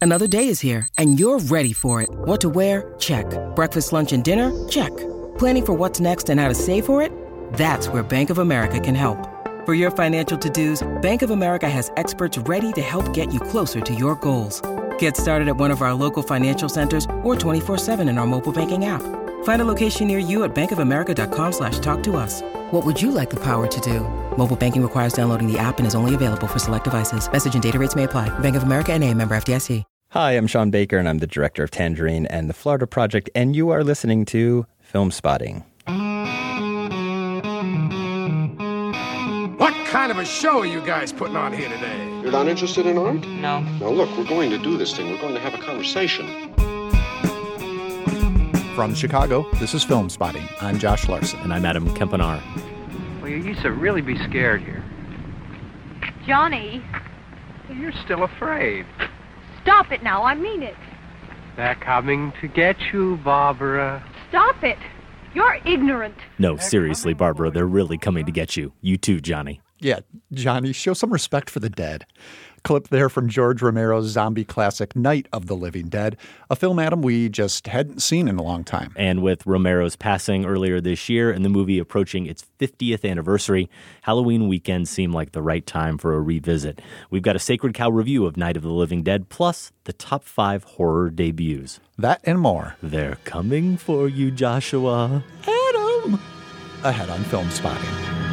Another day is here, and you're ready for it. What to wear? Check. Breakfast, lunch, and dinner? Check. Planning for what's next and how to save for it? That's where Bank of America can help. For your financial to-dos, Bank of America has experts ready to help get you closer to your goals. Get started at one of our local financial centers or 24/7 in our mobile banking app. Find a location near you at bankofamerica.com/talktous. What would you like the power to do? Mobile banking requires downloading the app and is only available for select devices. Message and data rates may apply. Bank of America N.A., member FDIC. Hi, I'm Sean Baker, and I'm the director of Tangerine and the Florida Project, and you are listening to Film Spotting. What kind of a show are you guys putting on here today? You're not interested in art? No. Now look, we're going to do this thing. We're going to have a conversation. From Chicago, this is Film Spotting. I'm Josh Larson. And I'm Adam Kempenar. Well, you used to really be scared here. Johnny. You're still afraid. Stop it now, I mean it. They're coming to get you, Barbara. Stop it. You're ignorant. No, seriously, Barbara, they're really coming to get you. You too, Johnny. Yeah, Johnny, show some respect for the dead. Clip there from George Romero's zombie classic Night of the Living Dead, a film, Adam, we just hadn't seen in a long time. And with Romero's passing earlier this year and the movie approaching its 50th anniversary, Halloween weekend seemed like the right time for a revisit. We've got a Sacred Cow review of Night of the Living Dead, plus the top 5 horror debuts. That and more. They're coming for you, Joshua. Adam! Ahead on Film Spotting.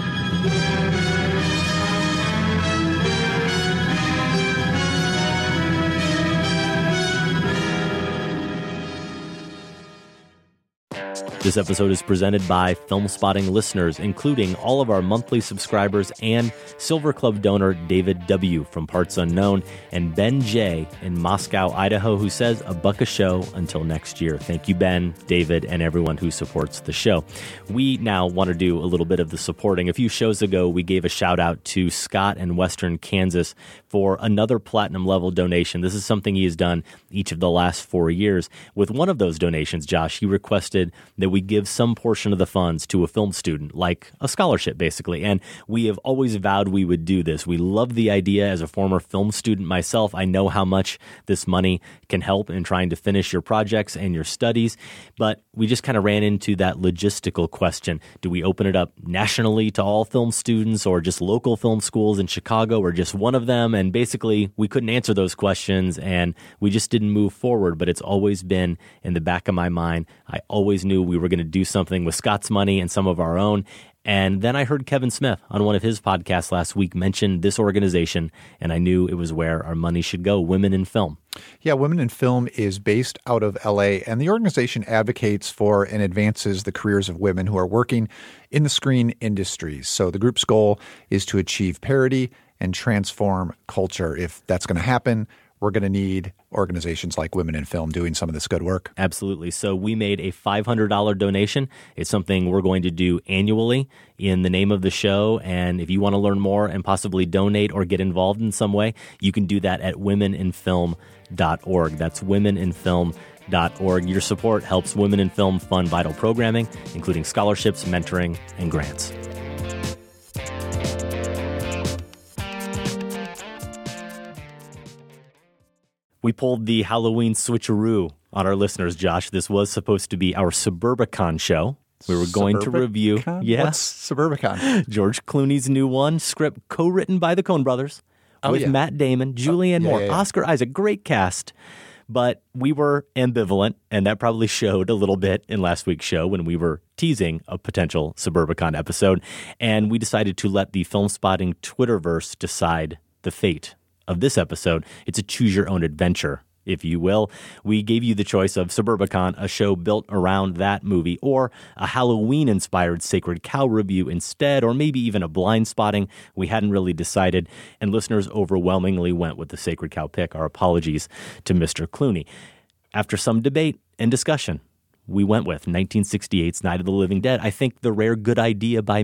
This episode is presented by Film Spotting listeners, including all of our monthly subscribers and Silver Club donor David W. from Parts Unknown and Ben J. in Moscow, Idaho, who says $1 a show until next year. Thank you, Ben, David, and everyone who supports the show. We now want to do a little bit of the supporting. A few shows ago, we gave a shout out to Scott in Western Kansas for another platinum level donation. This is something he has done each of the last 4 years. With one of those donations, Josh, he requested that we give some portion of the funds to a film student, like a scholarship, basically. And we have always vowed we would do this. We love the idea. As a former film student myself, I know how much this money can help in trying to finish your projects and your studies. But we just kind of ran into that logistical question. Do we open it up nationally to all film students, or just local film schools in Chicago, or just one of them? And basically, we couldn't answer those questions, and we just didn't move forward. But it's always been in the back of my mind. I always knew we were going to do something with Scott's money and some of our own. And then I heard Kevin Smith on one of his podcasts last week mention this organization, and I knew it was where our money should go, Women in Film. Yeah, Women in Film is based out of L.A., and the organization advocates for and advances the careers of women who are working in the screen industries. So the group's goal is to achieve parity and transform culture. If that's going to happen, we're going to need organizations like Women in Film doing some of this good work. Absolutely. So we made a $500 donation. It's something we're going to do annually in the name of the show. And if you want to learn more and possibly donate or get involved in some way, you can do that at womeninfilm.org. That's womeninfilm.org. Your support helps Women in Film fund vital programming, including scholarships, mentoring, and grants. We pulled the Halloween switcheroo on our listeners, Josh. This was supposed to be our Suburbicon show. We were going to review. Yeah. What's Suburbicon? George Clooney's new one, script co-written by the Coen brothers with Matt Damon, Julianne Moore, Oscar Isaac, great cast. But we were ambivalent, and that probably showed a little bit in last week's show when we were teasing a potential Suburbicon episode. And we decided to let the Film Spotting Twitterverse decide the fate of this episode. It's a choose-your-own adventure, if you will. We gave you the choice of Suburbicon, a show built around that movie, or a Halloween-inspired Sacred Cow review instead, or maybe even a Blind Spotting. We hadn't really decided, and listeners overwhelmingly went with the Sacred Cow pick. Our apologies to Mr. Clooney. After some debate and discussion, we went with 1968's Night of the Living Dead. I think the rare good idea by me.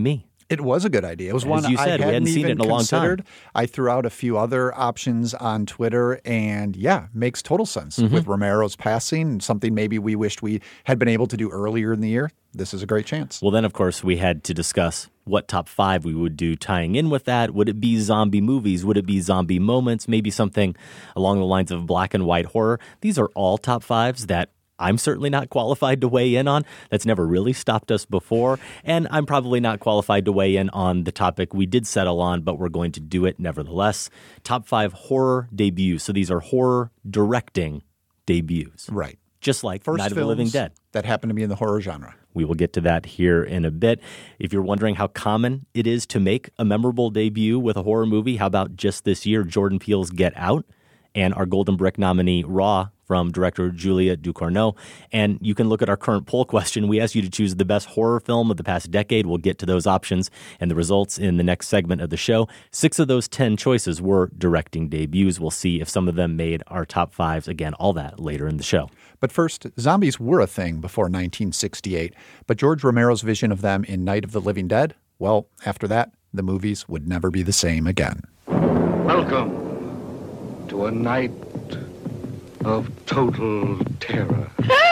It was a good idea. It was one As you I said, we hadn't hadn't seen it even in a long considered. time. I threw out a few other options on Twitter, and yeah, makes total sense. Mm-hmm. With Romero's passing, something maybe we wished we had been able to do earlier in the year, this is a great chance. Well, then, of course, we had to discuss what top 5 we would do tying in with that. Would it be zombie movies? Would it be zombie moments? Maybe something along the lines of black and white horror? These are all top 5s that I'm certainly not qualified to weigh in on. That's never really stopped us before. And I'm probably not qualified to weigh in on the topic we did settle on, but we're going to do it nevertheless. Top 5 horror debuts. So these are horror directing debuts. Right. Just like First Night of the Living films Dead. that happen to be in the horror genre. We will get to that here in a bit. If you're wondering how common it is to make a memorable debut with a horror movie, how about just this year, Jordan Peele's Get Out and our Golden Brick nominee, Raw, from director Julia Ducournau. And you can look at our current poll question. We asked you to choose the best horror film of the past decade. We'll get to those options and the results in the next segment of the show. 6 of those 10 choices were directing debuts. We'll see if some of them made our top 5s. Again, all that later in the show. But first, zombies were a thing before 1968. But George Romero's vision of them in Night of the Living Dead, well, after that, the movies would never be the same again. Welcome to a night of total terror.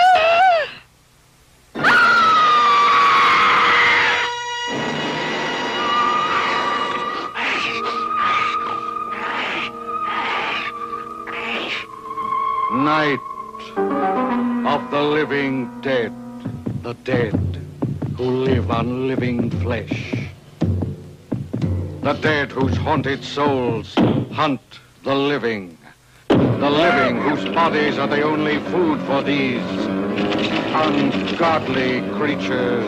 Night of the living dead, the dead who live on living flesh. The dead whose haunted souls hunt the living whose bodies are the only food for these ungodly creatures.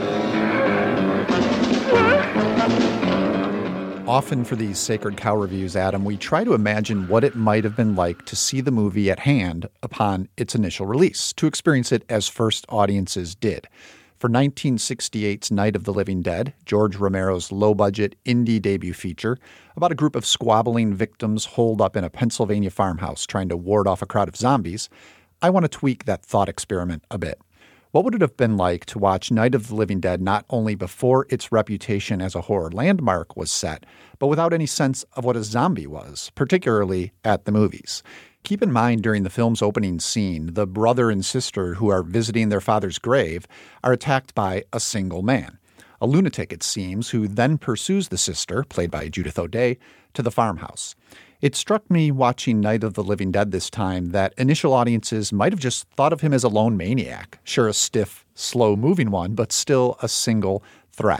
Often for these Sacred Cow reviews, Adam, we try to imagine what it might have been like to see the movie at hand upon its initial release, to experience it as first audiences did. For 1968's Night of the Living Dead, George Romero's low-budget indie debut feature about a group of squabbling victims holed up in a Pennsylvania farmhouse trying to ward off a crowd of zombies, I want to tweak that thought experiment a bit. What would it have been like to watch Night of the Living Dead not only before its reputation as a horror landmark was set, but without any sense of what a zombie was, particularly at the movies? Keep in mind, during the film's opening scene, the brother and sister who are visiting their father's grave are attacked by a single man. A lunatic, it seems, who then pursues the sister, played by Judith O'Dea, to the farmhouse. It struck me watching Night of the Living Dead this time that initial audiences might have just thought of him as a lone maniac. Sure, a stiff, slow-moving one, but still a single threat.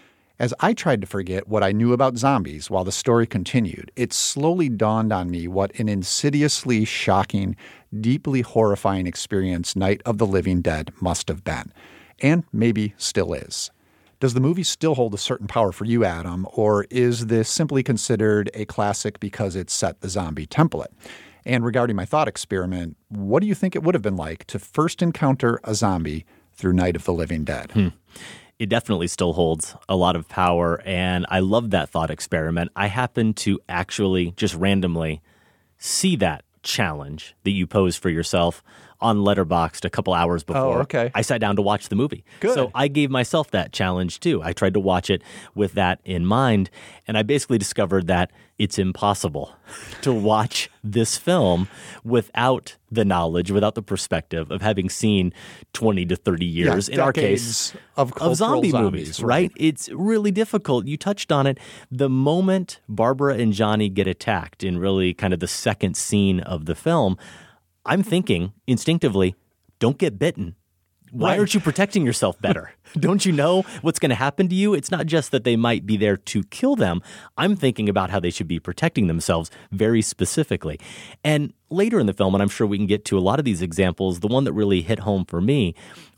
As I tried to forget what I knew about zombies while the story continued, it slowly dawned on me what an insidiously shocking, deeply horrifying experience Night of the Living Dead must have been, and maybe still is. Does the movie still hold a certain power for you, Adam, or is this simply considered a classic because it set the zombie template? And regarding my thought experiment, what do you think it would have been like to first encounter a zombie through Night of the Living Dead? It definitely still holds a lot of power, and I love that thought experiment. I happened to actually just randomly see that challenge that you posed for yourself on Letterboxd a couple hours before. Oh, okay. I sat down to watch the movie. Good. So I gave myself that challenge too. I tried to watch it with that in mind, and I basically discovered that it's impossible to watch this film without the knowledge, without the perspective of having seen 20 to 30 years, in our case, of zombie zombies, movies, right? It's really difficult. You touched on it. The moment Barbara and Johnny get attacked in really kind of the second scene of the film, I'm thinking instinctively, don't get bitten. Why aren't you protecting yourself better? Don't you know what's going to happen to you? It's not just that they might be there to kill them. I'm thinking about how they should be protecting themselves very specifically. And later in the film, and I'm sure we can get to a lot of these examples, the one that really hit home for me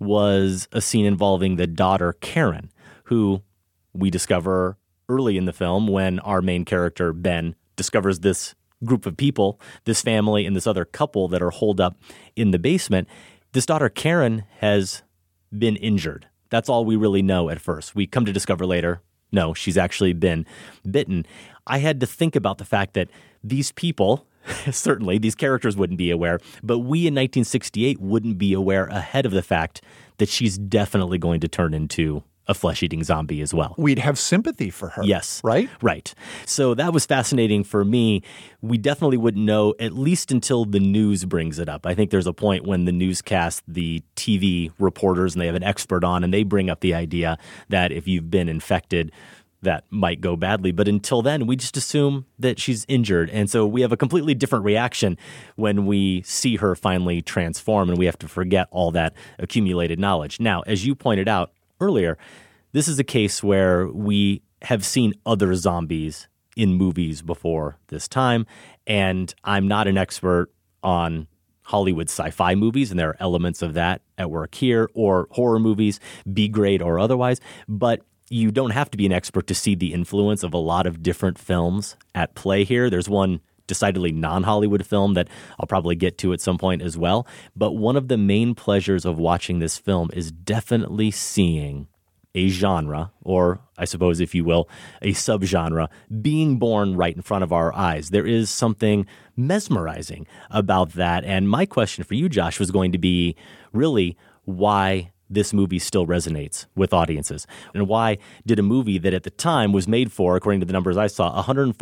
was a scene involving the daughter, Karen, who we discover early in the film when our main character, Ben, discovers this group of people, this family and this other couple that are holed up in the basement. This daughter, Karen, has been injured. That's all we really know at first. We come to discover later, no, she's actually been bitten. I had to think about the fact that these people, certainly these characters wouldn't be aware, but we in 1968 wouldn't be aware ahead of the fact that she's definitely going to turn into a flesh-eating zombie as well. We'd have sympathy for her. Yes. Right? Right. So that was fascinating for me. We definitely wouldn't know, at least until the news brings it up. I think there's a point when the newscast, the TV reporters, and they have an expert on, and they bring up the idea that if you've been infected, that might go badly. But until then, we just assume that she's injured. And so we have a completely different reaction when we see her finally transform, and we have to forget all that accumulated knowledge. Now, as you pointed out earlier, this is a case where we have seen other zombies in movies before this time, and I'm not an expert on Hollywood sci-fi movies, and there are elements of that at work here, or horror movies, B-grade or otherwise, but you don't have to be an expert to see the influence of a lot of different films at play here. There's one decidedly non-Hollywood film that I'll probably get to at some point as well. But one of the main pleasures of watching this film is definitely seeing a genre, or I suppose, if you will, a subgenre, being born right in front of our eyes. There is something mesmerizing about that. And my question for you, Josh, was going to be really why this movie still resonates with audiences. And why did a movie that at the time was made for, according to the numbers I saw,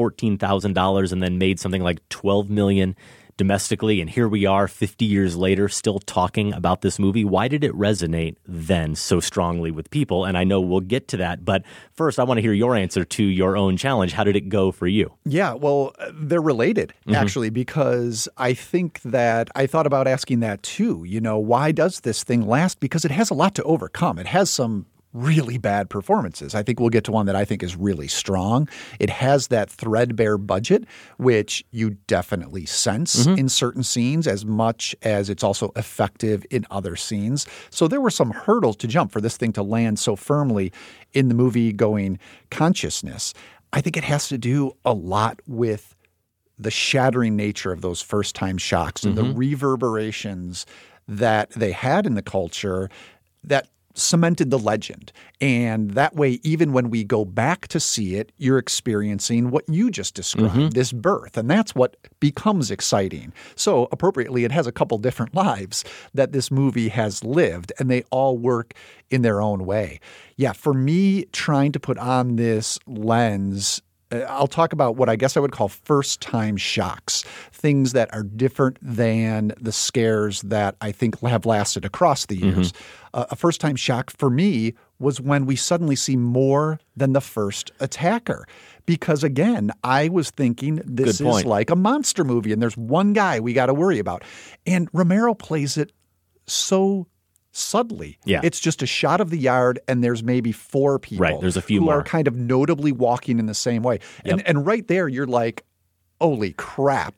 $114,000 and then made something like $12 million domestically, and here we are 50 years later still talking about this movie? Why did it resonate then so strongly with people? And I know we'll get to that, but first I want to hear your answer to your own challenge. How did it go for you? Yeah, well, they're related, actually, because I think that I thought about asking that too. You know, why does this thing last? Because it has a lot to overcome. It has some really bad performances. I think we'll get to one that I think is really strong. It has that threadbare budget, which you definitely sense in certain scenes as much as it's also effective in other scenes. So there were some hurdles to jump for this thing to land so firmly in the movie-going consciousness. I think it has to do a lot with the shattering nature of those first-time shocks and the reverberations that they had in the culture that cemented the legend. And that way, even when we go back to see it, you're experiencing what you just described, this birth. And that's what becomes exciting. So appropriately, it has a couple different lives that this movie has lived, and they all work in their own way. Yeah, for me, trying to put on this lens, I'll talk about what I guess I would call first-time shocks, things that are different than the scares that I think have lasted across the years. A first-time shock for me was when we suddenly see more than the first attacker. Because, again, I was thinking this is like a monster movie, and there's one guy we got to worry about. And Romero plays it so subtly. Yeah. It's just a shot of the yard, and there's maybe four people. Right, there's a few who more. Are kind of notably walking in the same way. And right there, you're like, holy crap.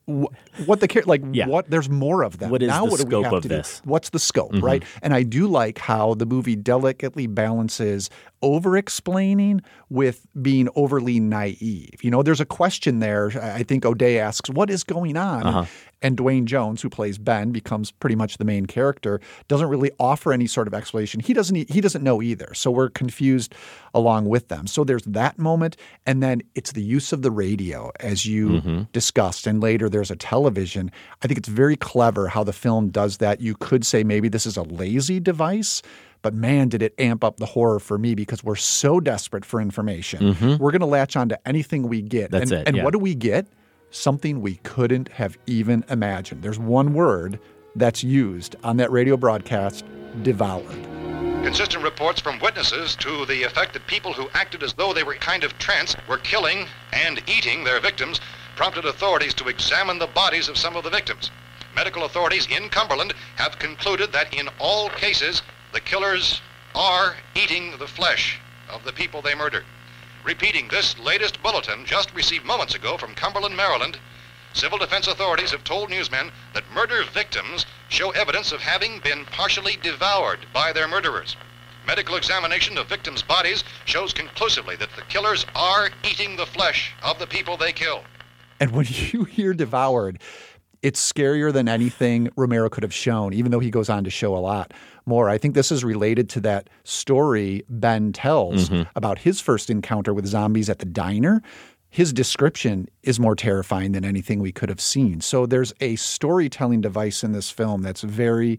What there's more of them. What is now, the what scope do we have of to this? Do? What's the scope, right? And I do like how the movie delicately balances over-explaining with being overly naive. You know, there's a question there. I think O'Day asks, what is going on? And Dwayne Jones, who plays Ben, becomes pretty much the main character, doesn't really offer any sort of explanation. He doesn't know either. So we're confused along with them. So there's that moment. And then it's the use of the radio, as you discussed. And later there's a television. I think it's very clever how the film does that. You could say maybe this is a lazy device, but man, did it amp up the horror for me because we're so desperate for information. We're going to latch on to anything we get. And what do we get? Something we couldn't have even imagined. There's one word that's used on that radio broadcast: devoured. Consistent reports from witnesses to the effect that people who acted as though they were kind of trance were killing and eating their victims prompted authorities to examine the bodies of some of the victims. Medical authorities in Cumberland have concluded that in all cases, the killers are eating the flesh of the people they murdered. Repeating this latest bulletin just received moments ago from Cumberland, Maryland, civil defense authorities have told newsmen that murder victims show evidence of having been partially devoured by their murderers. Medical examination of victims' bodies shows conclusively that the killers are eating the flesh of the people they kill. And when you hear devoured, it's scarier than anything Romero could have shown, even though he goes on to show a lot more. I think this is related to that story Ben tells about his first encounter with zombies at the diner. His description is more terrifying than anything we could have seen. So there's a storytelling device in this film that's very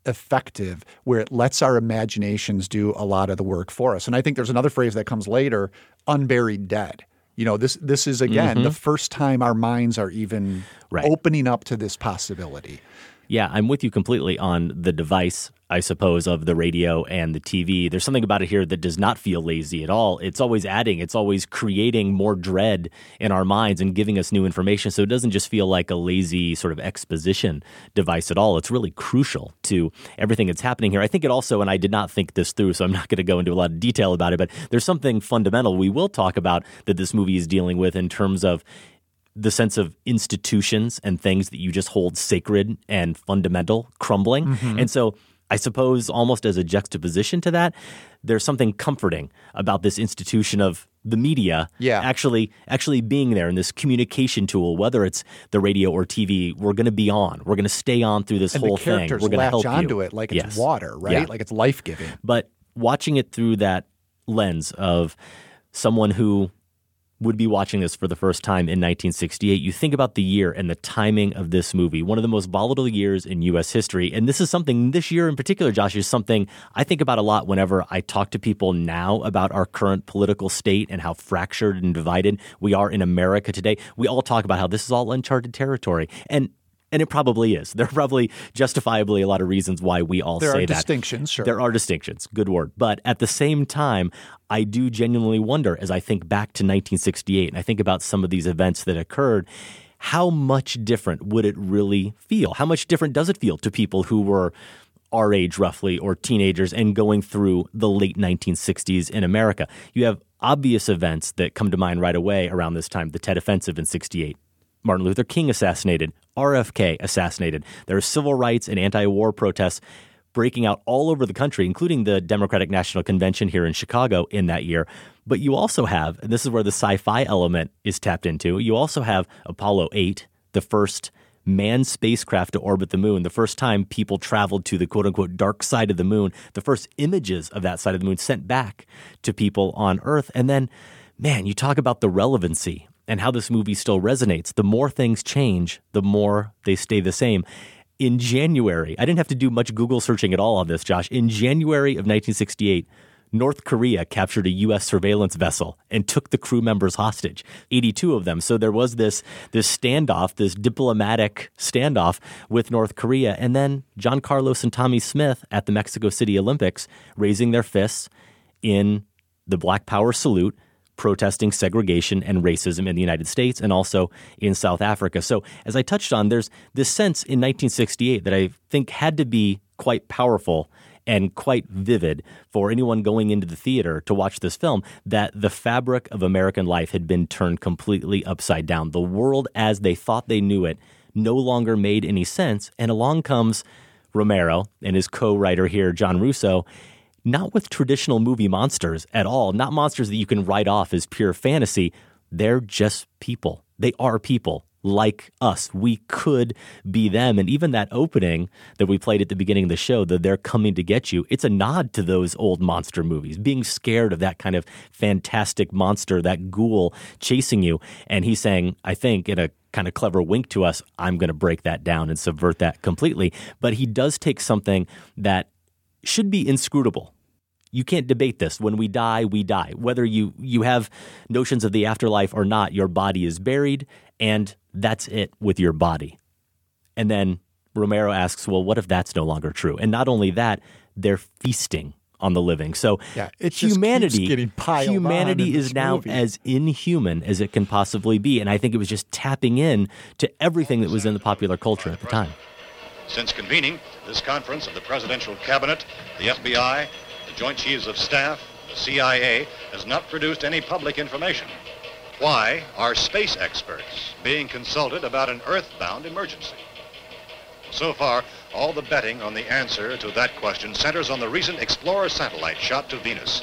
effective, where it lets our imaginations do a lot of the work for us. And I think there's another phrase that comes later, unburied dead. You know, this is, again, the first time our minds are even opening up to this possibility. Yeah, I'm with you completely on the device, I suppose, of the radio and the TV. There's something about it here that does not feel lazy at all. It's always adding. It's always creating more dread in our minds and giving us new information. So it doesn't just feel like a lazy sort of exposition device at all. It's really crucial to everything that's happening here. I think it also, and I did not think this through, so I'm not going to go into a lot of detail about it, but there's something fundamental we will talk about that this movie is dealing with in terms of the sense of institutions and things that you just hold sacred and fundamental crumbling. And so I suppose almost as a juxtaposition to that, there's something comforting about this institution of the media actually being there, and this communication tool, whether it's the radio or TV, we're going to be on. We're going to stay on through this whole thing. And the we're going to help characters latch onto it like it's water, right? Yeah. Like it's life-giving. But watching it through that lens of someone who would be watching this for the first time in 1968, you think about the year and the timing of this movie, one of the most volatile years in U.S. history. And this is something, this year in particular, Josh, is something I think about a lot whenever I talk to people now about our current political state and how fractured and divided we are in America today. We all talk about how this is all uncharted territory. And it probably is. There are probably justifiably a lot of reasons why we all say that. There are distinctions, sure. There are distinctions. Good word. But at the same time, I do genuinely wonder, as I think back to 1968 and I think about some of these events that occurred, how much different would it really feel? How much different does it feel to people who were our age roughly or teenagers and going through the late 1960s in America? You have obvious events that come to mind right away around this time, the Tet Offensive in 68. Martin Luther King assassinated, RFK assassinated. There are civil rights and anti-war protests breaking out all over the country, including the Democratic National Convention here in Chicago in that year. But you also have, and this is where the sci-fi element is tapped into, you also have Apollo 8, the first manned spacecraft to orbit the moon, the first time people traveled to the quote-unquote dark side of the moon, the first images of that side of the moon sent back to people on Earth. And then, man, you talk about the relevancy and how this movie still resonates. The more things change, the more they stay the same. In January, I didn't have to do much Google searching at all on this, Josh. In January of 1968, North Korea captured a U.S. surveillance vessel and took the crew members hostage, 82 of them. So there was this standoff, this diplomatic standoff with North Korea. And then John Carlos and Tommy Smith at the Mexico City Olympics raising their fists in the Black Power salute, protesting segregation and racism in the United States and also in South Africa. So as I touched on, there's this sense in 1968 that I think had to be quite powerful and quite vivid for anyone going into the theater to watch this film, that the fabric of American life had been turned completely upside down. The world as they thought they knew it no longer made any sense. And along comes Romero and his co-writer here, John Russo, not with traditional movie monsters at all, not monsters that you can write off as pure fantasy. They're just people. They are people like us. We could be them. And even that opening that we played at the beginning of the show, the They're Coming to Get You, it's a nod to those old monster movies, being scared of that kind of fantastic monster, that ghoul chasing you. And he's saying, I think, in a kind of clever wink to us, I'm going to break that down and subvert that completely. But he does take something that should be inscrutable. You can't debate this. When we die, we die. Whether you have notions of the afterlife or not, your body is buried, and that's it with your body. And then Romero asks, well, what if that's no longer true? And not only that, they're feasting on the living. So humanity is now as inhuman as it can possibly be. And I think it was just tapping in to everything that was in the popular culture at the time. Since convening this conference of the Presidential Cabinet, the FBI, Joint Chiefs of Staff, the CIA, has not produced any public information. Why are space experts being consulted about an Earth-bound emergency? So far, all the betting on the answer to that question centers on the recent Explorer satellite shot to Venus.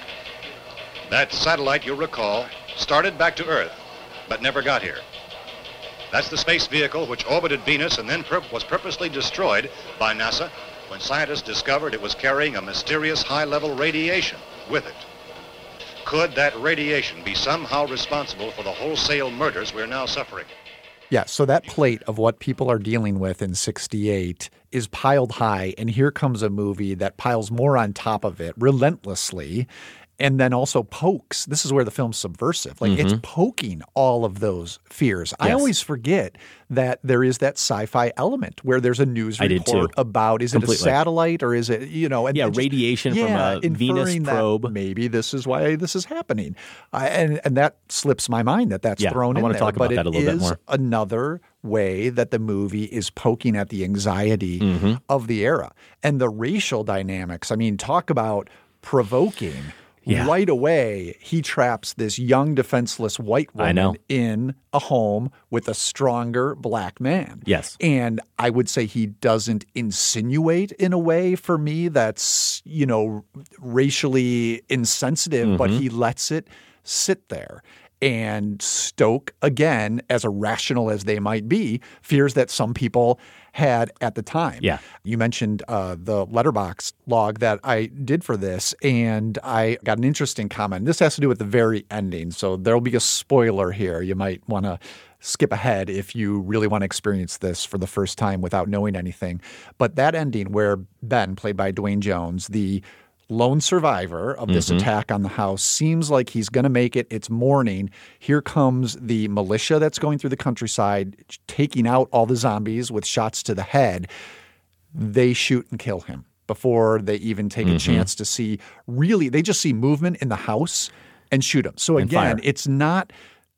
That satellite, you'll recall, started back to Earth, but never got here. That's the space vehicle which orbited Venus and then was purposely destroyed by NASA when scientists discovered it was carrying a mysterious high-level radiation with it. Could that radiation be somehow responsible for the wholesale murders we're now suffering? Yeah, so that plate of what people are dealing with in 68 is piled high, and here comes a movie that piles more on top of it relentlessly, and then also pokes. This is where the film's subversive. Like, it's poking all of those fears. I always forget that there is that sci-fi element where there's a news report about, is it a satellite or is it, and radiation from a Venus probe. Maybe this is why this is happening. And that slips my mind that's thrown in there. I want to talk about that a little bit more. Another way that the movie is poking at the anxiety of the era. And the racial dynamics, I mean, talk about provoking. Yeah. Right away, he traps this young, defenseless white woman in a home with a stronger black man. Yes. And I would say he doesn't insinuate in a way for me that's, racially insensitive, but he lets it sit there. And stoke, again, as irrational as they might be, fears that some people had at the time. Yeah. You mentioned the Letterboxd log that I did for this, and I got an interesting comment. This has to do with the very ending, so there will be a spoiler here. You might want to skip ahead if you really want to experience this for the first time without knowing anything. But that ending where Ben, played by Dwayne Jones, the lone survivor of this attack on the house, seems like he's going to make it. It's morning. Here comes the militia that's going through the countryside, taking out all the zombies with shots to the head. They shoot and kill him before they even take a chance to see. Really, they just see movement in the house and shoot him. So again, it's not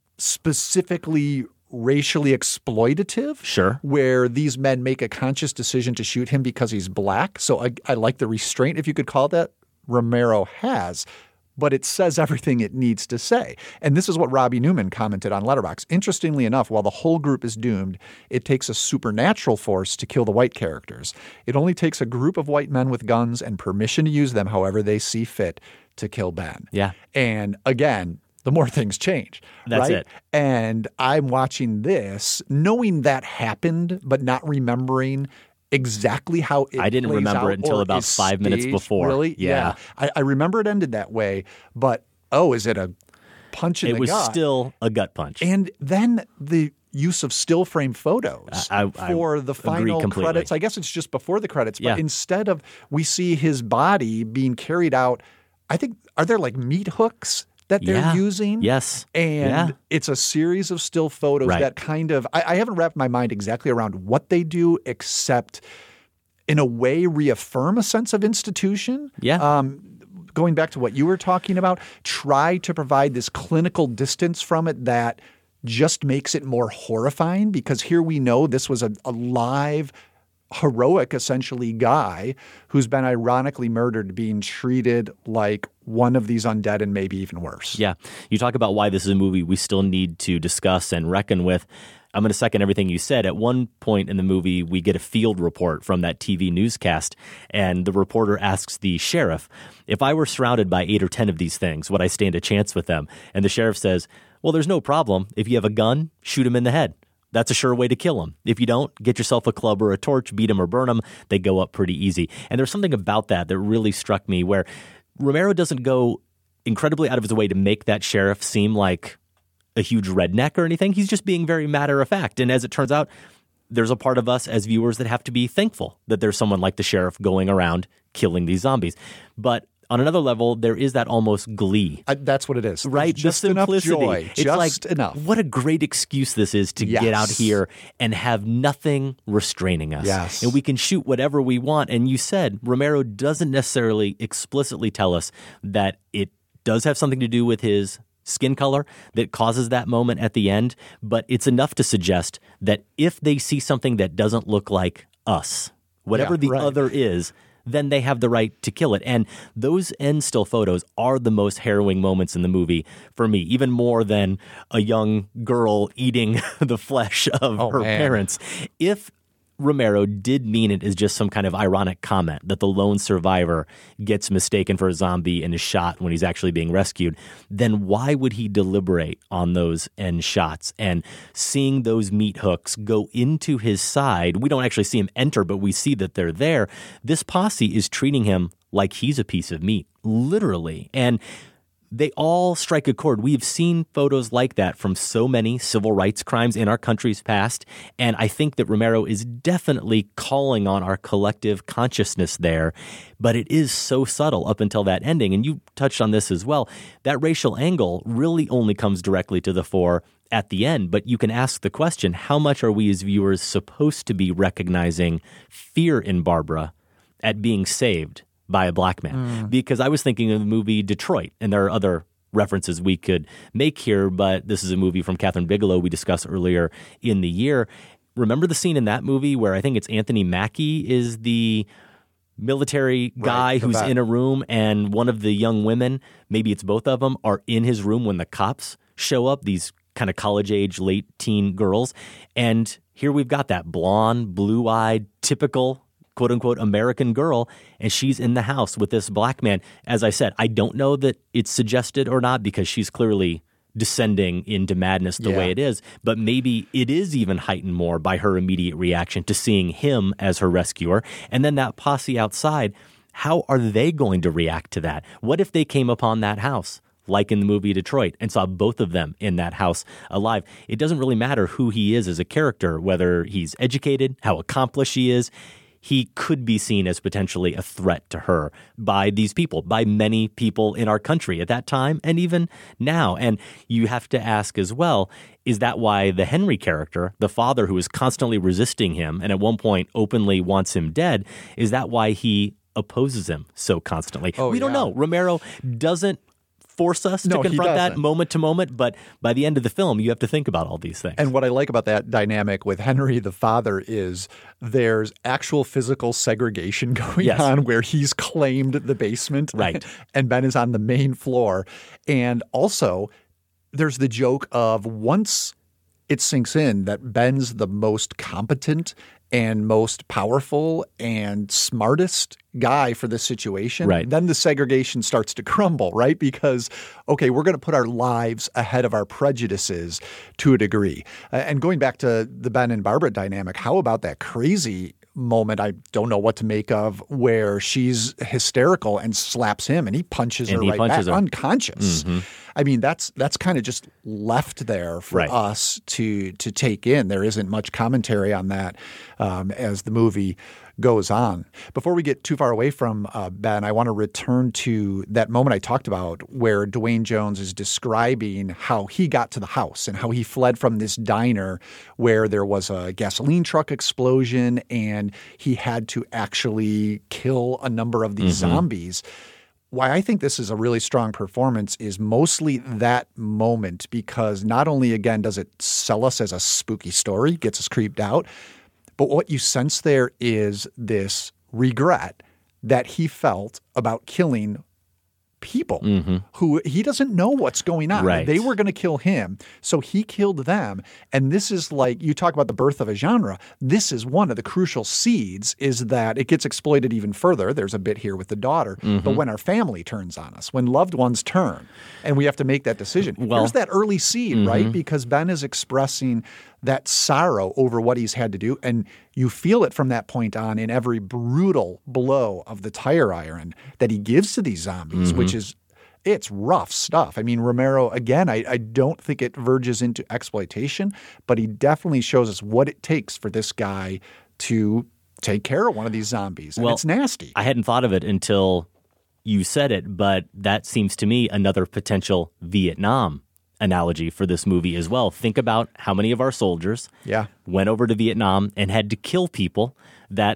specifically racially exploitative. Sure. Where these men make a conscious decision to shoot him because he's black. So I like the restraint, if you could call that, Romero has, but it says everything it needs to say. And this is what Robbie Newman commented on Letterboxd. Interestingly enough, while the whole group is doomed, it takes a supernatural force to kill the white characters. It only takes a group of white men with guns and permission to use them however they see fit to kill Ben. Yeah. And again, the more things change. That's right? it. And I'm watching this knowing that happened, but not remembering exactly how it I didn't plays remember out it until or about is 5 minutes staged. before. Really? Yeah. I remember it ended that way, but is it a punch in the gut? It was still a gut punch. And then the use of still frame photos for the final credits. I guess it's just before the credits, but instead of we see his body being carried out, I think, are there like meat hooks that they're using? Yes. And it's a series of still photos that kind of – I haven't wrapped my mind exactly around what they do except in a way reaffirm a sense of institution. Yeah. Going back to what you were talking about, try to provide this clinical distance from it that just makes it more horrifying because here we know this was a live – heroic, essentially, guy who's been ironically murdered being treated like one of these undead and maybe even worse. Yeah. You talk about why this is a movie we still need to discuss and reckon with. I'm going to second everything you said. At one point in the movie, we get a field report from that TV newscast, and the reporter asks the sheriff, if I were surrounded by 8 or 10 of these things, would I stand a chance with them? And the sheriff says, well, there's no problem. If you have a gun, shoot him in the head. That's a sure way to kill them. If you don't, get yourself a club or a torch, beat them or burn them. They go up pretty easy. And there's something about that really struck me where Romero doesn't go incredibly out of his way to make that sheriff seem like a huge redneck or anything. He's just being very matter of fact. And as it turns out, there's a part of us as viewers that have to be thankful that there's someone like the sheriff going around killing these zombies. But on another level, there is that almost glee. That's what it is. Right? Just the simplicity. Enough joy. It's just like, enough. What a great excuse this is to get out here and have nothing restraining us. Yes. And we can shoot whatever we want. And you said Romero doesn't necessarily explicitly tell us that it does have something to do with his skin color that causes that moment at the end. But it's enough to suggest that if they see something that doesn't look like us, whatever the other is, then they have the right to kill it. And those end still photos are the most harrowing moments in the movie for me, even more than a young girl eating the flesh of her parents. If Romero did mean it as just some kind of ironic comment that the lone survivor gets mistaken for a zombie and is shot when he's actually being rescued, then why would he deliberate on those end shots? And seeing those meat hooks go into his side, we don't actually see him enter, but we see that they're there. This posse is treating him like he's a piece of meat, literally. And they all strike a chord. We've seen photos like that from so many civil rights crimes in our country's past, and I think that Romero is definitely calling on our collective consciousness there, but it is so subtle up until that ending, and you touched on this as well. That racial angle really only comes directly to the fore at the end, but you can ask the question, how much are we as viewers supposed to be recognizing fear in Barbara at being saved by a black man? Because I was thinking of the movie Detroit, and there are other references we could make here, but this is a movie from Catherine Bigelow we discussed earlier in the year. Remember the scene in that movie where I think it's Anthony Mackie is the military guy who's in a room, and one of the young women, maybe it's both of them, are in his room when the cops show up, these kind of college-age, late-teen girls. And here we've got that blonde, blue-eyed, typical quote-unquote American girl, and she's in the house with this black man. As I said, I don't know that it's suggested or not because she's clearly descending into madness the way it is, but maybe it is even heightened more by her immediate reaction to seeing him as her rescuer. And then that posse outside, how are they going to react to that? What if they came upon that house, like in the movie Detroit, and saw both of them in that house alive? It doesn't really matter who he is as a character, whether he's educated, how accomplished he is. He could be seen as potentially a threat to her by these people, by many people in our country at that time and even now. And you have to ask as well, is that why the Henry character, the father who is constantly resisting him and at one point openly wants him dead, is that why he opposes him so constantly? We don't know. Romero doesn't force us to confront that moment to moment, but by the end of the film, you have to think about all these things. And what I like about that dynamic with Henry, the father, is there's actual physical segregation going on where he's claimed the basement. Right. And Ben is on the main floor. And also, there's the joke of once it sinks in that Ben's the most competent and most powerful and smartest guy for this situation, then the segregation starts to crumble, right? Because, okay, we're going to put our lives ahead of our prejudices to a degree. And going back to the Ben and Barbara dynamic, how about that crazy moment I don't know what to make of where she's hysterical and slaps him and he punches her back, unconscious. I mean, that's kind of just left there for us to take in. There isn't much commentary on that as the movie goes on. Before we get too far away from Ben, I want to return to that moment I talked about where Duane Jones is describing how he got to the house and how he fled from this diner where there was a gasoline truck explosion and he had to actually kill a number of these zombies. Why I think this is a really strong performance is mostly that moment because not only, again, does it sell us as a spooky story, gets us creeped out, but what you sense there is this regret that he felt about killing people who he doesn't know what's going on. They were going to kill him, so he killed them. And this is like, you talk about the birth of a genre. This is one of the crucial seeds is that it gets exploited even further. There's a bit here with the daughter. But when our family turns on us, when loved ones turn, and we have to make that decision. There's that early seed, right? Because Ben is expressing that sorrow over what he's had to do. And you feel it from that point on in every brutal blow of the tire iron that he gives to these zombies, which is, it's rough stuff. I mean, Romero, again, I don't think it verges into exploitation, but he definitely shows us what it takes for this guy to take care of one of these zombies. And it's nasty. I hadn't thought of it until you said it, but that seems to me another potential Vietnam analogy for this movie as well. Think about how many of our soldiers went over to Vietnam and had to kill people that,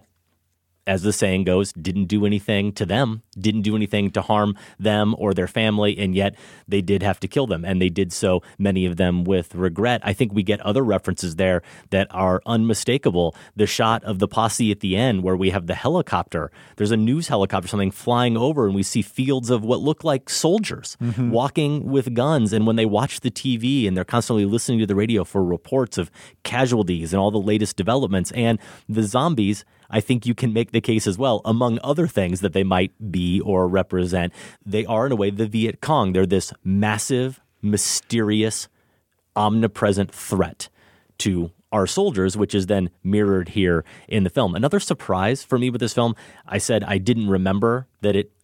as the saying goes, didn't do anything to them, didn't do anything to harm them or their family, and yet they did have to kill them, and they did so, many of them, with regret. I think we get other references there that are unmistakable. The shot of the posse at the end where we have the helicopter, there's a news helicopter, something flying over, and we see fields of what look like soldiers walking with guns, and when they watch the TV and they're constantly listening to the radio for reports of casualties and all the latest developments, and the zombies, I think you can make the case as well, among other things that they might be or represent. They are, in a way, the Viet Cong. They're this massive, mysterious, omnipresent threat to our soldiers, which is then mirrored here in the film. Another surprise for me with this film, I said I didn't remember that it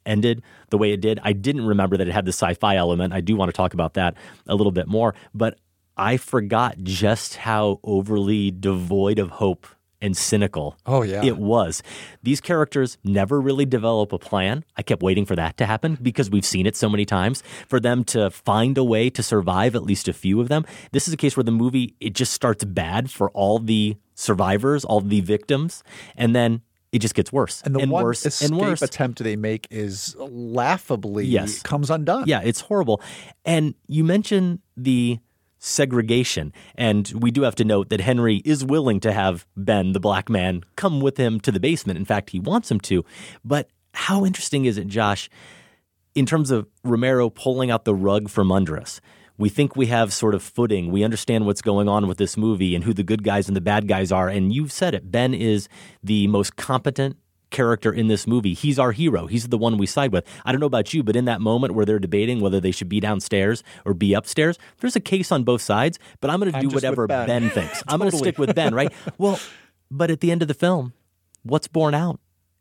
ended the way it did. I didn't remember that it had the sci-fi element. I do want to talk about that a little bit more, but I forgot just how overly devoid of hope and cynical it was. These characters never really develop a plan. I kept waiting for that to happen because we've seen it so many times. For them to find a way to survive, at least a few of them. This is a case where the movie, it just starts bad for all the survivors, all the victims, and then it just gets worse and one worse escape and worse. attempt they make is laughably comes undone. Yeah, it's horrible. And you mentioned the segregation. And we do have to note that Henry is willing to have Ben, the black man, come with him to the basement. In fact, he wants him to. But how interesting is it, Josh, in terms of Romero pulling out the rug from under us? We think we have sort of footing. We understand what's going on with this movie and who the good guys and the bad guys are. And you've said it. Ben is the most competent character in this movie. He's our hero. He's the one we side with. I don't know about you, but in that moment where they're debating whether they should be downstairs or be upstairs, there's a case on both sides, but I'm going to do whatever Ben thinks. I'm going to stick with Ben, right? Well, but at the end of the film, what's borne out?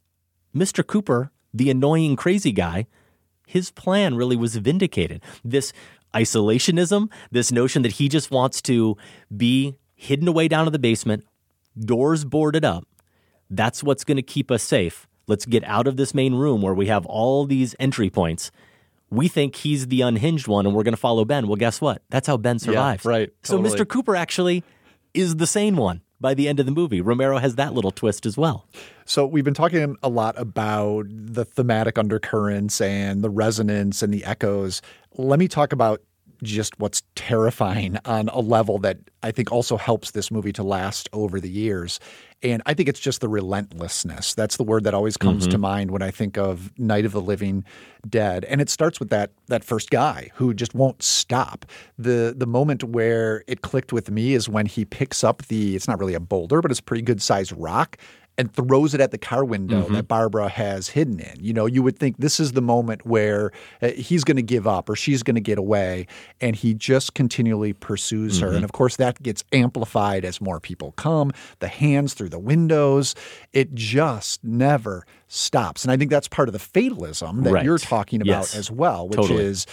Mr. Cooper, the annoying crazy guy, his plan really was vindicated. This isolationism, this notion that he just wants to be hidden away down in the basement, doors boarded up, that's what's going to keep us safe. Let's get out of this main room where we have all these entry points. We think he's the unhinged one and we're going to follow Ben. Well, guess what? That's how Ben survives. Yeah, right. Totally. So Mr. Cooper actually is the sane one by the end of the movie. Romero has that little twist as well. So we've been talking a lot about the thematic undercurrents and the resonance and the echoes. Let me talk about just what's terrifying on a level that I think also helps this movie to last over the years. And I think it's just the relentlessness. That's the word that always comes to mind when I think of Night of the Living Dead. And it starts with that first guy who just won't stop. The moment where it clicked with me is when he picks up it's not really a boulder, but it's a pretty good sized rock, and throws it at the car window that Barbara has hidden in. You know, you would think this is the moment where he's going to give up or she's going to get away, and he just continually pursues her. And of course, that gets amplified as more people come, the hands through the windows. It just never stops. And I think that's part of the fatalism that you're talking about as well, which is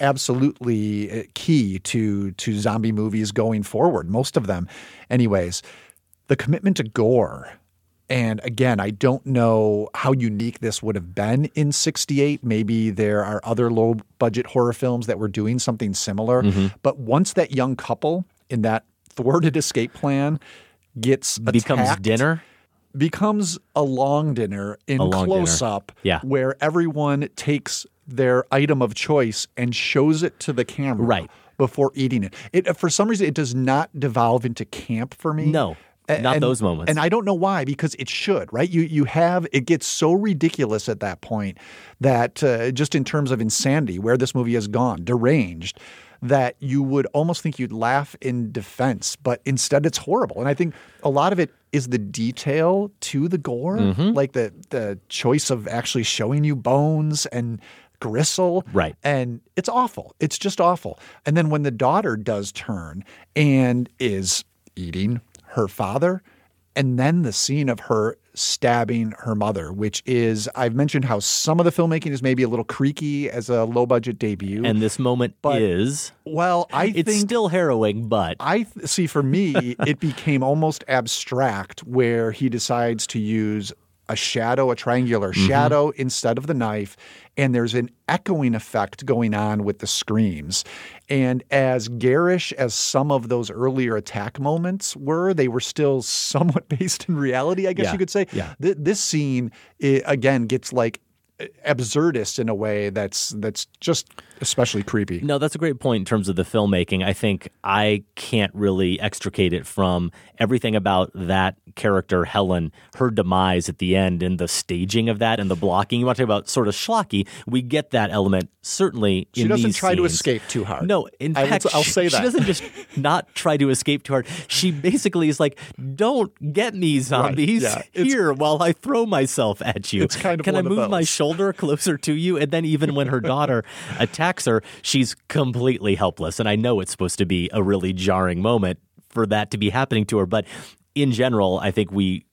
absolutely key to zombie movies going forward, most of them. Anyways, the commitment to gore. And again, I don't know how unique this would have been in '68. Maybe there are other low-budget horror films that were doing something similar. But once that young couple in that thwarted escape plan gets attacked, becomes a long dinner in close-up where everyone takes their item of choice and shows it to the camera before eating it. For some reason, it does not devolve into camp for me. No. Not those moments. And I don't know why, because it should, right? You have – it gets so ridiculous at that point that just in terms of insanity, where this movie has gone, deranged, that you would almost think you'd laugh in defense. But instead it's horrible. And I think a lot of it is the detail to the gore, like the choice of actually showing you bones and gristle. Right. And it's awful. It's just awful. And then when the daughter does turn and is eating – her father, and then the scene of her stabbing her mother, which is, I've mentioned how some of the filmmaking is maybe a little creaky as a low-budget debut. And this moment is? Well, it's still harrowing, but see, for me, it became almost abstract where he decides to use a triangular shadow instead of the knife, and there's an echoing effect going on with the screams. And as garish as some of those earlier attack moments were, they were still somewhat based in reality, I guess you could say. Yeah. This scene, again, gets like absurdist in a way that's just especially creepy. No, that's a great point in terms of the filmmaking. I think I can't really extricate it from everything about that character, Helen, her demise at the end and the staging of that and the blocking. You want to talk about sort of schlocky. We get that element certainly in these scenes. She doesn't try to escape too hard. No, in fact, I'll say that. She doesn't just not try to escape too hard. She basically is like, don't get me, zombies, here while I throw myself at you. It's kind of Can I one of move those. my shoulder closer to you? And then even when her daughter attacks her, she's completely helpless. And I know it's supposed to be a really jarring moment for that to be happening to her. But in general, I think we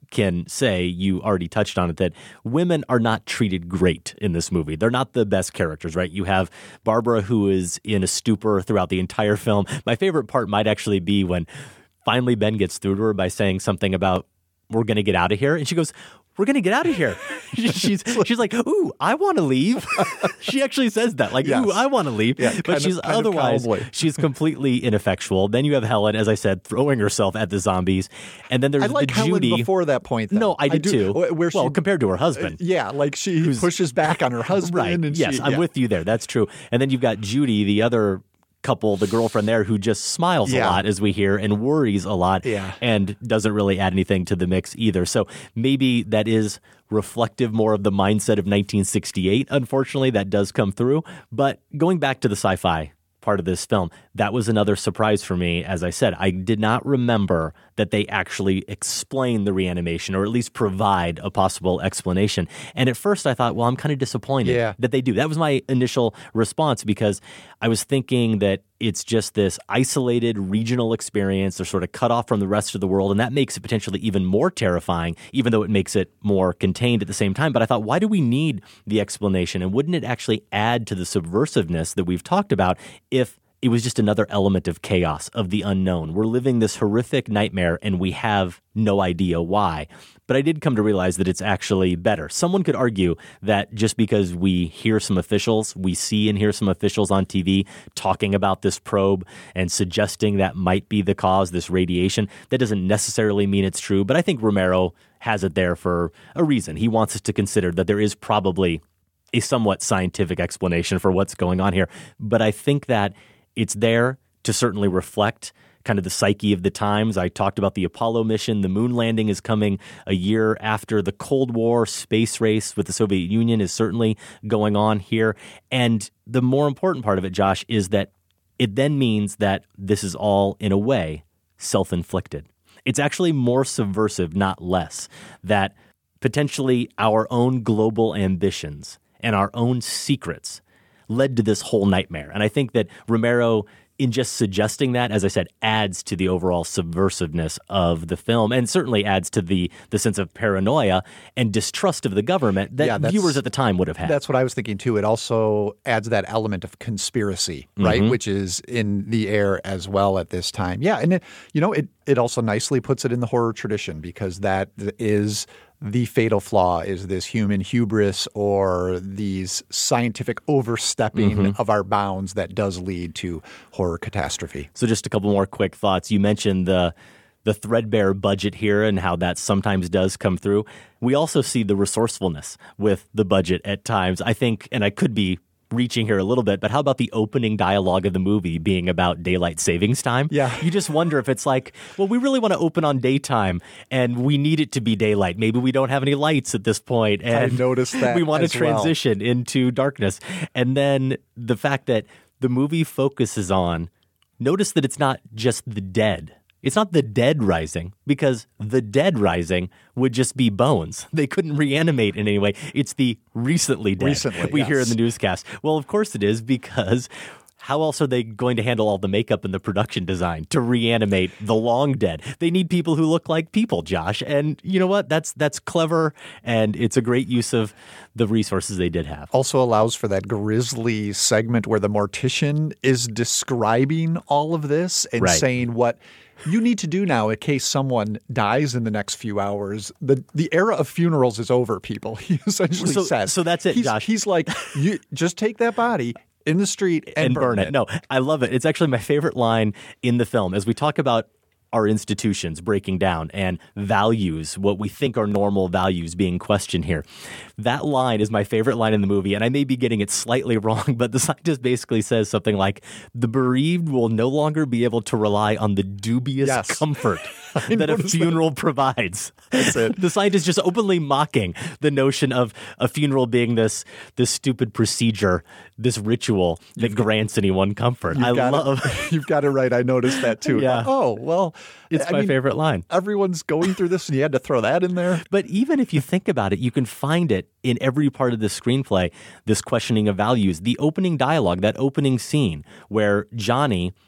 can say, you already touched on it, that women are not treated great in this movie. They're not the best characters, right? You have Barbara, who is in a stupor throughout the entire film. My favorite part might actually be when finally Ben gets through to her by saying something about, we're going to get out of here. And she goes, we're going to get out of here. She's like, ooh, I want to leave. She actually says that, like, ooh, I want to leave. Yeah, but she's otherwise, she's completely ineffectual. Then you have Helen, as I said, throwing herself at the zombies. And then there's I like the Helen Judy. Before that point, though. No, I did too. Where well, compared to her husband. Like she pushes back on her husband. Right. And yes, I'm with you there. That's true. And then you've got Judy, the other couple, the girlfriend there, who just smiles a lot, as we hear, and worries a lot, and doesn't really add anything to the mix either. So maybe that is reflective more of the mindset of 1968. Unfortunately, that does come through. But going back to the sci-fi part of this film, that was another surprise for me. As I said, I did not remember that they actually explain the reanimation, or at least provide a possible explanation. And at first I thought, well, I'm kind of disappointed that they do. That was my initial response, because I was thinking that it's just this isolated regional experience. They're sort of cut off from the rest of the world, and that makes it potentially even more terrifying, even though it makes it more contained at the same time. But I thought, why do we need the explanation? And wouldn't it actually add to the subversiveness that we've talked about if it was just another element of chaos, of the unknown? We're living this horrific nightmare, and we have no idea why. But I did come to realize that it's actually better. Someone could argue that just because we hear some officials, we see and hear some officials on TV talking about this probe and suggesting that might be the cause, this radiation, that doesn't necessarily mean it's true. But I think Romero has it there for a reason. He wants us to consider that there is probably a somewhat scientific explanation for what's going on here. But I think that it's there to certainly reflect kind of the psyche of the times. I talked about the Apollo mission. The moon landing is coming a year after the Cold War space race with the Soviet Union is certainly going on here. And the more important part of it, Josh, is that it then means that this is all, in a way, self-inflicted. It's actually more subversive, not less, that potentially our own global ambitions and our own secrets led to this whole nightmare. And I think that Romero, in just suggesting that, as I said, adds to the overall subversiveness of the film, and certainly adds to the sense of paranoia and distrust of the government that viewers at the time would have had. That's what I was thinking too. It also adds that element of conspiracy, right, which is in the air as well at this time. Yeah, and it also nicely puts it in the horror tradition, because that is the fatal flaw, is this human hubris or these scientific overstepping of our bounds that does lead to horror catastrophe. So just a couple more quick thoughts. You mentioned the threadbare budget here and how that sometimes does come through. We also see the resourcefulness with the budget at times. I think, and I could be reaching here a little bit, but how about the opening dialogue of the movie being about daylight savings time? Yeah. You just wonder if it's like, well, we really want to open on daytime and we need it to be daylight. Maybe we don't have any lights at this point. And I noticed that we want to as transition into darkness. And then the fact that the movie focuses on, notice that it's not just the dead. It's not the dead rising, because the dead rising would just be bones. They couldn't reanimate in any way. It's the recently dead we hear in the newscast. Well, of course it is, because how else are they going to handle all the makeup and the production design to reanimate the long dead? They need people who look like people, Josh. And you know what? That's clever, and it's a great use of the resources they did have. Also allows for that grisly segment where the mortician is describing all of this and saying what you need to do now in case someone dies in the next few hours. The era of funerals is over, people, he essentially says. So that's it, Josh. He's like, you just take that body in the street and burn it. No, I love it. It's actually my favorite line in the film. As we talk about our institutions breaking down and values, what we think are normal values being questioned here. That line is my favorite line in the movie, and I may be getting it slightly wrong, but the scientist basically says something like, the bereaved will no longer be able to rely on the dubious comfort that a funeral provides. That's it. The scientist just openly mocking the notion of a funeral being this stupid procedure, this ritual that grants anyone comfort. You've got it right. I noticed that too. Yeah. Oh, well. It's my favorite line. Everyone's going through this and you had to throw that in there. But even if you think about it, you can find it in every part of the screenplay, this questioning of values. The opening dialogue, that opening scene where Johnny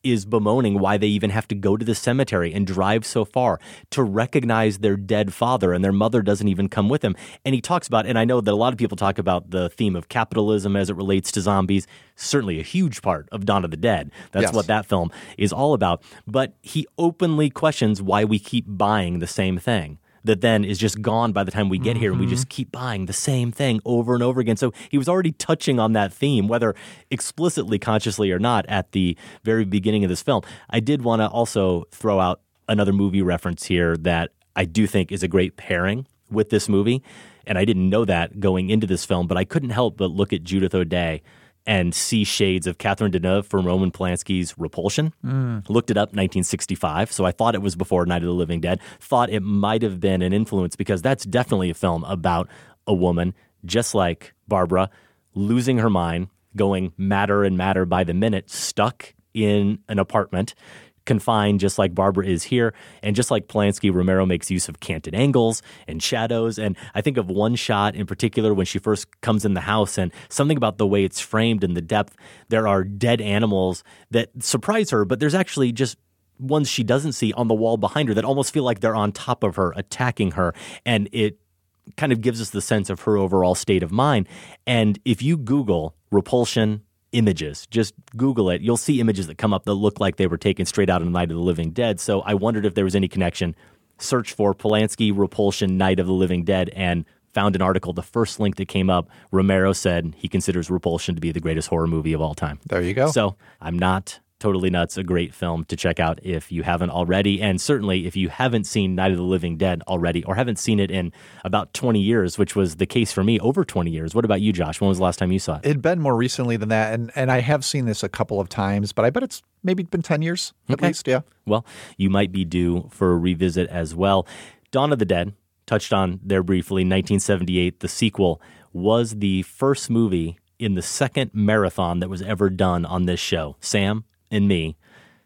is bemoaning why they even have to go to the cemetery and drive so far to recognize their dead father, and their mother doesn't even come with him. And he talks about, and I know that a lot of people talk about the theme of capitalism as it relates to zombies, certainly a huge part of Dawn of the Dead. That's what that film is all about. But he openly questions why we keep buying the same thing that then is just gone by the time we get here, and we just keep buying the same thing over and over again. So he was already touching on that theme, whether explicitly, consciously or not, at the very beginning of this film. I did want to also throw out another movie reference here that I do think is a great pairing with this movie, and I didn't know that going into this film, but I couldn't help but look at Judith O'Dea and see shades of Catherine Deneuve from Roman Polanski's Repulsion. Looked it up, 1965, so I thought it was before Night of the Living Dead. Thought it might have been an influence because that's definitely a film about a woman, just like Barbara, losing her mind, going madder and madder by the minute, stuck in an apartment, confined just like Barbara is here. And just like Polanski, Romero makes use of canted angles and shadows. And I think of one shot in particular when she first comes in the house and something about the way it's framed and the depth. There are dead animals that surprise her, but there's actually just ones she doesn't see on the wall behind her that almost feel like they're on top of her, attacking her. And it kind of gives us the sense of her overall state of mind. And if you Google Repulsion images, just Google it, you'll see images that come up that look like they were taken straight out of Night of the Living Dead. So I wondered if there was any connection. Search for Polanski, Repulsion, Night of the Living Dead, and found an article. The first link that came up, Romero said he considers Repulsion to be the greatest horror movie of all time. There you go. So I'm not totally nuts. A great film to check out if you haven't already. And certainly if you haven't seen Night of the Living Dead already, or haven't seen it in about 20 years, which was the case for me, over 20 years. What about you, Josh? When was the last time you saw it? It'd been more recently than that. And I have seen this a couple of times, but I bet it's maybe been 10 years at least. Yeah. Well, you might be due for a revisit as well. Dawn of the Dead, touched on there briefly, 1978. The sequel was the first movie in the second marathon that was ever done on this show. Sam and me,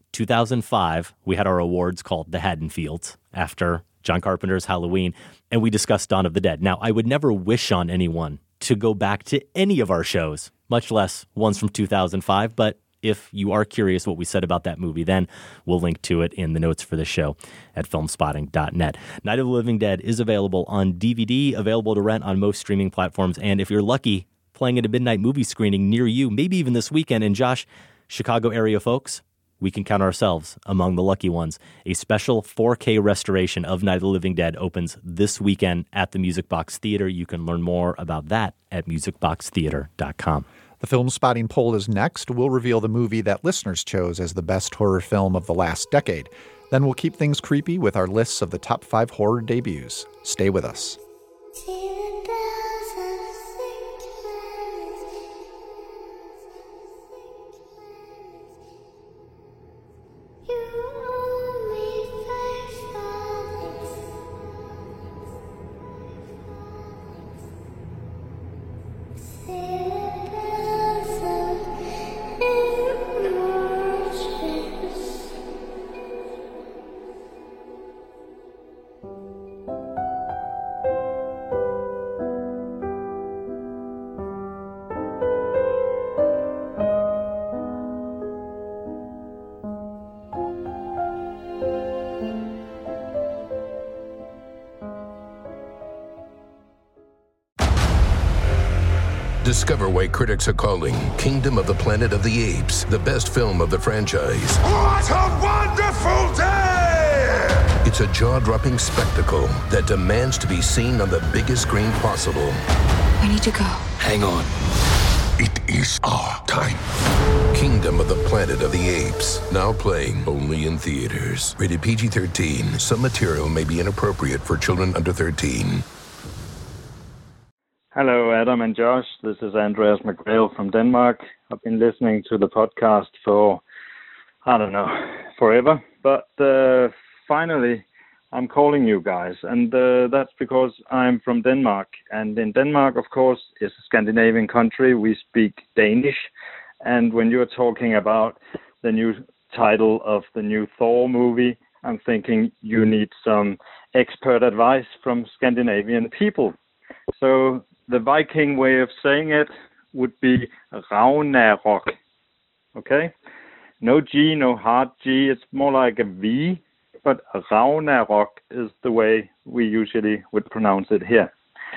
2005, we had our awards called the Haddonfields after John Carpenter's Halloween, and we discussed Dawn of the Dead. Now, I would never wish on anyone to go back to any of our shows, much less ones from 2005, but if you are curious what we said about that movie, then we'll link to it in the notes for the show at filmspotting.net. Night of the Living Dead is available on DVD, available to rent on most streaming platforms, and if you're lucky, playing at a midnight movie screening near you, maybe even this weekend. And Josh, Chicago area folks, we can count ourselves among the lucky ones. A special 4K restoration of Night of the Living Dead opens this weekend at the Music Box Theater. You can learn more about that at musicboxtheater.com. The Film Spotting poll is next. We'll reveal the movie that listeners chose as the best horror film of the last decade. Then we'll keep things creepy with our lists of the top 5 horror debuts. Stay with us. Discover why critics are calling Kingdom of the Planet of the Apes the best film of the franchise. What a wonderful day! It's a jaw-dropping spectacle that demands to be seen on the biggest screen possible. We need to go. Hang on. It is our time. Kingdom of the Planet of the Apes. Now playing only in theaters. Rated PG-13. Some material may be inappropriate for children under 13. Hello, Adam and Josh. This is Andreas McGrail from Denmark. I've been listening to the podcast for, forever. But finally, I'm calling you guys. And that's because I'm from Denmark. And in Denmark, of course, is a Scandinavian country. We speak Danish. And when you're talking about the new title of the new Thor movie, I'm thinking you need some expert advice from Scandinavian people. So the Viking way of saying it would be Ragnarok. Okay? No G, no hard G. It's more like a V, but Ragnarok is the way we usually would pronounce it here.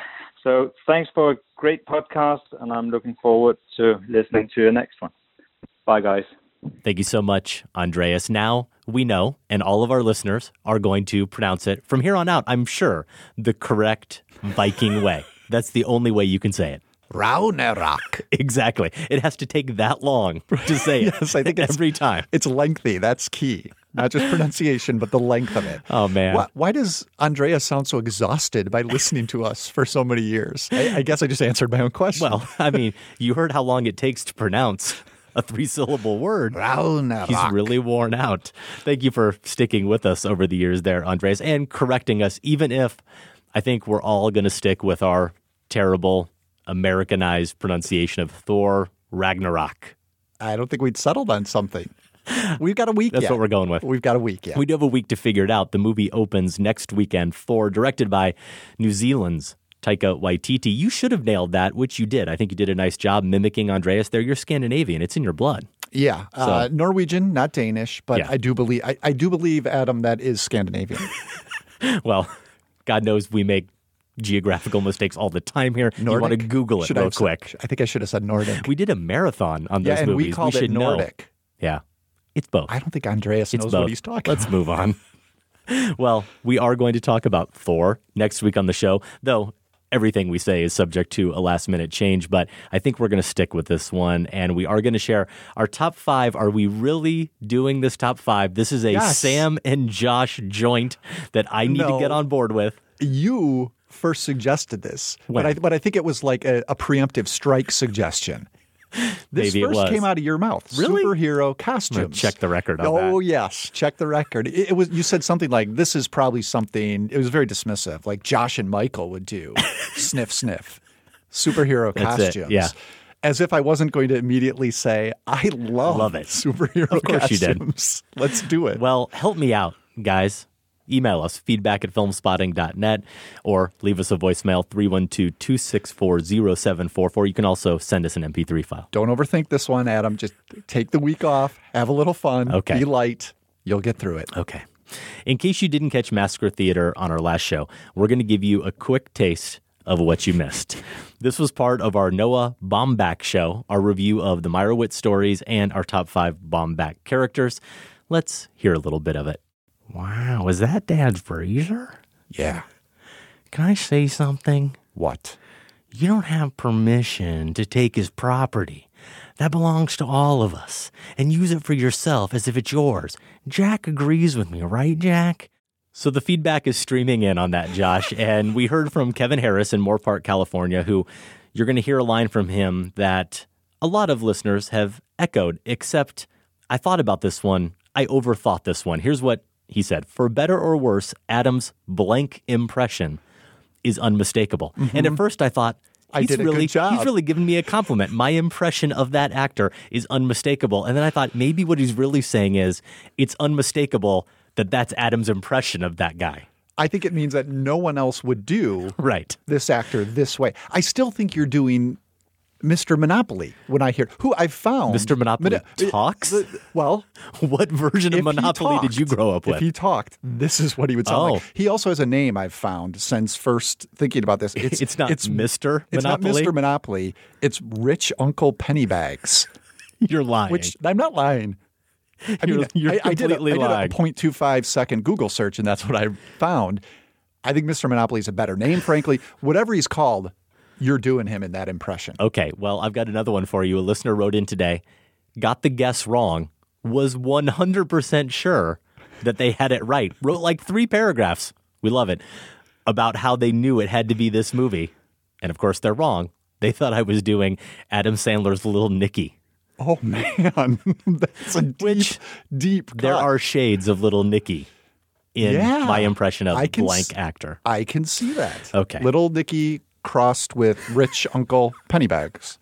So thanks for a great podcast, and I'm looking forward to listening to your next one. Bye, guys. Thank you so much, Andreas. Now we know, and all of our listeners are going to pronounce it from here on out, I'm sure, the correct Viking way. That's the only way you can say it. Ragnarok. Exactly. It has to take that long to say it. Yes, I think every time. It's lengthy. That's key. Not just pronunciation, but the length of it. Oh, man. Why does Andreas sound so exhausted by listening to us for so many years? I guess I just answered my own question. Well, I mean, you heard how long it takes to pronounce a 3-syllable word. Ragnarok. He's really worn out. Thank you for sticking with us over the years there, Andreas, and correcting us, even if I think we're all going to stick with our terrible Americanized pronunciation of Thor Ragnarok. I don't think we'd settled on something. We've got a week That's yet. what we're going with. We've got a week yet. We do have a week to figure it out. The movie opens next weekend, Thor, directed by New Zealand's Taika Waititi. You should have nailed that, which you did. I think you did a nice job mimicking Andreas there. You're Scandinavian. It's in your blood. Yeah. So, Norwegian, not Danish, but yeah. I do believe, Adam, that is Scandinavian. Well, God knows we make geographical mistakes all the time here. Nordic? You want to Google it real quick. I think I should have said Nordic. We did a marathon on those and movies. we called it Nordic. Know. Yeah. It's both. I don't think Andreas knows what he's talking Let's about. move on. Well, we are going to talk about Thor next week on the show, though everything we say is subject to a last-minute change, but I think we're going to stick with this one, and we are going to share our top 5. Are we really doing this top 5? This is a Sam and Josh joint that I need to get on board with. You first suggested this, but I think it was like a preemptive strike suggestion. This Maybe first came out of your mouth. Really? Superhero costumes. Check the record on that. Oh, yes. Check the record. It was. You said something like, this is probably something, it was very dismissive, like Josh and Michael would do. Sniff, sniff. Superhero That's costumes. it. Yeah. As if I wasn't going to immediately say, I love it. Superhero Of course costumes. you did. Let's do it. Well, help me out, guys. Email us, feedback@filmspotting.net, or leave us a voicemail, 312-264-0744. You can also send us an MP3 file. Don't overthink this one, Adam. Just take the week off, have a little fun, be light. You'll get through it. Okay. In case you didn't catch Massacre Theater on our last show, we're going to give you a quick taste of what you missed. This was part of our Noah Baumbach show, our review of the Meyerowitz stories and our top 5 Baumbach characters. Let's hear a little bit of it. Wow, is that Dad's freezer? Yeah. Can I say something? What? You don't have permission to take his property. That belongs to all of us. And use it for yourself as if it's yours. Jack agrees with me, right, Jack? So the feedback is streaming in on that, Josh. And we heard from Kevin Harris in Moorpark, California, who you're going to hear a line from him that a lot of listeners have echoed, except I thought about this one. I overthought this one. Here's what he said: for better or worse, Adam's blank impression is unmistakable. Mm-hmm. And at first I thought, I did a good job. He's really given me a compliment. My impression of that actor is unmistakable. And then I thought maybe what he's really saying is it's unmistakable that that's Adam's impression of that guy. I think it means that no one else would do this actor this way. I still think you're doing Mr. Monopoly when I hear who I found. Mr. Monopoly talks? Well, what version of Monopoly did you grow up with? If he talked, this is what he would sound like. He also has a name I've found since first thinking about this. It's not Mr. Monopoly? It's not Mr. Monopoly. It's Rich Uncle Pennybags. You're lying. Which I'm not lying. I mean, you're I did a lying. 0.25 second Google search, and that's what I found. I think Mr. Monopoly is a better name, frankly. Whatever he's called, you're doing him in that impression. Okay, well, I've got another one for you. A listener wrote in today, got the guess wrong, was 100% sure that they had it right. Wrote like 3 paragraphs. We love it. About how they knew it had to be this movie. And of course, they're wrong. They thought I was doing Adam Sandler's Little Nicky. Oh, man. That's a deep cut. There are shades of Little Nicky in my impression of blank actor. I can see that. Okay. Little Nicky crossed with Rich Uncle Pennybags.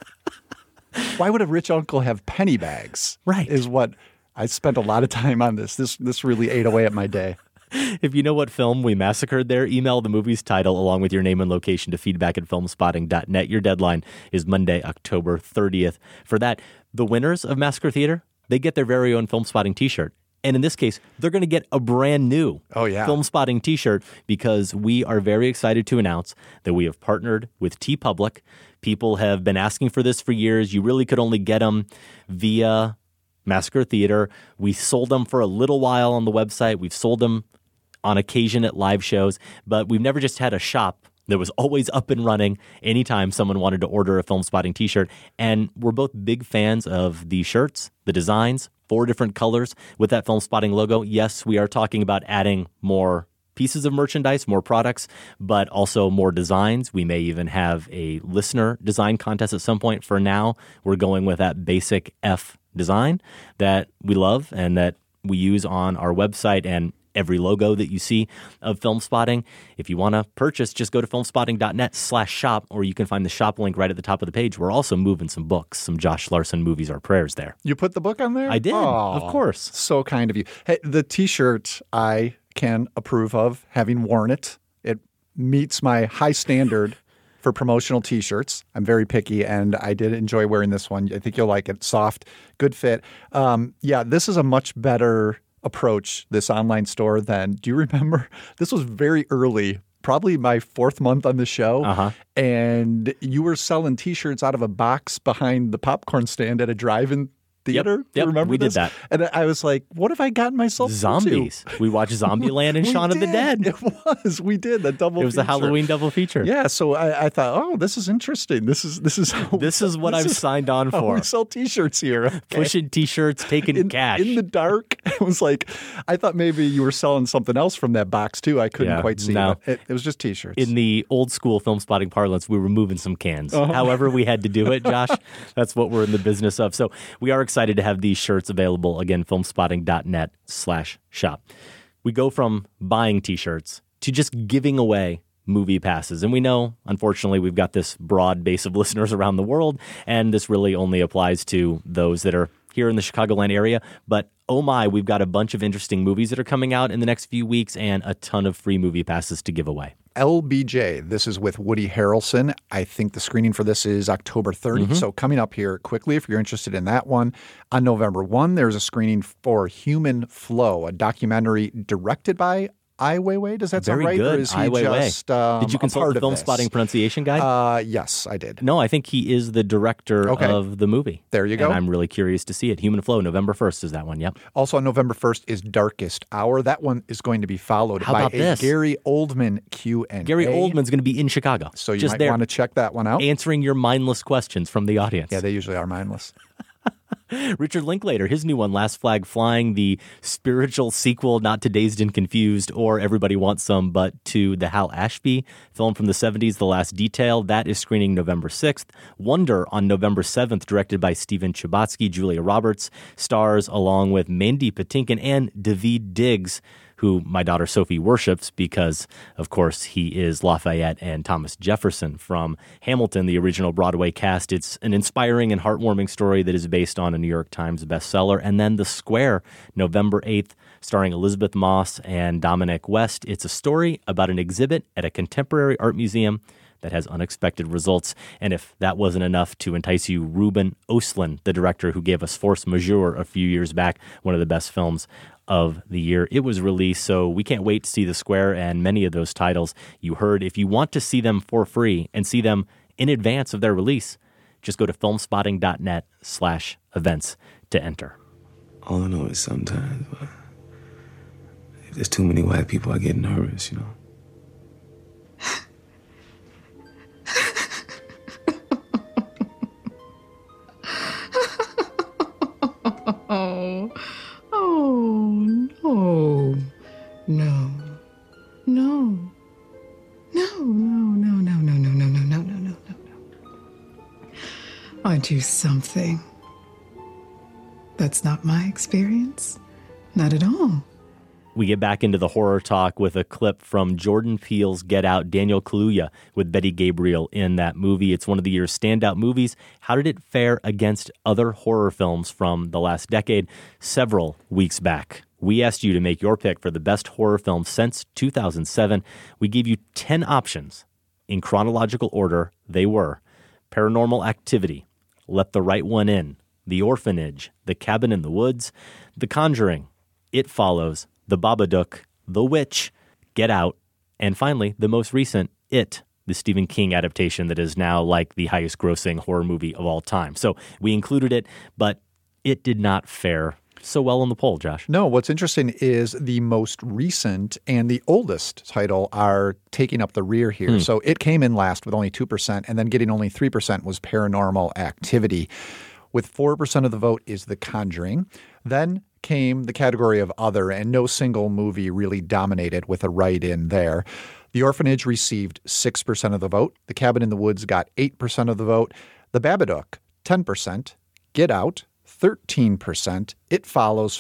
Why would a rich uncle have pennybags? Right. Is what I spent a lot of time on this. This really ate away at my day. If you know what film we massacred there, email the movie's title along with your name and location to feedback@filmspotting.net. Your deadline is Monday, October 30th. For that, the winners of Massacre Theater, they get their very own Film Spotting t-shirt. And in this case, they're going to get a brand new Film Spotting t-shirt because we are very excited to announce that we have partnered with TeePublic. People have been asking for this for years. You really could only get them via Massacre Theater. We sold them for a little while on the website. We've sold them on occasion at live shows, but we've never just had a shop that was always up and running anytime someone wanted to order a Film Spotting t-shirt. And we're both big fans of the shirts, the designs, 4 different colors with that Film Spotting logo. Yes, we are talking about adding more pieces of merchandise, more products, but also more designs. We may even have a listener design contest at some point. For now, we're going with that basic F design that we love and that we use on our website and every logo that you see of Film Spotting. If you want to purchase, just go to filmspotting.net/shop, or you can find the shop link right at the top of the page. We're also moving some books, some Josh Larsen movies or prayers there. You put the book on there? I did, of course. So kind of you. Hey, the t-shirt I can approve of, having worn it. It meets my high standard for promotional t-shirts. I'm very picky, and I did enjoy wearing this one. I think you'll like it. Soft, good fit. This is a much better approach, this online store, than, do you remember? This was very early, probably my 4th month on the show. And you were selling t-shirts out of a box behind the popcorn stand at a drive-in theater. Yep, Do you remember we this? did that. And I was like, what have I gotten myself Zombies. into? We watched Zombieland and Shaun of the Dead. It was. We did the double feature. It was a Halloween double feature. Yeah, so I thought, this is interesting. This is what I've signed on for. We sell t-shirts here. Okay. Pushing t-shirts, taking cash. In the dark. It was like, I thought maybe you were selling something else from that box too. I couldn't quite see it. It was just t-shirts. In the old school Film Spotting parlance, we were moving some cans. However we had to do it, Josh, that's what we're in the business of. So we are excited to have these shirts available. Again, filmspotting.net/shop. We go from buying t-shirts to just giving away movie passes. And we know, unfortunately, we've got this broad base of listeners around the world, and this really only applies to those that are here in the Chicagoland area. But oh my, we've got a bunch of interesting movies that are coming out in the next few weeks and a ton of free movie passes to give away. LBJ, this is with Woody Harrelson. I think the screening for this is October 30th. So coming up here quickly, if you're interested in that one. On November 1, there's a screening for Human Flow, a documentary directed by Ai Weiwei. Does that sound right? Very good. Or is he just Did you consult the Film Spotting pronunciation guide? Yes, I did. No, I think he is the director of the movie. There you go. And I'm really curious to see it. Human Flow, November 1st is that one, yep. Also on November 1st is Darkest Hour. That one is going to be followed by a Gary Oldman Q&A. Gary Oldman's going to be in Chicago. So you might want to check that one out. Answering your mindless questions from the audience. Yeah, they usually are mindless. Richard Linklater, his new one, Last Flag Flying, the spiritual sequel, not to Dazed and Confused or Everybody Wants Some, but to the Hal Ashby film from the 70s, The Last Detail. That is screening November 6th. Wonder on November 7th, directed by Steven Chbosky. Julia Roberts stars along with Mandy Patinkin and Daveed Diggs, who my daughter Sophie worships because, of course, he is Lafayette and Thomas Jefferson from Hamilton, the original Broadway cast. It's an inspiring and heartwarming story that is based on a New York Times bestseller. And then The Square, November 8th, starring Elizabeth Moss and Dominic West. It's a story about an exhibit at a contemporary art museum that has unexpected results. And if that wasn't enough to entice you, Ruben Östlund, the director who gave us Force Majeure a few years back, one of the best films of the year. It was released, so we can't wait to see The Square and many of those titles you heard. If you want to see them for free and see them in advance of their release, just go to filmspotting.net/events to enter. All I know is sometimes if there's too many white people, I get nervous, Do something. That's not my experience. Not at all. We get back into the horror talk with a clip from Jordan Peele's Get Out, Daniel Kaluuya with Betty Gabriel in that movie. It's one of the year's standout movies. How did it fare against other horror films from the last decade? Several weeks back, we asked you to make your pick for the best horror film since 2007. We gave you 10 options. In chronological order, they were Paranormal Activity, Let the Right One In, The Orphanage, The Cabin in the Woods, The Conjuring, It Follows, The Babadook, The Witch, Get Out, and finally, the most recent, It, the Stephen King adaptation that is now like the highest grossing horror movie of all time. So we included it, but it did not fare so well on the poll, Josh. No, what's interesting is the most recent and the oldest title are taking up the rear here. So it came in last with only 2%, and then getting only 3% was Paranormal Activity. With 4% of the vote is The Conjuring. Then came the category of other, and no single movie really dominated with a write-in there. The Orphanage received 6% of the vote. The Cabin in the Woods got 8% of the vote. The Babadook, 10%. Get Out, 13%. It Follows,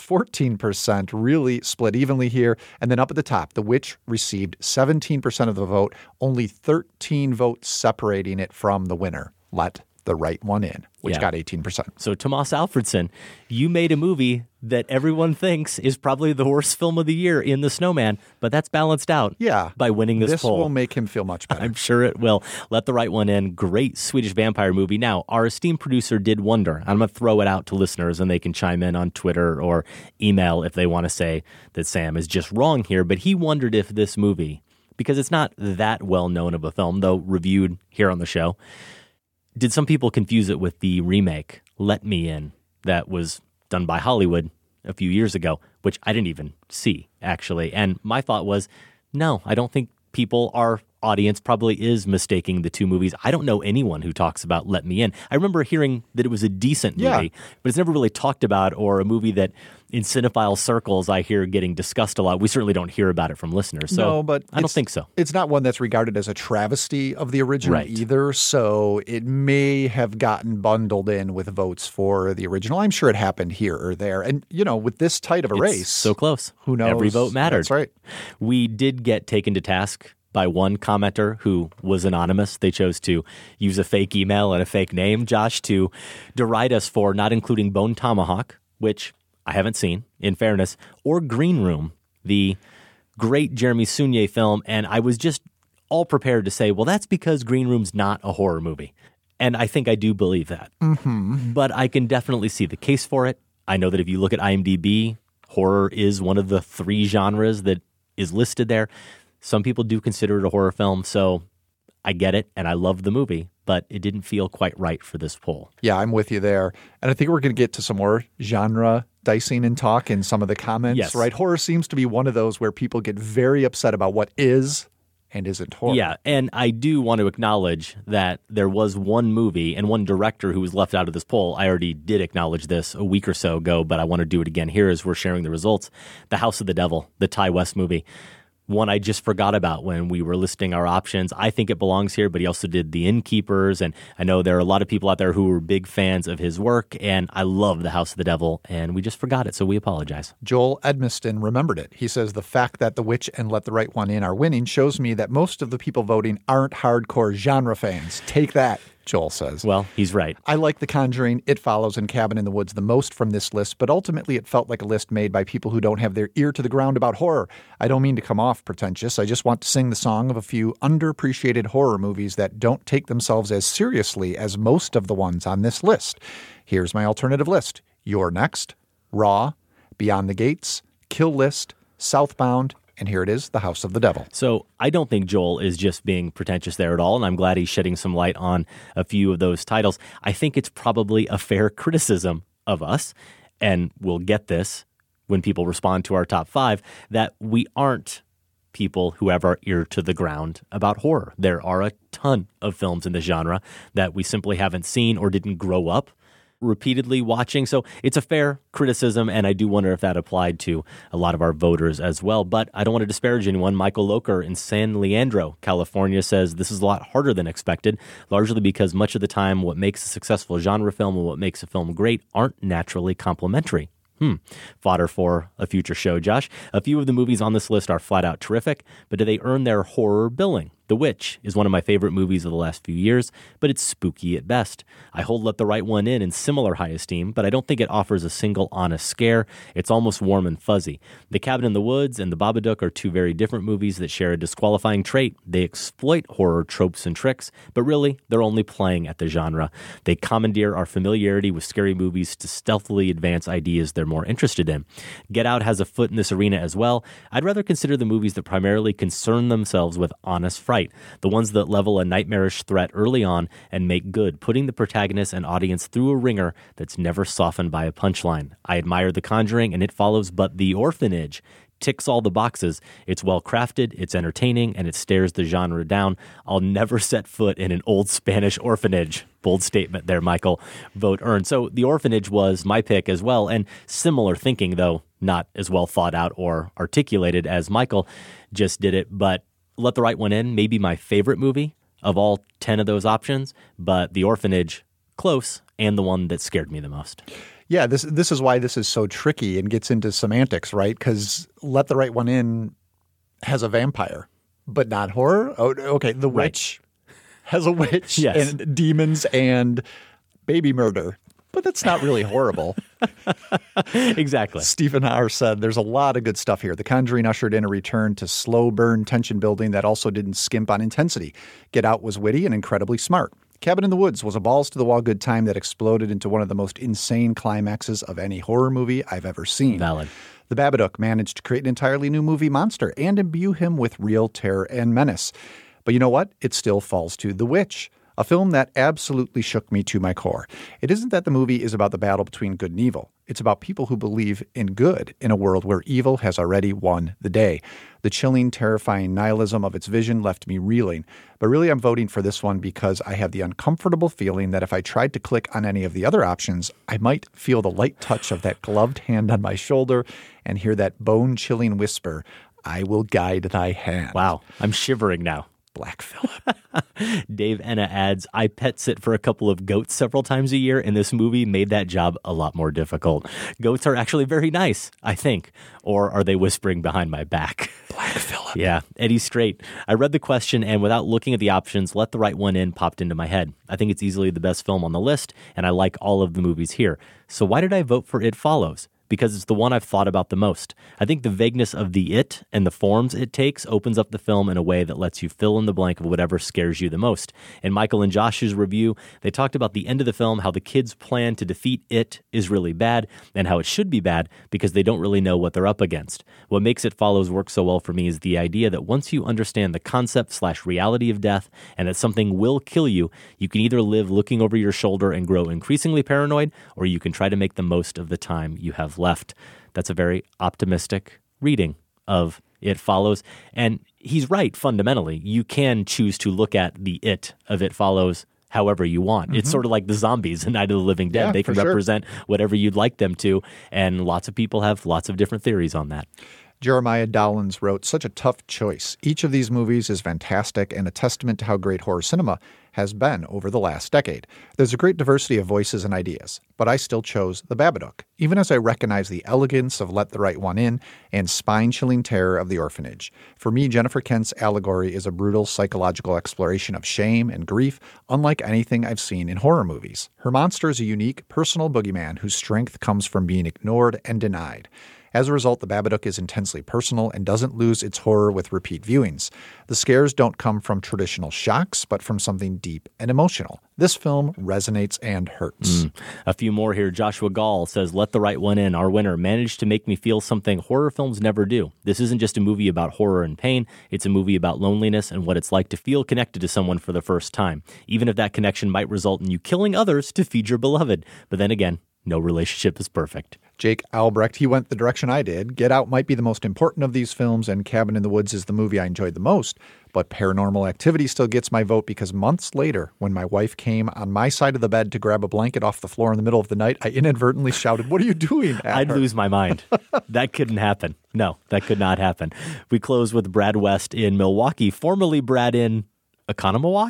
14%, really split evenly here. And then up at the top, The Witch received 17% of the vote, only 13 votes separating it from the winner. Let the Right One In, which got 18%. So Tomas Alfredson, you made a movie that everyone thinks is probably the worst film of the year in The Snowman, but that's balanced out by winning this poll. This will make him feel much better. I'm sure it will. Let the Right One In. Great Swedish vampire movie. Now, our esteemed producer did wonder. I'm going to throw it out to listeners, and they can chime in on Twitter or email if they want to say that Sam is just wrong here. But he wondered if this movie, because it's not that well known of a film, though reviewed here on the show, did some people confuse it with the remake, Let Me In, that was done by Hollywood a few years ago, which I didn't even see, actually. And my thought was, no, I don't think our audience probably is mistaking the two movies. I don't know anyone who talks about Let Me In. I remember hearing that it was a decent movie, but it's never really talked about, or a movie that in cinephile circles I hear getting discussed a lot. We certainly don't hear about it from listeners. So no, but I don't think so. It's not one that's regarded as a travesty of the original either, so it may have gotten bundled in with votes for the original. I'm sure it happened here or there. And, with this tight of a race. So close. Who knows? Every vote mattered. That's right. We did get taken to task by one commenter who was anonymous. They chose to use a fake email and a fake name, Josh, to deride us for not including Bone Tomahawk, which I haven't seen, in fairness, or Green Room, the great Jeremy Saulnier film. And I was just all prepared to say, well, that's because Green Room's not a horror movie. And I think I do believe that. But I can definitely see the case for it. I know that if you look at IMDb, horror is one of the 3 genres that is listed there. Some people do consider it a horror film, so I get it, and I love the movie, but it didn't feel quite right for this poll. Yeah, I'm with you there. And I think we're going to get to some more genre dicing and talk in some of the comments, right? Horror seems to be one of those where people get very upset about what is and isn't horror. Yeah, and I do want to acknowledge that there was one movie and one director who was left out of this poll. I already did acknowledge this a week or so ago, but I want to do it again here as we're sharing the results. The House of the Devil, the Ty West movie. One I just forgot about when we were listing our options. I think it belongs here, but he also did The Innkeepers, and I know there are a lot of people out there who were big fans of his work, and I love The House of the Devil, and we just forgot it, so we apologize. Joel Edmiston remembered it. He says, the fact that The Witch and Let the Right One In are winning shows me that most of the people voting aren't hardcore genre fans. Take that, Joel says. Well, he's right. I like The Conjuring, It Follows, and Cabin in the Woods the most from this list, but ultimately it felt like a list made by people who don't have their ear to the ground about horror. I don't mean to come off pretentious. I just want to sing the song of a few underappreciated horror movies that don't take themselves as seriously as most of the ones on this list. Here's my alternative list. You're Next, Raw, Beyond the Gates, Kill List, Southbound, and here it is, The House of the Devil. So I don't think Joel is just being pretentious there at all, and I'm glad he's shedding some light on a few of those titles. I think it's probably a fair criticism of us, and we'll get this when people respond to our top 5, that we aren't people who have our ear to the ground about horror. There are a ton of films in the genre that we simply haven't seen or didn't grow up repeatedly watching. So it's a fair criticism, and I do wonder if that applied to a lot of our voters as well. But I don't want to disparage anyone. Michael Locher in San Leandro, California, says this is a lot harder than expected, largely because much of the time what makes a successful genre film and what makes a film great aren't naturally complementary. Fodder for a future show, Josh. A few of the movies on this list are flat out terrific, but do they earn their horror billing? The Witch is one of my favorite movies of the last few years, but it's spooky at best. I hold Let the Right One in similar high esteem, but I don't think it offers a single honest scare. It's almost warm and fuzzy. The Cabin in the Woods and The Babadook are two very different movies that share a disqualifying trait. They exploit horror tropes and tricks, but really, they're only playing at the genre. They commandeer our familiarity with scary movies to stealthily advance ideas they're more interested in. Get Out has a foot in this arena as well. I'd rather consider the movies that primarily concern themselves with honest fright. The ones that level a nightmarish threat early on and make good, putting the protagonist and audience through a ringer that's never softened by a punchline. I admire The Conjuring and It Follows, but The Orphanage ticks all the boxes. It's well crafted, it's entertaining, and it stares the genre down. I'll never set foot in an old Spanish orphanage. Bold statement there, Michael. Vote earned. So The Orphanage was my pick as well, and similar thinking, though not as well thought out or articulated as Michael just did it, but Let the Right One In may be my favorite movie of all 10 of those options, but The Orphanage, close, and the one that scared me the most. Yeah, this is why this is so tricky and gets into semantics, right? Because Let the Right One In has a vampire, but not horror. Oh, okay, The Witch has a witch Yes. and demons and baby murder, but that's not really horrible. Exactly. Stephen Haar said there's a lot of good stuff here. The Conjuring ushered in a return to slow burn tension building that also didn't skimp on intensity. Get Out was witty and incredibly smart. Cabin in the Woods was a balls-to-the-wall good time that exploded into one of the most insane climaxes of any horror movie I've ever seen. Valid. The Babadook managed to create an entirely new movie monster and imbue him with real terror and menace. But you know what? It still falls to The Witch, a film that absolutely shook me to my core. It isn't that the movie is about the battle between good and evil. It's about people who believe in good in a world where evil has already won the day. The chilling, terrifying nihilism of its vision left me reeling. But really, I'm voting for this one because I have the uncomfortable feeling that if I tried to click on any of the other options, I might feel the light touch of that gloved hand on my shoulder and hear that bone-chilling whisper, "I will guide thy hand." Wow, I'm shivering now. Black Phillip. Dave Enna adds, I pet sit for a couple of goats several times a year, and this movie made that job a lot more difficult. Goats are actually very nice, I think. Or are they whispering behind my back? Black Phillip. Yeah, Eddie Straight. I read the question, and without looking at the options, Let the Right One In popped into my head. I think it's easily the best film on the list, and I like all of the movies here. So why did I vote for It Follows? Because it's the one I've thought about the most. I think the vagueness of the it and the forms it takes opens up the film in a way that lets you fill in the blank of whatever scares you the most. In Michael and Josh's review, they talked about the end of the film, how the kids' plan to defeat it is really bad, and how it should be bad because they don't really know what they're up against. What makes It Follows work so well for me is the idea that once you understand the concept/reality of death and that something will kill you, you can either live looking over your shoulder and grow increasingly paranoid, or you can try to make the most of the time you have left. That's a very optimistic reading of It Follows. And he's right, fundamentally. You can choose to look at the it of It Follows however you want. It's sort of like the zombies in Night of the Living Dead. Yeah, they can represent whatever you'd like them to. And lots of people have lots of different theories on that. Jeremiah Dollins wrote, such a tough choice. Each of these movies is fantastic and a testament to how great horror cinema has been over the last decade. There's a great diversity of voices and ideas, but I still chose The Babadook, even as I recognize the elegance of Let the Right One In and spine-chilling terror of The Orphanage. For me, Jennifer Kent's allegory is a brutal psychological exploration of shame and grief, unlike anything I've seen in horror movies. Her monster is a unique, personal boogeyman whose strength comes from being ignored and denied. As a result, The Babadook is intensely personal and doesn't lose its horror with repeat viewings. The scares don't come from traditional shocks, but from something deep and emotional. This film resonates and hurts. A few more here. Joshua Gall says, Let the Right One In, our winner, managed to make me feel something horror films never do. This isn't just a movie about horror and pain. It's a movie about loneliness and what it's like to feel connected to someone for the first time, even if that connection might result in you killing others to feed your beloved. But then again, no relationship is perfect. Jake Albrecht, he went the direction I did. Get Out might be the most important of these films, and Cabin in the Woods is the movie I enjoyed the most. But Paranormal Activity still gets my vote because months later, when my wife came on my side of the bed to grab a blanket off the floor in the middle of the night, I inadvertently shouted, "What are you doing?" at I'd her. lose my mind. That couldn't happen. No, that could not happen. We close with Brad West in Milwaukee, formerly Brad in Economawalk.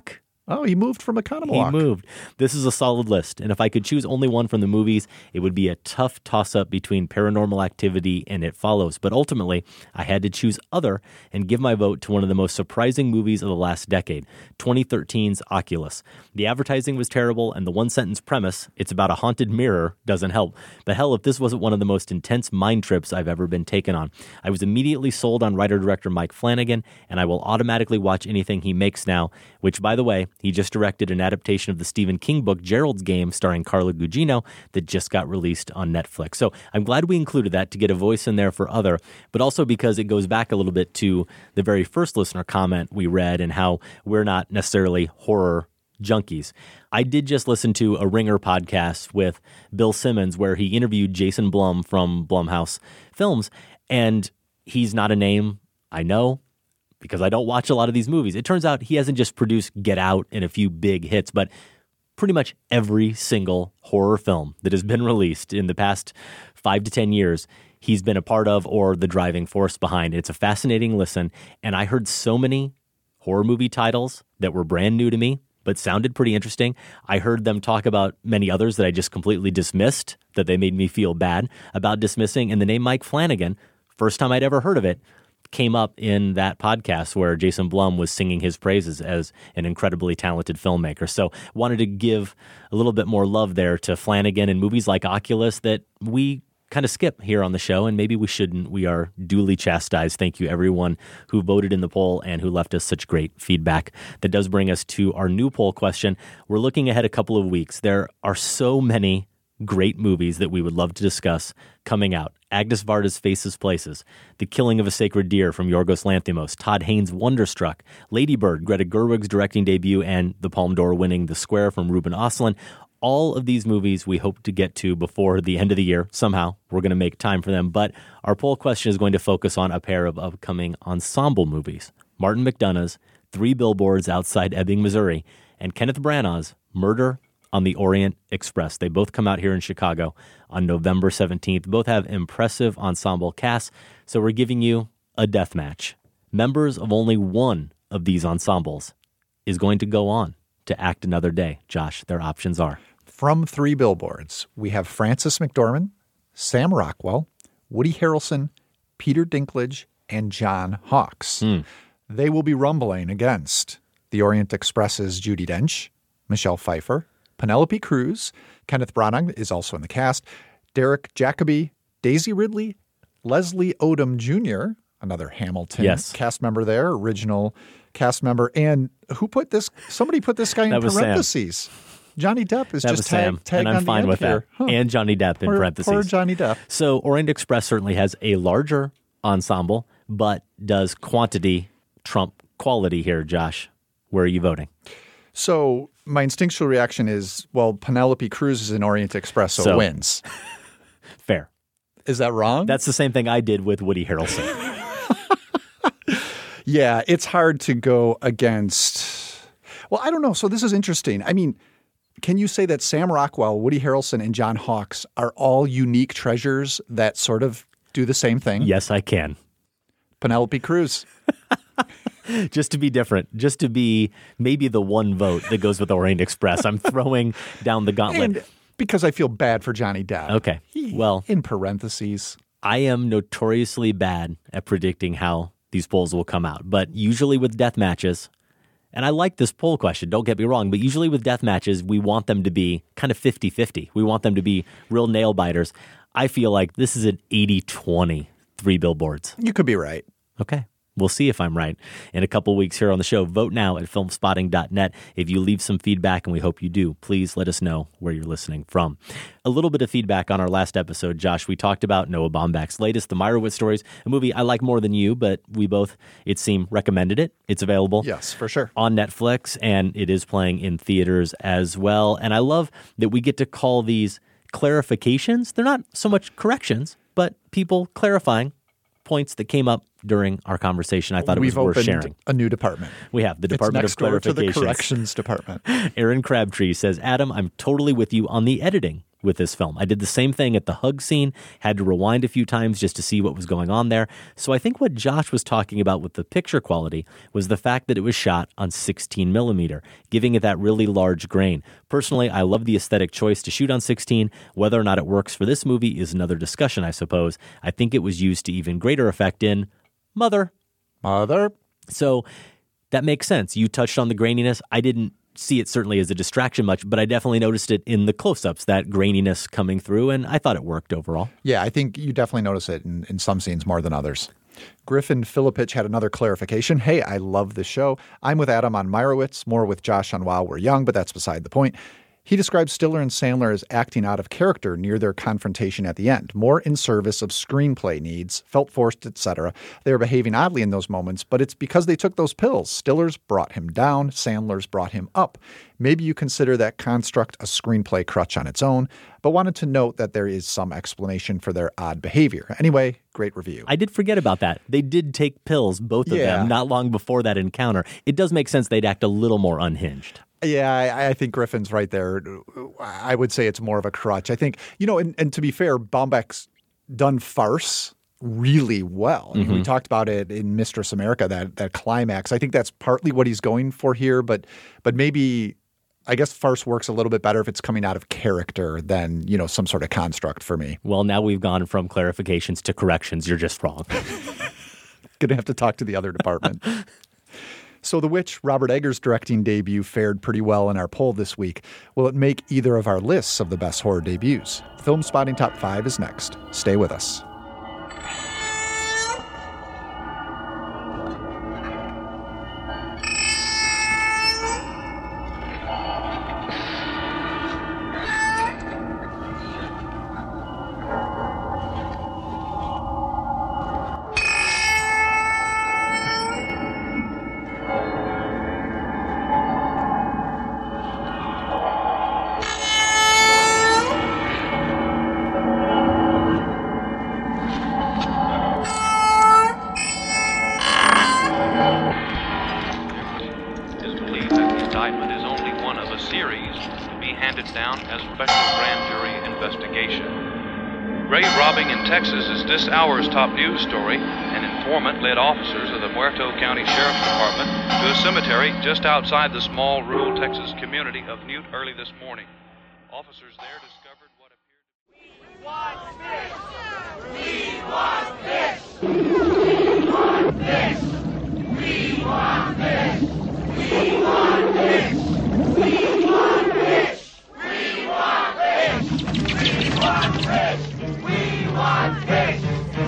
Oh, he moved from Economolog. He moved. This is a solid list, and if I could choose only one from the movies, it would be a tough toss-up between Paranormal Activity and It Follows. But ultimately, I had to choose Other and give my vote to one of the most surprising movies of the last decade, 2013's Oculus. The advertising was terrible, and the one-sentence premise, it's about a haunted mirror, doesn't help. But hell, if this wasn't one of the most intense mind trips I've ever been taken on. I was immediately sold on writer-director Mike Flanagan, and I will automatically watch anything he makes now, which, by the way, he just directed an adaptation of the Stephen King book Gerald's Game starring Carla Gugino that just got released on Netflix. So I'm glad we included that to get a voice in there for Other, but also because it goes back a little bit to the very first listener comment we read and how we're not necessarily horror junkies. I did just listen to a Ringer podcast with Bill Simmons where he interviewed Jason Blum from Blumhouse Films, and he's not a name I know, because I don't watch a lot of these movies. It turns out he hasn't just produced Get Out and a few big hits, but pretty much every single horror film that has been released in the past 5 to 10 years, he's been a part of or the driving force behind. It's a fascinating listen, and I heard so many horror movie titles that were brand new to me, but sounded pretty interesting. I heard them talk about many others that I just completely dismissed, that they made me feel bad about dismissing, and the name Mike Flanagan, first time I'd ever heard of it, came up in that podcast where Jason Blum was singing his praises as an incredibly talented filmmaker. So wanted to give a little bit more love there to Flanagan and movies like Oculus that we kind of skip here on the show, and maybe we shouldn't. We are duly chastised. Thank you, everyone who voted in the poll and who left us such great feedback. That does bring us to our new poll question. We're looking ahead a couple of weeks. There are so many great movies that we would love to discuss coming out. Agnes Varda's Faces Places, The Killing of a Sacred Deer from Yorgos Lanthimos, Todd Haynes' Wonderstruck, Lady Bird, Greta Gerwig's directing debut, and the Palme d'Or winning The Square from Ruben Östlund. All of these movies we hope to get to before the end of the year. Somehow we're going to make time for them. But our poll question is going to focus on a pair of upcoming ensemble movies. Martin McDonagh's 3 Billboards Outside Ebbing, Missouri, and Kenneth Branagh's Murder on the Orient Express. They both come out here in Chicago on November 17th. Both have impressive ensemble casts, so we're giving you a death match. Members of only one of these ensembles is going to go on to act another day. Josh, their options are. From 3 Billboards, we have Frances McDormand, Sam Rockwell, Woody Harrelson, Peter Dinklage, and John Hawkes. They will be rumbling against the Orient Express's Judi Dench, Michelle Pfeiffer, Penelope Cruz, Kenneth Branagh is also in the cast, Derek Jacobi, Daisy Ridley, Leslie Odom Jr., another Hamilton cast member there, original cast member. And who put this? Somebody put this guy in parentheses. Sam. Johnny Depp is that just tagged and I'm fine with here. that. And Johnny Depp in parentheses. Poor Johnny Depp. So Orient Express certainly has a larger ensemble, but does quantity trump quality here, Josh? Where are you voting? So my instinctual reaction is, well, Penelope Cruz is in Orient Express, so wins. Fair. Is that wrong? That's the same thing I did with Woody Harrelson. Yeah, it's hard to go against. Well, I don't know. So this is interesting. I mean, can you say that Sam Rockwell, Woody Harrelson, and John Hawkes are all unique treasures that sort of do the same thing? Yes, I can. Penelope Cruz. Just to be different, just to be maybe the one vote that goes with Orient Express. I'm throwing down the gauntlet. And because I feel bad for Johnny Depp. Okay. Well, in parentheses. I am notoriously bad at predicting how these polls will come out. But usually with death matches, and I like this poll question, don't get me wrong, but usually with death matches, we want them to be kind of 50-50. We want them to be real nail biters. I feel like this is an 80-20, 3 Billboards. You could be right. Okay. We'll see if I'm right in a couple weeks here on the show. Vote now at filmspotting.net. If you leave some feedback, and we hope you do, please let us know where you're listening from. A little bit of feedback on our last episode, Josh. We talked about Noah Baumbach's latest, The Meyerowitz Stories, a movie I like more than you, but we both, it seemed, recommended it. It's available. Yes, for sure. On Netflix, and it is playing in theaters as well. And I love that we get to call these clarifications. They're not so much corrections, but people clarifying points that came up during our conversation. I thought it was worth sharing. We've opened a new department. We have the Department of Clarifications. To the Corrections Department. Aaron Crabtree says, Adam, I'm totally with you on the editing. with this film. I did the same thing at the hug scene, had to rewind a few times just to see what was going on there. So I think what Josh was talking about with the picture quality was the fact that it was shot on 16 millimeter, giving it that really large grain. Personally, I love the aesthetic choice to shoot on 16. Whether or not it works for this movie is another discussion, I suppose. I think it was used to even greater effect in Mother. So that makes sense. You touched on the graininess. I didn't see it certainly as a distraction much, but I definitely noticed it in the close-ups, that graininess coming through, and I thought it worked overall. Yeah, I think you definitely notice it in some scenes more than others. Griffin Filipich had another clarification. Hey, I love this show. I'm with Adam on Meyerowitz, more with Josh on While We're Young, but that's beside the point. He describes Stiller and Sandler as acting out of character near their confrontation at the end, more in service of screenplay needs, felt forced, etc. They were behaving oddly in those moments, but it's because they took those pills. Stiller's brought him down, Sandler's brought him up. Maybe you consider that construct a screenplay crutch on its own, but wanted to note that there is some explanation for their odd behavior. Anyway, great review. I did forget about that. They did take pills, both of them, not long before that encounter. It does make sense they'd act a little more unhinged. Yeah, I think Griffin's right there. I would say it's more of a crutch. I think, and to be fair, Baumbach's done farce really well. I mean, we talked about it in Mistress America, that climax. I think that's partly what he's going for here, but maybe I guess farce works a little bit better if it's coming out of character than, some sort of construct for me. Well, now we've gone from clarifications to corrections. You're just wrong. Going to have to talk to the other department. So The Witch, Robert Eggers' directing debut, fared pretty well in our poll this week. Will it make either of our lists of the best horror debuts? Film Spotting Top 5 is next. Stay with us. This hour's top news story. An informant led officers of the Muerto County Sheriff's Department to a cemetery just outside the small rural Texas community of Newt early this morning. Officers there discovered what appeared to be... We want this! We want this! We want this! We want this! We want this! We want this! We want this!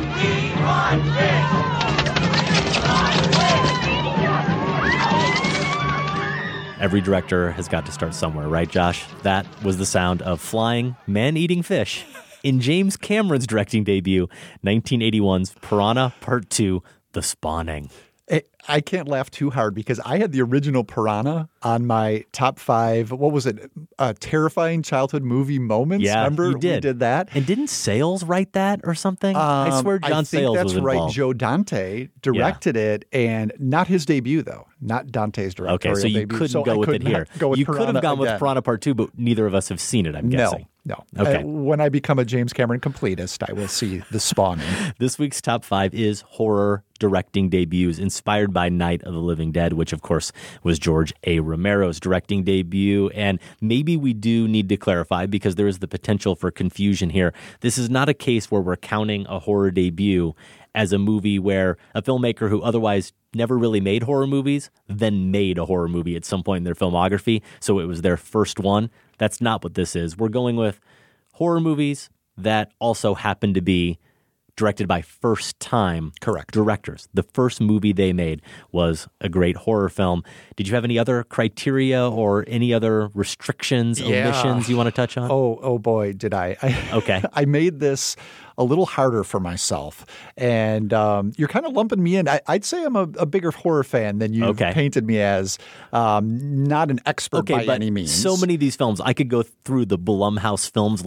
Every director has got to start somewhere, right, Josh? That was the sound of flying men eating fish in James Cameron's directing debut, 1981's Piranha Part 2, The Spawning. I can't laugh too hard because I had the original Piranha on my top 5. What was it? Terrifying childhood movie moments. Yeah, remember you did. We did that. And didn't Sayles write that or something? I swear John Sayles was involved. Right. Joe Dante directed it, and not his debut though. Not Dante's directorial debut. Okay, so you couldn't go with it here. You could have gone with Piranha Part 2, but neither of us have seen it, I'm guessing. No. Okay. When I become a James Cameron completist, I will see The Spawning. This week's top 5 is horror directing debuts inspired by Night of the Living Dead, which of course was George A. Romero's directing debut. And maybe we do need to clarify because there is the potential for confusion here. This is not a case where we're counting a horror debut as a movie where a filmmaker who otherwise never really made horror movies then made a horror movie at some point in their filmography. So it was their first one. That's not what this is. We're going with horror movies that also happen to be directed by first-time directors. The first movie they made was a great horror film. Did you have any other criteria or any other restrictions, omissions you want to touch on? Oh boy, did I. Okay. I made this a little harder for myself. And you're kind of lumping me in. I'd say I'm a bigger horror fan than you've painted me as. Not an expert by any means. So many of these films, I could go through the Blumhouse Films list.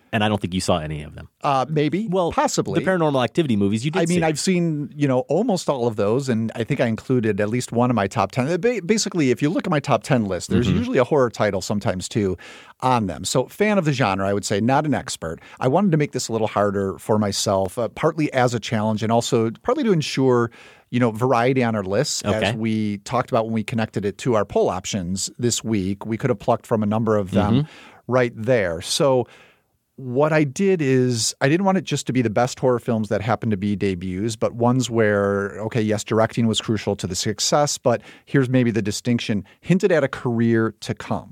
And I don't think you saw any of them. Maybe. Well, possibly. The Paranormal Activity movies you did see. I've seen, almost all of those, and I think I included at least one of my top 10. Basically, if you look at my top 10 list, there's usually a horror title sometimes, too, on them. So fan of the genre, I would say, not an expert. I wanted to make this a little harder for myself, partly as a challenge and also partly to ensure variety on our lists. As we talked about when we connected it to our poll options this week, we could have plucked from a number of them right there. So what I did is I didn't want it just to be the best horror films that happened to be debuts, but ones where, yes, directing was crucial to the success, but here's maybe the distinction, hinted at a career to come.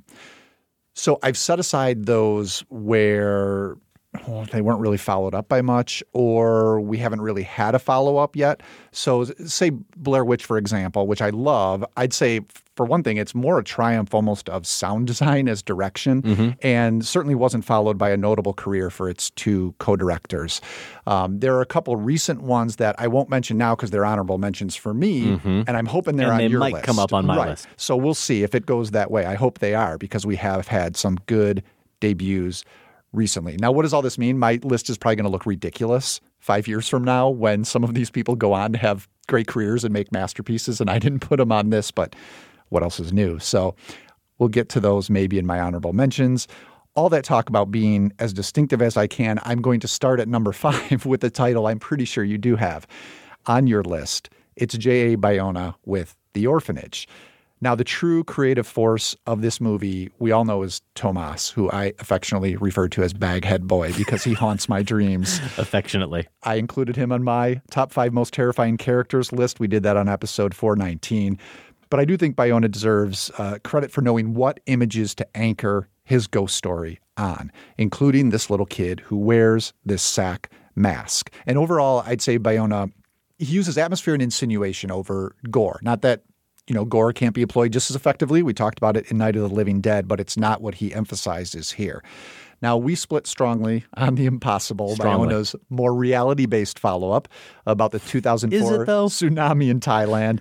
So I've set aside those where they weren't really followed up by much, or we haven't really had a follow-up yet. So say Blair Witch, for example, which I love, I'd say, for one thing, it's more a triumph almost of sound design as direction, and certainly wasn't followed by a notable career for its two co-directors. There are a couple recent ones that I won't mention now because they're honorable mentions for me, and I'm hoping they're on your list. They might come up on my list. So we'll see if it goes that way. I hope they are, because we have had some good debuts recently. Now, what does all this mean? My list is probably going to look ridiculous 5 years from now when some of these people go on to have great careers and make masterpieces, and I didn't put them on this, but what else is new? So we'll get to those maybe in my honorable mentions. All that talk about being as distinctive as I can, I'm going to start at number 5 with a title I'm pretty sure you do have on your list. It's J.A. Bayona with The Orphanage. Now, the true creative force of this movie, we all know, is Tomas, who I affectionately refer to as Baghead Boy because he haunts my dreams. Affectionately. I included him on my top 5 most terrifying characters list. We did that on episode 419. But I do think Bayona deserves credit for knowing what images to anchor his ghost story on, including this little kid who wears this sack mask. And overall, I'd say Bayona, he uses atmosphere and insinuation over gore. Not that gore can't be employed just as effectively. We talked about it in Night of the Living Dead, but it's not what he emphasizes here. Now, we split strongly on The Impossible, Bayona's more reality-based follow-up about the 2004 tsunami in Thailand.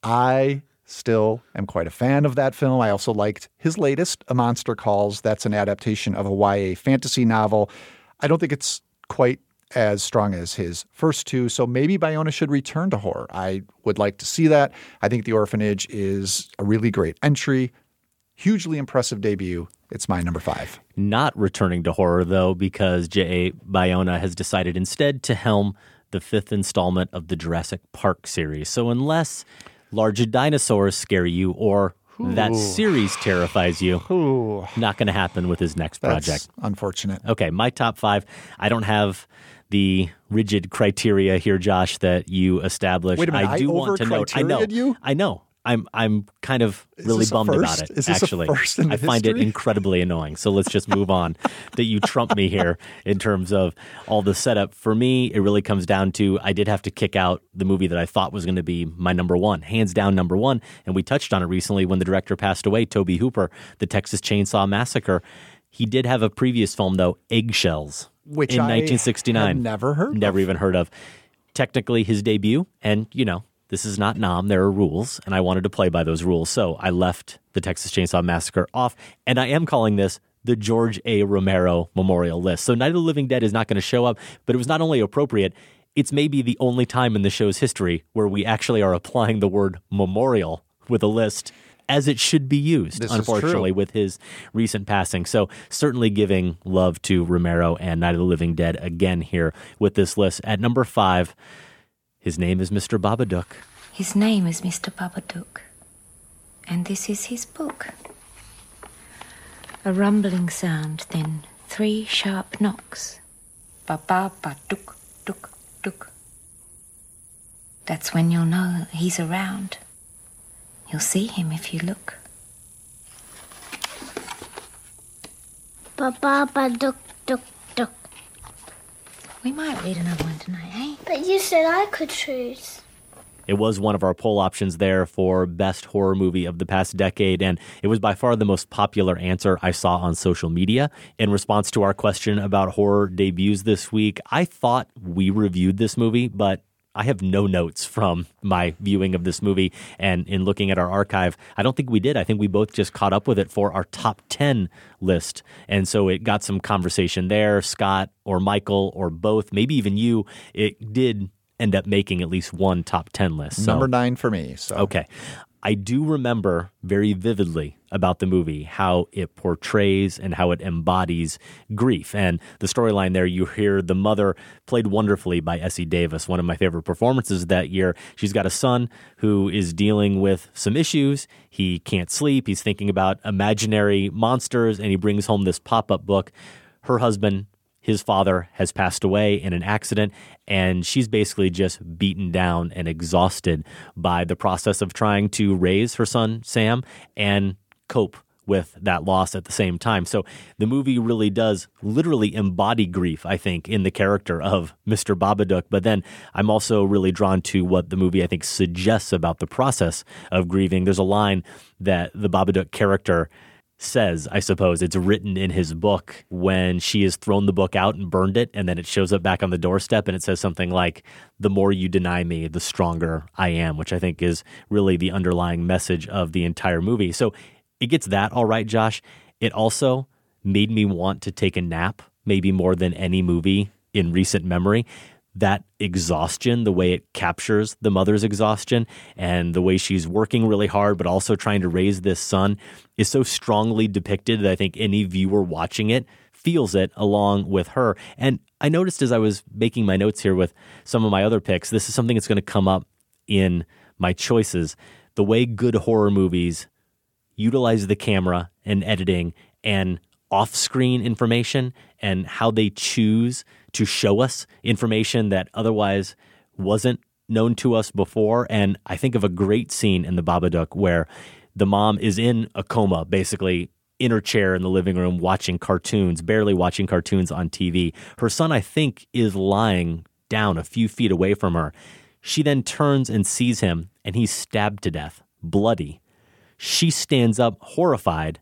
I still am quite a fan of that film. I also liked his latest, A Monster Calls. That's an adaptation of a YA fantasy novel. I don't think it's quite as strong as his first two, so maybe Bayona should return to horror. I would like to see that. I think The Orphanage is a really great entry, hugely impressive debut. It's my number 5. Not returning to horror, though, because J.A. Bayona has decided instead to helm the 5th installment of the Jurassic Park series. So unless larger dinosaurs scare you or that series terrifies you, not going to happen with his next project. That's unfortunate. Okay, my top 5. I don't have the rigid criteria here, Josh, that you established. Wait a minute, I do want to note. I know. I'm kind of really bummed about it, actually. I find it incredibly annoying. So let's just move on that you trump me here in terms of all the setup. For me, it really comes down to I did have to kick out the movie that I thought was going to be my number 1, hands down number 1. And we touched on it recently when the director passed away, Tobe Hooper, the Texas Chainsaw Massacre. He did have a previous film, though, Eggshells, which in 1969. Had never even heard of. Technically his debut, and this is not Nam. There are rules, and I wanted to play by those rules. So I left the Texas Chainsaw Massacre off, and I am calling this the George A. Romero Memorial List. So Night of the Living Dead is not going to show up, but it was not only appropriate, it's maybe the only time in the show's history where we actually are applying the word memorial with a list as it should be used, unfortunately, with his recent passing. So certainly giving love to Romero and Night of the Living Dead again here with this list. At number 5, his name is Mr. Babadook. His name is Mr. Babadook, and this is his book. A rumbling sound, then 3 sharp knocks. Ba-ba-ba-dook, dook, dook. That's when you'll know he's around. You'll see him if you look. Ba-ba-ba-dook, dook, dook. We might read another one tonight, eh? But you said I could choose. It was one of our poll options there for best horror movie of the past decade, and it was by far the most popular answer I saw on social media. In response to our question about horror debuts this week, I thought we reviewed this movie, but I have no notes from my viewing of this movie, and in looking at our archive, I don't think we did. I think we both just caught up with it for our top 10 list, and so it got some conversation there. Scott or Michael or both, maybe even you, it did end up making at least one top 10 list. So, number 9 for me. So. Okay. I do remember very vividly about the movie, how it portrays and how it embodies grief. And the storyline there, you hear the mother played wonderfully by Essie Davis, one of my favorite performances that year. She's got a son who is dealing with some issues. He can't sleep. He's thinking about imaginary monsters, and he brings home this pop-up book. Her husband, his father, has passed away in an accident, and she's basically just beaten down and exhausted by the process of trying to raise her son, Sam, and cope with that loss at the same time. So the movie really does literally embody grief, I think, in the character of Mr. Babadook. But then I'm also really drawn to what the movie, I think, suggests about the process of grieving. There's a line that the Babadook character says, I suppose it's written in his book, when she has thrown the book out and burned it, and then it shows up back on the doorstep, and it says something like, "The more you deny me, the stronger I am," which I think is really the underlying message of the entire movie. So it gets that all right, Josh. It also made me want to take a nap, maybe more than any movie in recent memory. That exhaustion, the way it captures the mother's exhaustion and the way she's working really hard but also trying to raise this son, is so strongly depicted that I think any viewer watching it feels it along with her. And I noticed as I was making my notes here with some of my other picks, this is something that's going to come up in my choices. The way good horror movies utilize the camera and editing and off-screen information, and how they choose to show us information that otherwise wasn't known to us before. And I think of a great scene in The Babadook where the mom is in a coma, basically in her chair in the living room watching cartoons, barely watching cartoons on TV. Her son, I think, is lying down a few feet away from her. She then turns and sees him, and he's stabbed to death, bloody. She stands up, horrified.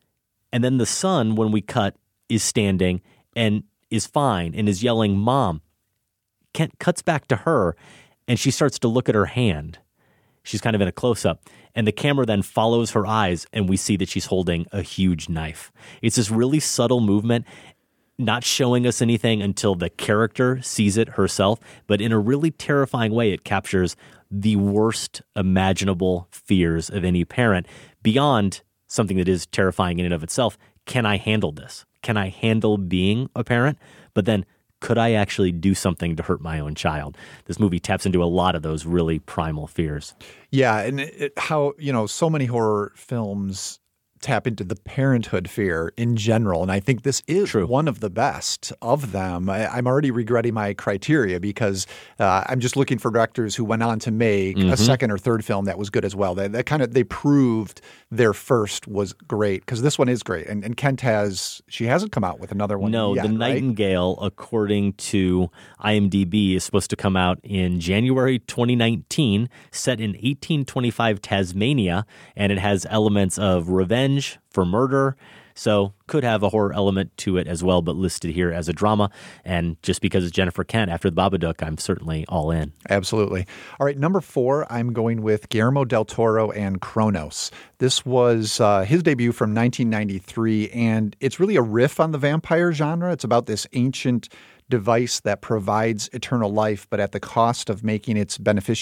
And then the son, when we cut, is standing and is fine and is yelling, "Mom." Kent cuts back to her, and she starts to look at her hand. She's kind of in a close-up. And the camera then follows her eyes, and we see that she's holding a huge knife. It's this really subtle movement, not showing us anything until the character sees it herself. But in a really terrifying way, it captures the worst imaginable fears of any parent, beyond something that is terrifying in and of itself. Can I handle this? Can I handle being a parent? But then, could I actually do something to hurt my own child? This movie taps into a lot of those really primal fears. Yeah, and how, so many horror films tap into the parenthood fear in general. And I think this is one of the best of them. I'm already regretting my criteria because I'm just looking for directors who went on to make a second or third film that was good as well. They proved their first was great, because this one is great. And Kent she hasn't come out with another one yet, The Nightingale, according to IMDb, is supposed to come out in January 2019, set in 1825 Tasmania, and it has elements of revenge for murder, so could have a horror element to it as well, but listed here as a drama. And just because it's Jennifer Kent after The Babadook, I'm certainly all in. Absolutely. All right, number 4, I'm going with Guillermo del Toro and Cronos. This was his debut from 1993, and it's really a riff on the vampire genre. It's about this ancient device that provides eternal life, but at the cost of making its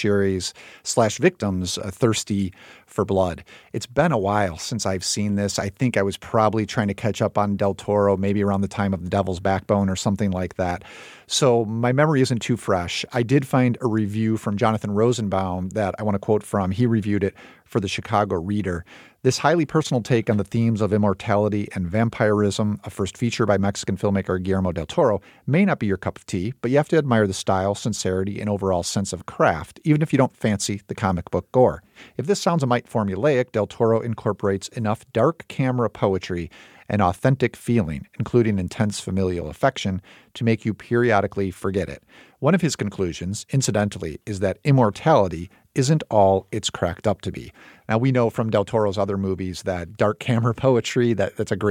beneficiaries/victims thirsty for blood. It's been a while since I've seen this. I think I was probably trying to catch up on Del Toro, maybe around the time of The Devil's Backbone or something like that. So my memory isn't too fresh. I did find a review from Jonathan Rosenbaum that I want to quote from. He reviewed it for the Chicago Reader. This highly personal take on the themes of immortality and vampirism, a first feature by Mexican filmmaker Guillermo del Toro, may not be your cup of tea, but you have to admire the style, sincerity, and overall sense of craft, even if you don't fancy the comic book gore. If this sounds a mite formulaic, del Toro incorporates enough dark camera poetry and authentic feeling, including intense familial affection, to make you periodically forget it. One of his conclusions, incidentally, is that immortality isn't all it's cracked up to be. Now, we know from del Toro's other movies that dark camera poetry, that's a great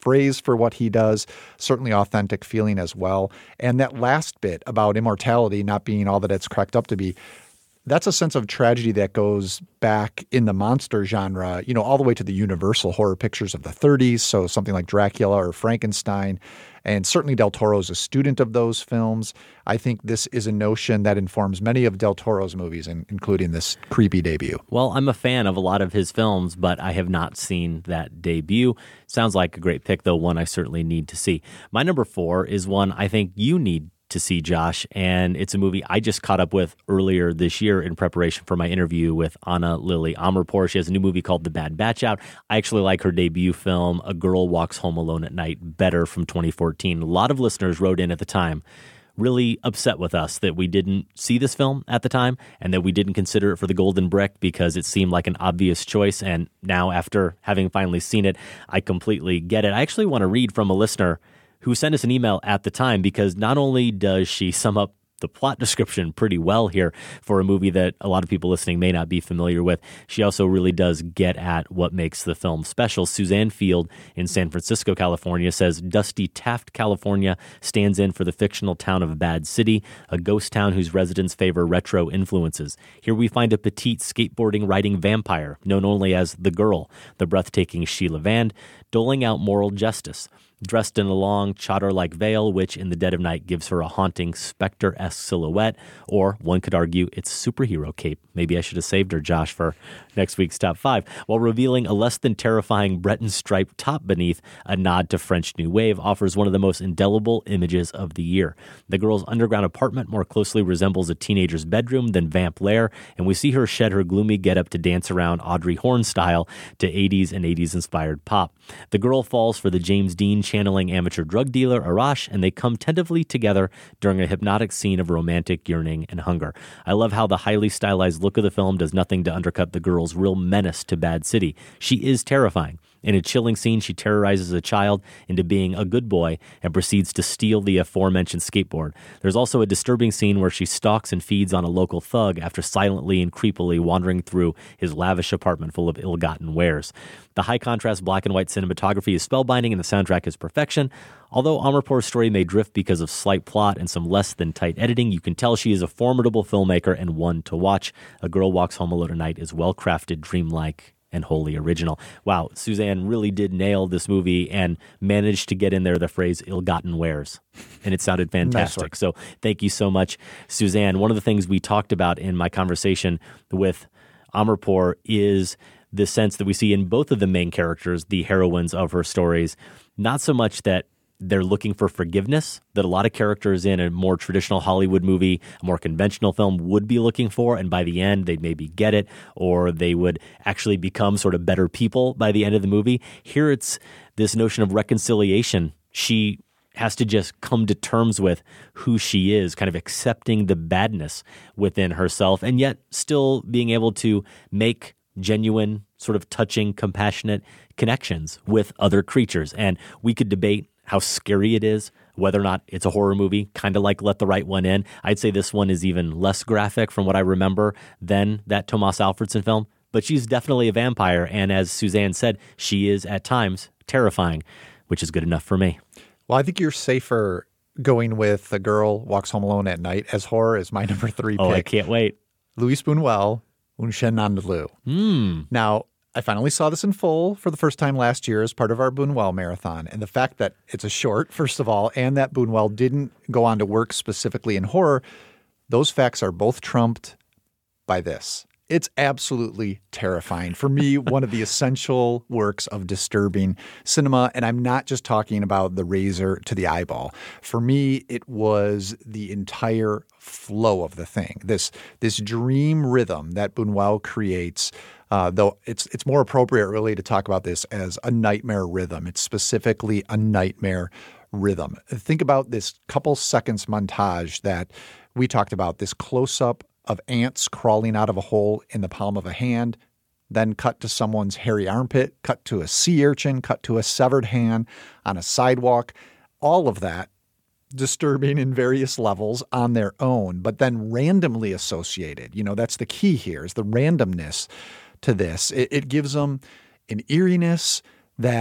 phrase for what he does, certainly authentic feeling as well. And that last bit about immortality not being all that it's cracked up to be, that's a sense of tragedy that goes back in the monster genre, all the way to the universal horror pictures of the 30s. So something like Dracula or Frankenstein. And certainly Del Toro's a student of those films. I think this is a notion that informs many of Del Toro's movies, including this creepy debut. Well, I'm a fan of a lot of his films, but I have not seen that debut. Sounds like a great pick, though, one I certainly need to see. My number 4 is one I think you need to see, Josh, and it's a movie I just caught up with earlier this year in preparation for my interview with Anna Lily Amirpour. She has a new movie called The Bad Batch out. I actually like her debut film, A Girl Walks Home Alone at Night, better, from 2014. A lot of listeners wrote in at the time really upset with us that we didn't see this film at the time and that we didn't consider it for the Golden Brick because it seemed like an obvious choice. And now, after having finally seen it, I completely get it. I actually want to read from a listener who sent us an email at the time, because not only does she sum up the plot description pretty well here for a movie that a lot of people listening may not be familiar with, she also really does get at what makes the film special. Suzanne Field in San Francisco, California says, Dusty Taft, California stands in for the fictional town of Bad City, a ghost town whose residents favor retro influences. Here we find a petite skateboarding riding vampire known only as the Girl, the breathtaking Sheila Vand, doling out moral justice. Dressed in a long, chador-like veil, which in the dead of night gives her a haunting, specter-esque silhouette, or one could argue it's superhero cape. Maybe I should have saved her, Josh, for next week's Top 5, while revealing a less than terrifying Breton striped top beneath. A nod to French New Wave offers one of the most indelible images of the year. The girl's underground apartment more closely resembles a teenager's bedroom than Vamp Lair, and we see her shed her gloomy getup to dance around Audrey Horne style to 80s and 80s-inspired pop. The girl falls for the James Dean channeling amateur drug dealer Arash, and they come tentatively together during a hypnotic scene of romantic yearning and hunger. I love how the highly stylized look of the film does nothing to undercut the girl's real menace to Bad City. She is terrifying. In a chilling scene, she terrorizes a child into being a good boy and proceeds to steal the aforementioned skateboard. There's also a disturbing scene where she stalks and feeds on a local thug after silently and creepily wandering through his lavish apartment full of ill-gotten wares. The high-contrast black and white cinematography is spellbinding and the soundtrack is perfection. Although Amirpour's story may drift because of slight plot and some less than tight editing, you can tell she is a formidable filmmaker and one to watch. A Girl Walks Home Alone at Night is well-crafted, dreamlike, and wholly original. Wow, Suzanne really did nail this movie and managed to get in there the phrase ill-gotten wares. And it sounded fantastic. Nice. So thank you so much, Suzanne. One of the things we talked about in my conversation with Amirpour is the sense that we see in both of the main characters, the heroines of her stories, not so much that they're looking for forgiveness that a lot of characters in a more traditional Hollywood movie, a more conventional film would be looking for. And by the end, they'd maybe get it, or they would actually become sort of better people by the end of the movie. Here it's this notion of reconciliation. She has to just come to terms with who she is, kind of accepting the badness within herself, and yet still being able to make genuine, sort of touching, compassionate connections with other creatures. And we could debate how scary it is, whether or not it's a horror movie, kind of like Let the Right One In. I'd say this one is even less graphic from what I remember than that Tomas Alfredson film, but she's definitely a vampire. And as Suzanne said, she is at times terrifying, which is good enough for me. Well, I think you're safer going with A Girl Walks Home Alone at Night as horror is my number 3 pick. Oh, I can't wait. Luis Buñuel, Un Chien Andalou. Now, I finally saw this in full for the first time last year as part of our Buñuel marathon. And the fact that it's a short, first of all, and that Buñuel didn't go on to work specifically in horror, those facts are both trumped by this. It's absolutely terrifying. For me, one of the essential works of disturbing cinema, and I'm not just talking about the razor to the eyeball. For me, it was the entire flow of the thing, this dream rhythm that Buñuel creates. Though it's more appropriate really to talk about this as a nightmare rhythm. It's specifically a nightmare rhythm. Think about this couple seconds montage that we talked about, this close-up of ants crawling out of a hole in the palm of a hand, then cut to someone's hairy armpit, cut to a sea urchin, cut to a severed hand on a sidewalk. All of that disturbing in various levels on their own, but then randomly associated. That's the key here, is the randomness to this. It gives them an eeriness that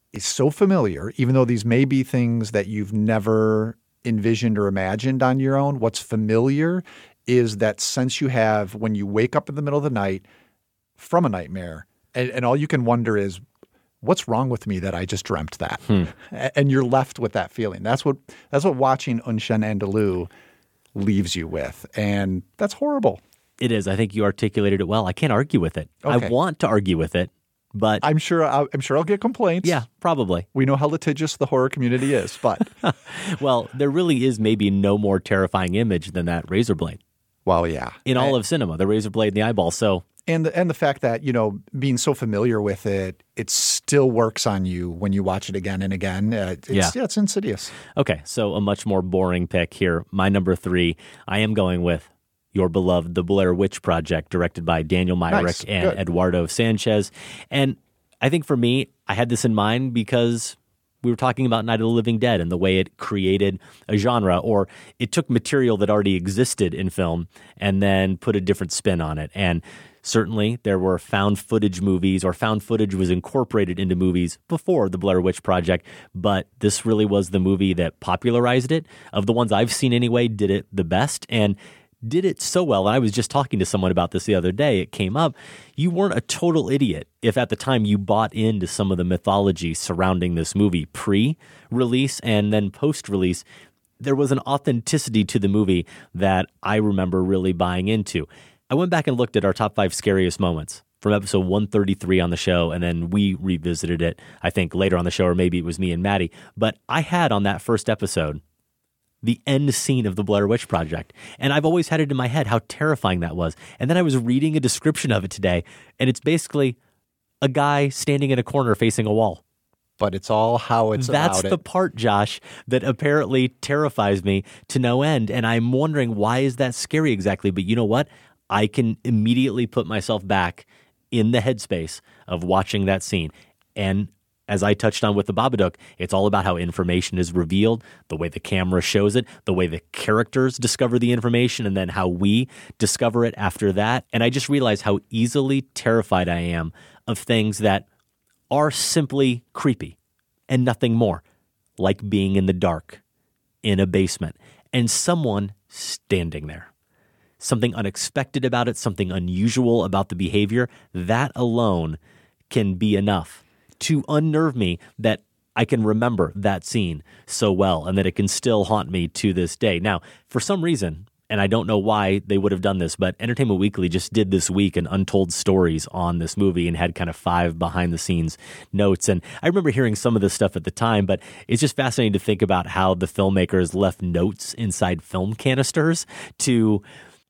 is so familiar, even though these may be things that you've never envisioned or imagined on your own. What's familiar is that sense you have when you wake up in the middle of the night from a nightmare, and all you can wonder is, what's wrong with me that I just dreamt that? And you're left with that feeling. That's what watching Un Chien Andalou leaves you with, and that's horrible. It is. I think you articulated it well. I can't argue with it. Okay. I want to argue with it, but I'm sure I'll get complaints. Yeah, probably. We know how litigious the horror community is, but well, there really is maybe no more terrifying image than that razor blade. Well, yeah, in all of cinema, the razor blade in the eyeball. So. And the fact that, being so familiar with it, it still works on you when you watch it again and again. It's insidious. Okay, so a much more boring pick here. My number 3, I am going with your beloved The Blair Witch Project, directed by Daniel Myrick and Good. Eduardo Sanchez. And I think for me, I had this in mind because we were talking about Night of the Living Dead and the way it created a genre, or it took material that already existed in film and then put a different spin on it. And certainly, there were found footage movies, or found footage was incorporated into movies before The Blair Witch Project, but this really was the movie that popularized it. Of the ones I've seen anyway, did it the best, and did it so well. And I was just talking to someone about this the other day. It came up. You weren't a total idiot if at the time you bought into some of the mythology surrounding this movie pre-release and then post-release. There was an authenticity to the movie that I remember really buying into. I went back and looked at our top 5 scariest moments from episode 133 on the show, and then we revisited it, I think, later on the show, or maybe it was me and Maddie. But I had on that first episode the end scene of The Blair Witch Project, and I've always had it in my head how terrifying that was. And then I was reading a description of it today, and it's basically a guy standing in a corner facing a wall. But it's all how it's That's about the it. part, Josh, that apparently terrifies me to no end. And I'm wondering, why is that scary exactly? But you know what? I can immediately put myself back in the headspace of watching that scene. And as I touched on with the Babadook, it's all about how information is revealed, the way the camera shows it, the way the characters discover the information, and then how we discover it after that. And I just realized how easily terrified I am of things that are simply creepy and nothing more, like being in the dark, in a basement, and someone standing there. Something unexpected about it, something unusual about the behavior, that alone can be enough to unnerve me that I can remember that scene so well and that it can still haunt me to this day. Now, for some reason, and I don't know why they would have done this, but Entertainment Weekly just did this week an untold stories on this movie and had kind of 5 behind-the-scenes notes. And I remember hearing some of this stuff at the time, but it's just fascinating to think about how the filmmakers left notes inside film canisters to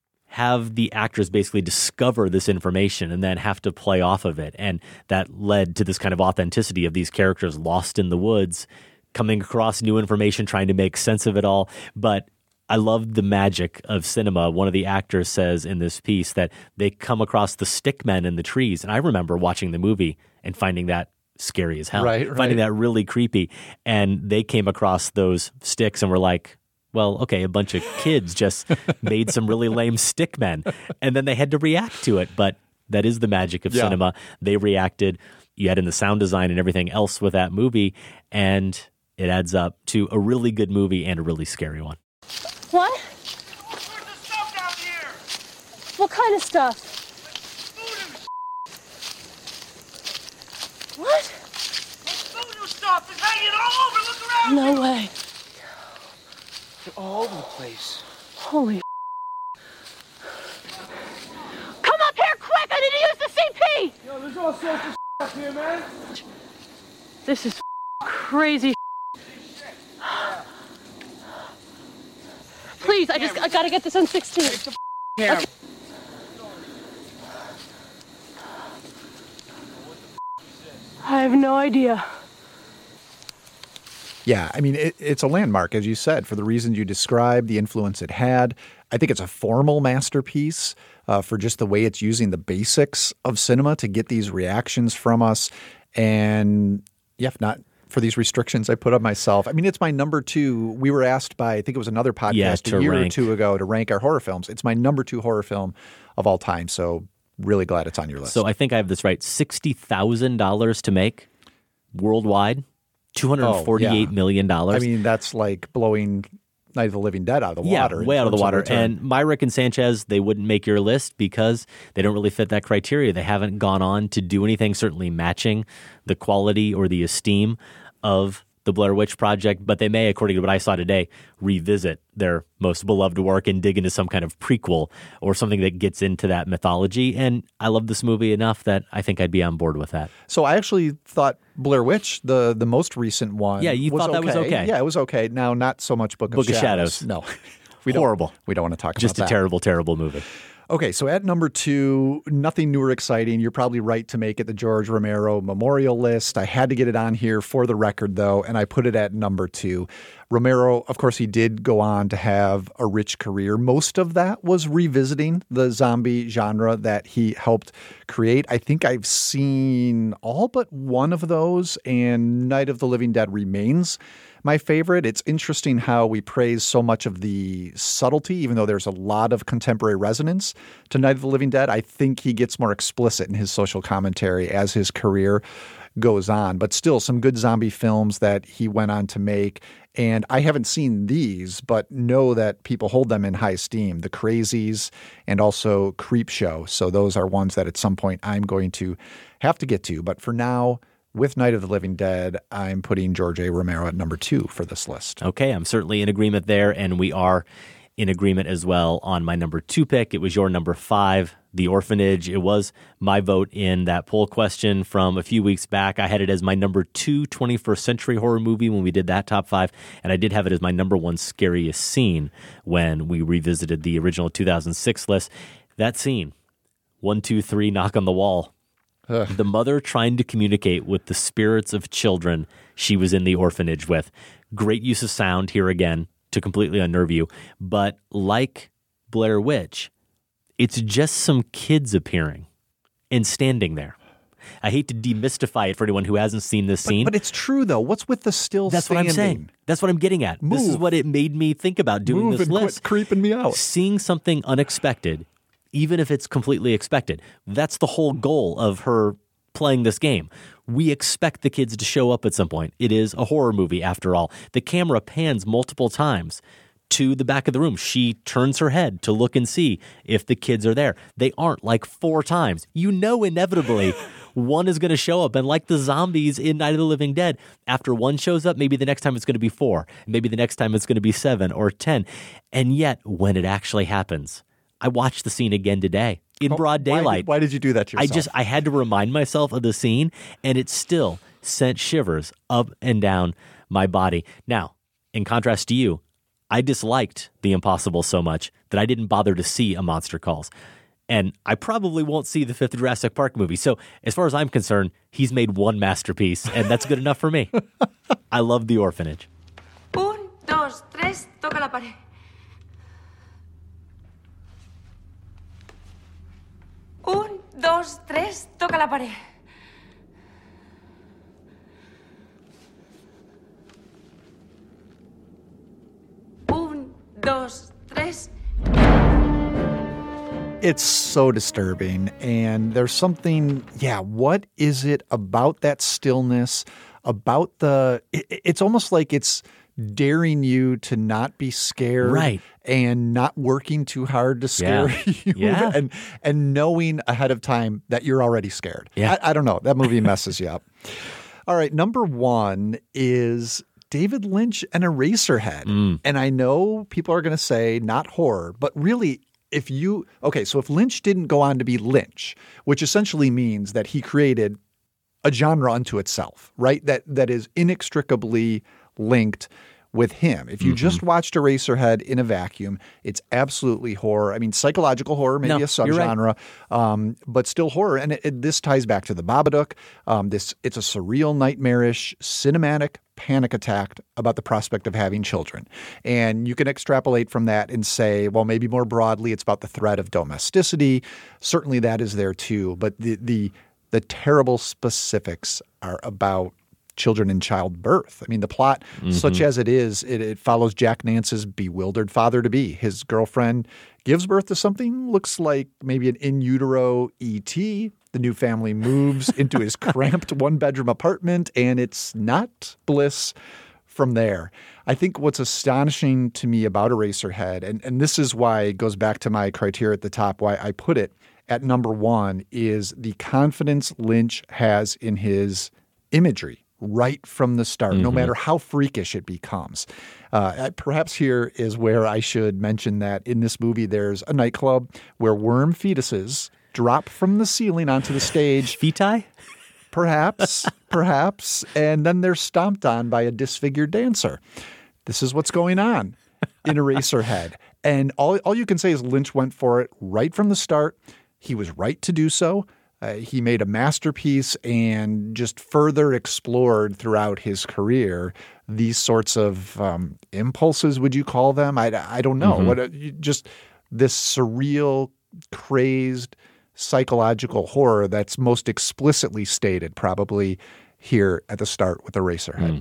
have the actors basically discover this information and then have to play off of it. And that led to this kind of authenticity of these characters lost in the woods, coming across new information, trying to make sense of it all. But I love the magic of cinema. One of the actors says in this piece that they come across the stick men in the trees. And I remember watching the movie and finding that scary as hell, finding that really creepy. And they came across those sticks and were like, well, okay, a bunch of kids just made some really lame stick men, and then they had to react to it. But that is the magic of cinema. They reacted. You add in the sound design and everything else with that movie, and it adds up to a really good movie and a really scary one. What? What kind of stuff? What? Voodoo stuff is hanging all over. Look around. No way. They're all over the place. Holy Come up here quick! I need to use the CP! Yo, there's all sorts of up here, man. This is crazy. Please, I gotta get this on 16. Okay. I have no idea. Yeah, I mean, it's a landmark, as you said, for the reasons you described, the influence it had. I think it's a formal masterpiece for just the way it's using the basics of cinema to get these reactions from us. And yeah, if not for these restrictions I put on myself. I mean, it's my number 2. We were asked by, I think it was another podcast a year or 2 ago to rank our horror films. It's my number 2 horror film of all time. So really glad it's on your list. So I think I have this right. $60,000 to make. worldwide, $248 million. I mean, that's like blowing Night of the Living Dead out of the water. Yeah, way out of the water. And Myrick and Sanchez, they wouldn't make your list because they don't really fit that criteria. They haven't gone on to do anything certainly matching the quality or the esteem of the Blair Witch Project, but they may, according to what I saw today, revisit their most beloved work and dig into some kind of prequel or something that gets into that mythology. And I love this movie enough that I think I'd be on board with that. So I actually thought Blair Witch, the most recent one, thought that was okay. Yeah, it was okay. Now, not so much Book of Shadows. No. Horrible. We don't want to talk about that. Just a terrible, terrible movie. Okay, so at number 2, nothing new or exciting. You're probably right to make it the George Romero Memorial List. I had to get it on here for the record, though, and I put it at number 2. Romero, of course, he did go on to have a rich career. Most of that was revisiting the zombie genre that he helped create. I think I've seen all but one of those, and Night of the Living Dead remains my favorite. It's interesting how we praise so much of the subtlety, even though there's a lot of contemporary resonance to Night of the Living Dead. I think he gets more explicit in his social commentary as his career goes on, but still some good zombie films that he went on to make. And I haven't seen these, but know that people hold them in high esteem. The Crazies and also Creepshow. So those are ones that at some point I'm going to have to get to. But for now, with Night of the Living Dead, I'm putting George A. Romero at number 2 for this list. Okay, I'm certainly in agreement there, and we are in agreement as well on my number 2 pick. It was your number 5, The Orphanage. It was my vote in that poll question from a few weeks back. I had it as my number 2 21st century horror movie when we did that top 5, and I did have it as my number 1 scariest scene when we revisited the original 2006 list. That scene, 1, 2, 3, knock on the wall. Ugh. The mother trying to communicate with the spirits of children she was in the orphanage with. Great use of sound here again to completely unnerve you. But like Blair Witch, it's just some kids appearing and standing there. I hate to demystify it for anyone who hasn't seen this scene. But it's true, though. What's with the still That's standing? What I'm saying. That's what I'm getting at. Move. This is what it made me think about doing Move this and list. Quit creeping me out. Seeing something unexpected, even if it's completely expected. That's the whole goal of her playing this game. We expect the kids to show up at some point. It is a horror movie, after all. The camera pans multiple times to the back of the room. She turns her head to look and see if the kids are there. They aren't, like 4 times. You know inevitably one is going to show up. And like the zombies in Night of the Living Dead, after one shows up, maybe the next time it's going to be 4. Maybe the next time it's going to be 7 or 10. And yet, when it actually happens, I watched the scene again today in broad daylight. Why did you do that to yourself? I had to remind myself of the scene, and it still sent shivers up and down my body. Now, in contrast to you, I disliked The Impossible so much that I didn't bother to see A Monster Calls. And I probably won't see the 5th Jurassic Park movie. So as far as I'm concerned, he's made one masterpiece, and that's good enough for me. I love The Orphanage. 1, 2, 3, toca la pared. 1, 2, 3, toca la pared. It's so disturbing. And there's something, what is it about that stillness, about it's almost like it's daring you to not be scared, right, and not working too hard to scare you, and knowing ahead of time that you're already scared. I don't know. That movie messes you up. All right, number 1 is David Lynch and Eraserhead. And I know people are going to say not horror, but really if Lynch didn't go on to be Lynch, which essentially means that he created a genre unto itself, right? That is inextricably linked with him. If you just watched Eraserhead in a vacuum, it's absolutely horror. I mean, psychological horror, maybe a subgenre, but still horror. And this ties back to The Babadook. It's a surreal, nightmarish, cinematic panic attack about the prospect of having children. And you can extrapolate from that and say, well, maybe more broadly, it's about the threat of domesticity. Certainly that is there too. But the terrible specifics are about children in childbirth. I mean, the plot, such as it is, it follows Jack Nance's bewildered father-to-be. His girlfriend gives birth to something looks like maybe an in utero ET. The new family moves into his cramped one-bedroom apartment, and it's not bliss from there. I think what's astonishing to me about Eraserhead, and this is why it goes back to my criteria at the top, why I put it at number one, is the confidence Lynch has in his imagery right from the start, no matter how freakish it becomes. Perhaps here is where I should mention that in this movie, there's a nightclub where worm fetuses drop from the ceiling onto the stage. Feti? Perhaps, and then they're stomped on by a disfigured dancer. This is what's going on in Eraserhead. And all you can say is Lynch went for it right from the start. He was right to do so. He made a masterpiece and just further explored throughout his career these sorts of impulses, would you call them? I don't know. Just this surreal, crazed, psychological horror that's most explicitly stated probably here at the start with Eraserhead.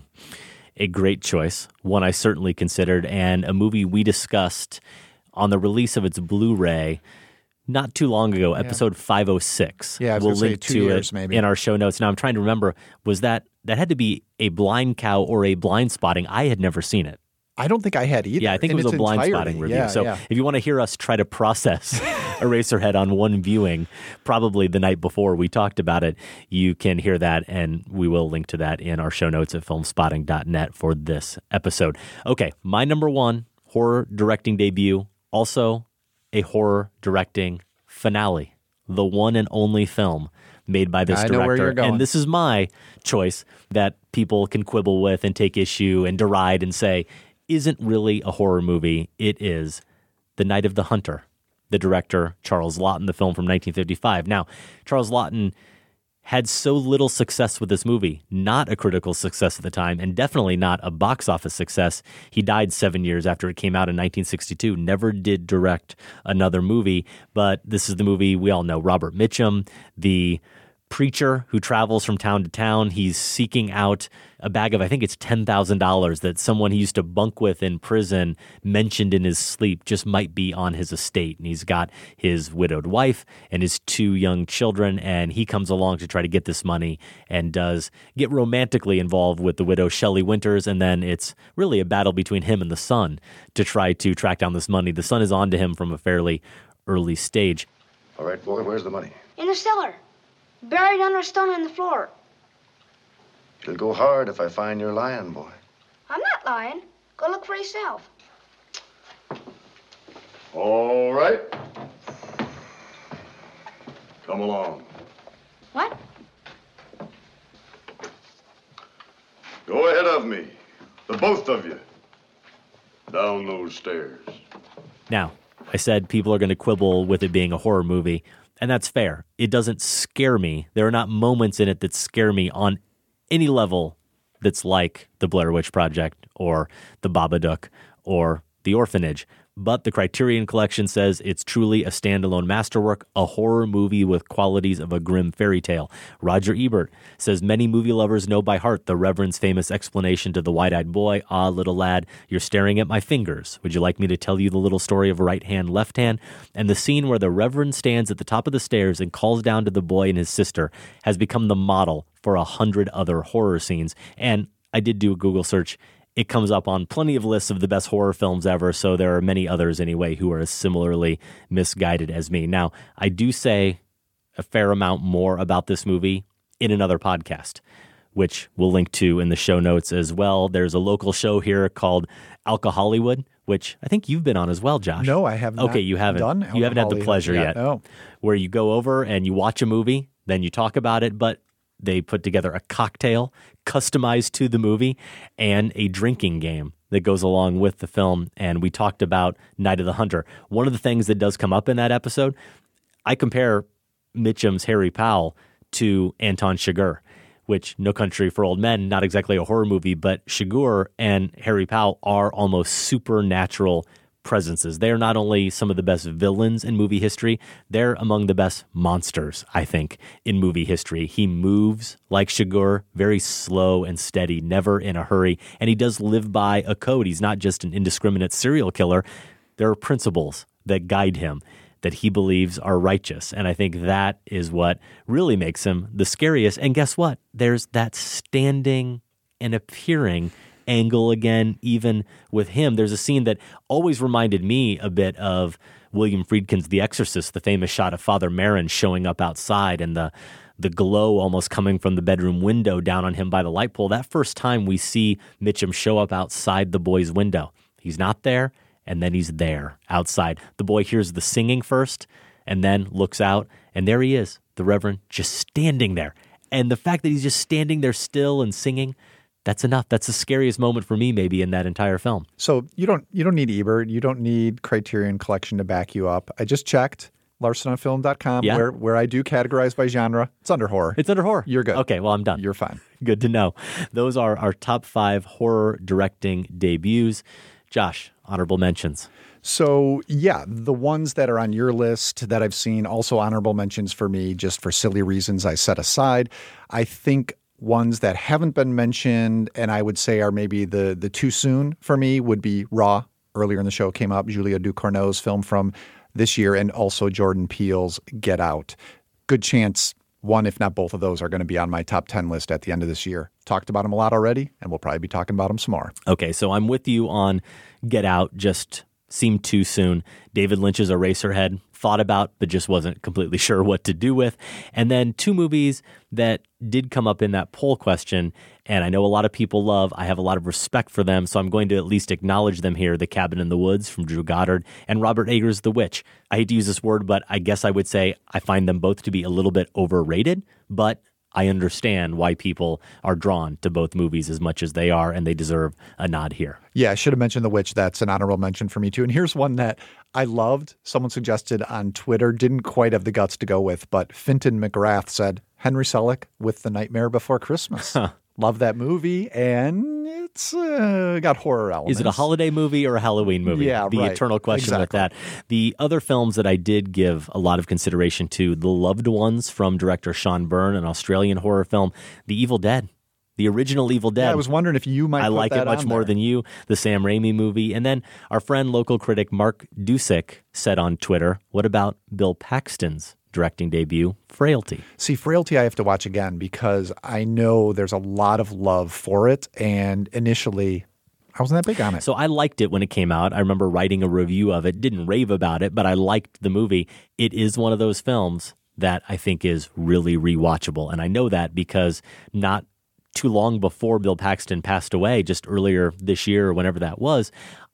A great choice, one I certainly considered, and a movie we discussed on the release of its Blu-ray not too long ago, episode 506. Yeah, we'll link 2 to years, it maybe. in our show notes. Now, I'm trying to remember, was that had to be a Blind Cow or a Blind Spotting? I had never seen it. I don't think I had either. Yeah, I think it was a Blind Spotting review. If you want to hear us try to process Eraserhead on one viewing, probably the night before we talked about it, you can hear that, and we will link to that in our show notes at filmspotting.net for this episode. Okay, my number one horror directing debut, also a horror directing finale, the one and only film made by this director. Know where you're going. And this is my choice that people can quibble with and take issue and deride and say isn't really a horror movie. It is The Night of the Hunter, the director Charles Laughton, the film from 1955. Now, Charles Laughton had so little success with this movie, not a critical success at the time, and definitely not a box office success. He died 7 years after it came out in 1962, never did direct another movie, but this is the movie we all know. Robert Mitchum, the preacher who travels from town to town. He's seeking out a bag of, I think it's $10,000 that someone he used to bunk with in prison mentioned in his sleep just might be on his estate. And he's got his widowed wife and his 2 young children, and he comes along to try to get this money and does get romantically involved with the widow Shelley Winters, and then it's really a battle between him and the son to try to track down this money. The son is on to him from a fairly early stage. All right, boy, where's the money? In the cellar. Buried under a stone in the floor. It'll go hard if I find you're lying, boy. I'm not lying. Go look for yourself. All right. Come along. What? Go ahead of me. The both of you. Down those stairs. Now, I said people are going to quibble with it being a horror movie, and that's fair. It doesn't scare me. There are not moments in it that scare me on any level that's like the Blair Witch Project or the Babadook or the Orphanage. But the Criterion Collection says it's truly a standalone masterwork, a horror movie with qualities of a grim fairy tale. Roger Ebert says many movie lovers know by heart the Reverend's famous explanation to the wide-eyed boy, "Ah, little lad, you're staring at my fingers. Would you like me to tell you the little story of right hand, left hand?" And the scene where the Reverend stands at the top of the stairs and calls down to the boy and his sister has become the model for 100 other horror scenes. And I did do a Google search. It comes up on plenty of lists of the best horror films ever, so there are many others anyway who are as similarly misguided as me. Now, I do say a fair amount more about this movie in another podcast, which we'll link to in the show notes as well. There's a local show here called Alka Hollywood, which I think you've been on as well, Josh. No, I have not. Okay, you haven't. Done You haven't had the pleasure yet. No. Where you go over and you watch a movie, then you talk about it, but they put together a cocktail customized to the movie and a drinking game that goes along with the film. And we talked about Night of the Hunter. One of the things that does come up in that episode, I compare Mitchum's Harry Powell to Anton Chigurh, which No Country for Old Men, not exactly a horror movie, but Chigurh and Harry Powell are almost supernatural presences. They're not only some of the best villains in movie history, they're among the best monsters, I think, in movie history. He moves like Chigurh, very slow and steady, never in a hurry, and he does live by a code. He's not just an indiscriminate serial killer. There are principles that guide him. that he believes are righteous. And I think that is what really makes him the scariest. And guess what? There's that standing and appearing angle again, even with him. There's a scene that always reminded me a bit of William Friedkin's The Exorcist, the famous shot of Father Merrin showing up outside and the glow almost coming from the bedroom window down on him by the light pole. That first time we see Mitchum show up outside the boy's window. He's not there, and then he's there outside. The boy hears the singing first and then looks out, and there he is, the Reverend, just standing there. And the fact that he's just standing there still and singing, that's enough. That's the scariest moment for me maybe in that entire film. So you don't need Ebert. You don't need Criterion Collection to back you up. I just checked LarsonOnFilm.com where I do categorize by genre. It's under horror. It's under horror. You're good. Okay, well, I'm done. You're fine. Good to know. Those are our top 5 horror directing debuts. Josh, honorable mentions. So, yeah, the ones that are on your list that I've seen, also honorable mentions for me, just for silly reasons I set aside. I think ones that haven't been mentioned and I would say are maybe the too soon for me would be Raw. Earlier in the show came up, Julia Ducournau's film from this year, and also Jordan Peele's Get Out. Good chance one, if not both of those, are going to be on my top 10 list at the end of this year. Talked about them a lot already, and we'll probably be talking about them some more. Okay, so I'm with you on Get Out, just seemed too soon. David Lynch's Eraserhead, thought about, but just wasn't completely sure what to do with. And then 2 movies that did come up in that poll question, and I know a lot of people love. I have a lot of respect for them, so I'm going to at least acknowledge them here. The Cabin in the Woods from Drew Goddard and Robert Eggers' The Witch. I hate to use this word, but I guess I would say I find them both to be a little bit overrated, but I understand why people are drawn to both movies as much as they are, and they deserve a nod here. Yeah, I should have mentioned The Witch. That's an honorable mention for me, too. And here's one that I loved. Someone suggested on Twitter, didn't quite have the guts to go with, but Finton McGrath said, Henry Selick with The Nightmare Before Christmas. Love that movie, and it's got horror elements. Is it a holiday movie or a Halloween movie? Yeah, the right. eternal question Exactly. with that. The other films that I did give a lot of consideration to, The Loved Ones from director Sean Byrne, an Australian horror film, The Evil Dead. The original Evil Dead. Yeah, I was wondering if you might I put like that it much on more there. than you. The Sam Raimi movie. And then our friend, local critic Mark Dusick said on Twitter, what about Bill Paxton's directing debut, Frailty? See, Frailty I have to watch again because I know there's a lot of love for it, and initially I wasn't that big on it. So I liked it when it came out. I remember writing a review of it, didn't rave about it, but I liked the movie. It is one of those films that I think is really rewatchable, and I know that because not too long before Bill Paxton passed away, just earlier this year or whenever that was,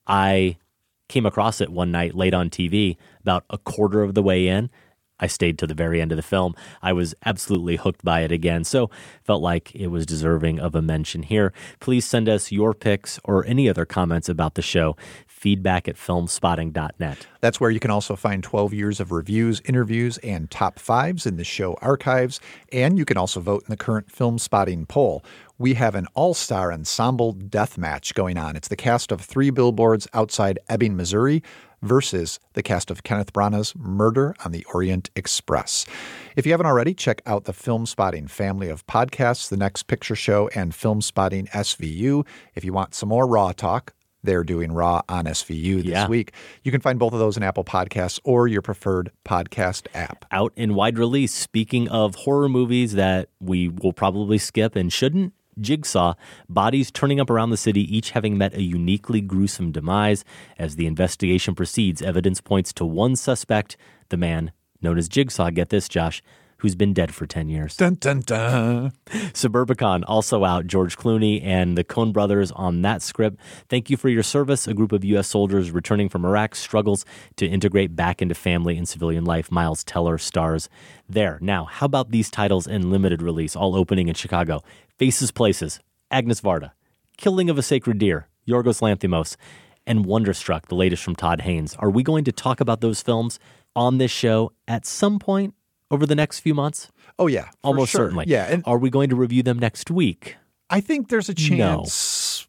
I came across it one night late on TV, about a quarter of the way in. I stayed to the very end of the film. I was absolutely hooked by it again, so felt like it was deserving of a mention here. Please send us your picks or any other comments about the show. Feedback at filmspotting.net. That's where you can also find 12 years of reviews, interviews, and top 5s in the show archives. And you can also vote in the current Film Spotting poll. We have an all-star ensemble death match going on. It's the cast of 3 Billboards Outside Ebbing, Missouri versus the cast of Kenneth Branagh's Murder on the Orient Express. If you haven't already, check out the Film Spotting family of podcasts, The Next Picture Show and Film Spotting SVU. If you want some more Raw talk, they're doing Raw on SVU this week. You can find both of those in Apple Podcasts or your preferred podcast app. Out in wide release, speaking of horror movies that we will probably skip and shouldn't, Jigsaw, bodies turning up around the city, each having met a uniquely gruesome demise. As the investigation proceeds, evidence points to one suspect, the man known as Jigsaw, get this, Josh, who's been dead for 10 years. Dun, dun, dun. Suburbicon, also out. George Clooney and the Coen brothers on that script. Thank you for your service. A group of U.S. soldiers returning from Iraq struggles to integrate back into family and civilian life. Miles Teller stars there. Now, how about these titles in limited release, all opening in Chicago? Faces, Places, Agnes Varda, Killing of a Sacred Deer, Yorgos Lanthimos, and Wonderstruck, the latest from Todd Haynes. Are we going to talk about those films on this show at some point over the next few months? Oh, yeah. Almost sure. certainly. Yeah. And are we going to review them next week? I think there's a chance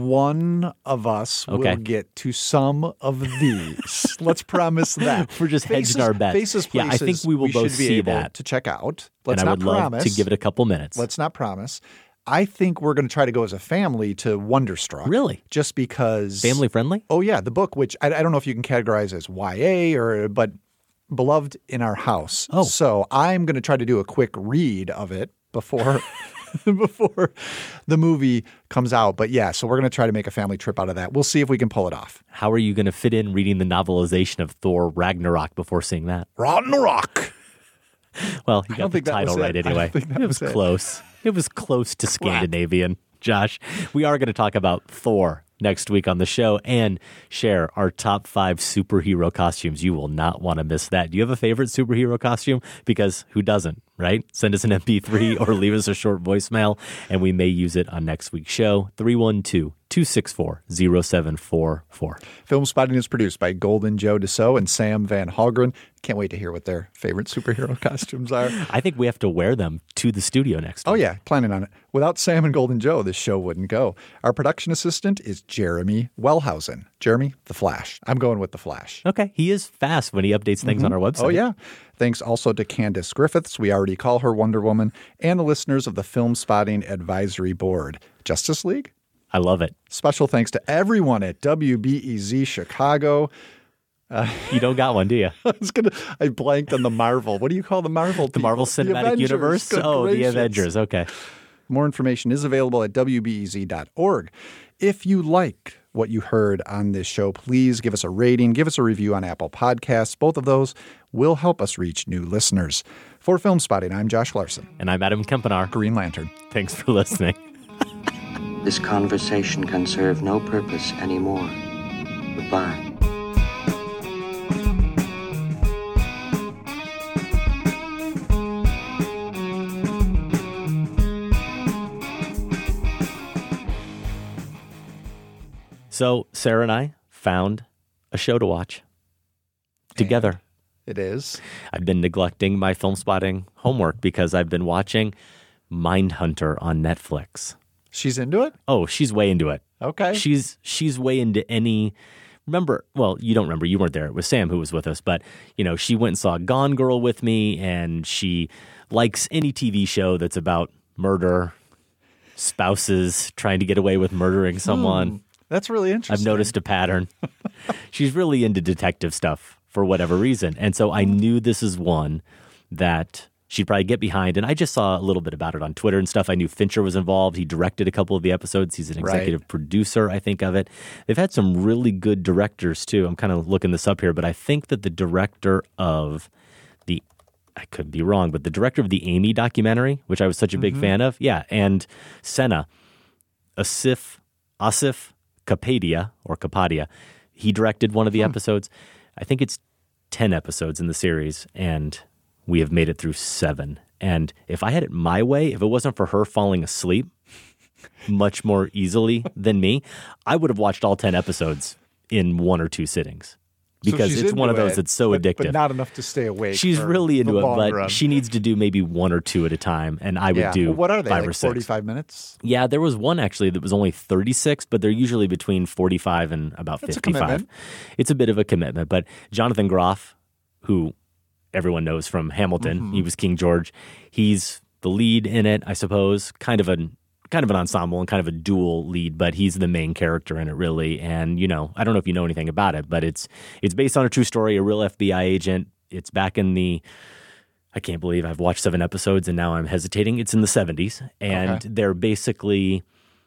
one of us will get to some of these. Let's promise that. We're just hedging our bets. Faces, yeah, I think we will both should be see able that. to check out. Let's and I not would promise. love to give it a couple minutes. Let's not promise. I think we're going to try to go as a family to Wonderstruck. Really? Just because. Family friendly? Oh, yeah. The book, which I don't know if you can categorize as YA but beloved in our house. Oh. So I'm going to try to do a quick read of it before before the movie comes out. But yeah, so we're going to try to make a family trip out of that. We'll see if we can pull it off. How are you going to fit in reading the novelization of Thor Ragnarok before seeing that? Ragnarok! Well, you got the title right anyway. It was close. It was close to Scandinavian. Josh, we are going to talk about Thor next week on the show and share our top 5 superhero costumes. You will not want to miss that. Do you have a favorite superhero costume? Because who doesn't, right? Send us an MP3 or leave us a short voicemail, and we may use it on next week's show. 312-264-0744. Film Spotting is produced by Golden Joe Dassault and Sam Van Halgren. Can't wait to hear what their favorite superhero costumes are. I think we have to wear them to the studio next time. Oh, yeah. Planning on it. Without Sam and Golden Joe, this show wouldn't go. Our production assistant is Jeremy Wellhausen. Jeremy, The Flash. I'm going with The Flash. Okay. He is fast when he updates things on our website. Oh, yeah. Thanks also to Candace Griffiths. We already call her Wonder Woman. And the listeners of the Film Spotting Advisory Board. Justice League? I love it. Special thanks to everyone at WBEZ Chicago. You don't got one, do you? I blanked on the Marvel. What do you call the Marvel? The Marvel Cinematic Universe? The Avengers. Okay. More information is available at WBEZ.org. If you like what you heard on this show, please give us a rating, give us a review on Apple Podcasts. Both of those will help us reach new listeners. For Film Spotting, I'm Josh Larson. And I'm Adam Kempenar. Green Lantern. Thanks for listening. This conversation can serve no purpose anymore. Goodbye. So Sarah and I found a show to watch together. It is. I've been neglecting my Film Spotting homework because I've been watching Mindhunter on Netflix. She's into it? Oh, she's way into it. Okay. She's way into any... Remember, well, you don't remember. You weren't there. It was Sam who was with us. But, she went and saw Gone Girl with me, and she likes any TV show that's about murder, spouses trying to get away with murdering someone. That's really interesting. I've noticed a pattern. She's really into detective stuff for whatever reason. And so I knew this is one that she'd probably get behind. And I just saw a little bit about it on Twitter and stuff. I knew Fincher was involved. He directed a couple of the episodes. He's an executive producer, I think, of it. They've had some really good directors, too. I'm kind of looking this up here, but I think that the director of I could be wrong, but the director of the Amy documentary, which I was such a big fan of, and Senna, Asif Kapadia, he directed one of the episodes. I think it's 10 episodes in the series, and we have made it through 7. And if I had it my way, if it wasn't for her falling asleep much more easily than me, I would have watched all 10 episodes in 1 or 2 sittings. Because it's one of those that's so addictive. But not enough to stay awake. She's really into it, but run. She needs to do maybe 1 or 2 at a time, and I would do what are they, 5 or 6. 45 minutes? Yeah, there was one actually that was only 36, but they're usually between 45 and about 55. It's a bit of a commitment, but Jonathan Groff, who everyone knows from Hamilton, he was King George, he's the lead in it, I suppose, kind of an ensemble and kind of a dual lead, but he's the main character in it, really. And, I don't know if you know anything about it, but it's based on a true story, a real FBI agent. It's back in I can't believe I've watched 7 episodes and now I'm hesitating. It's in the 70s. And they're basically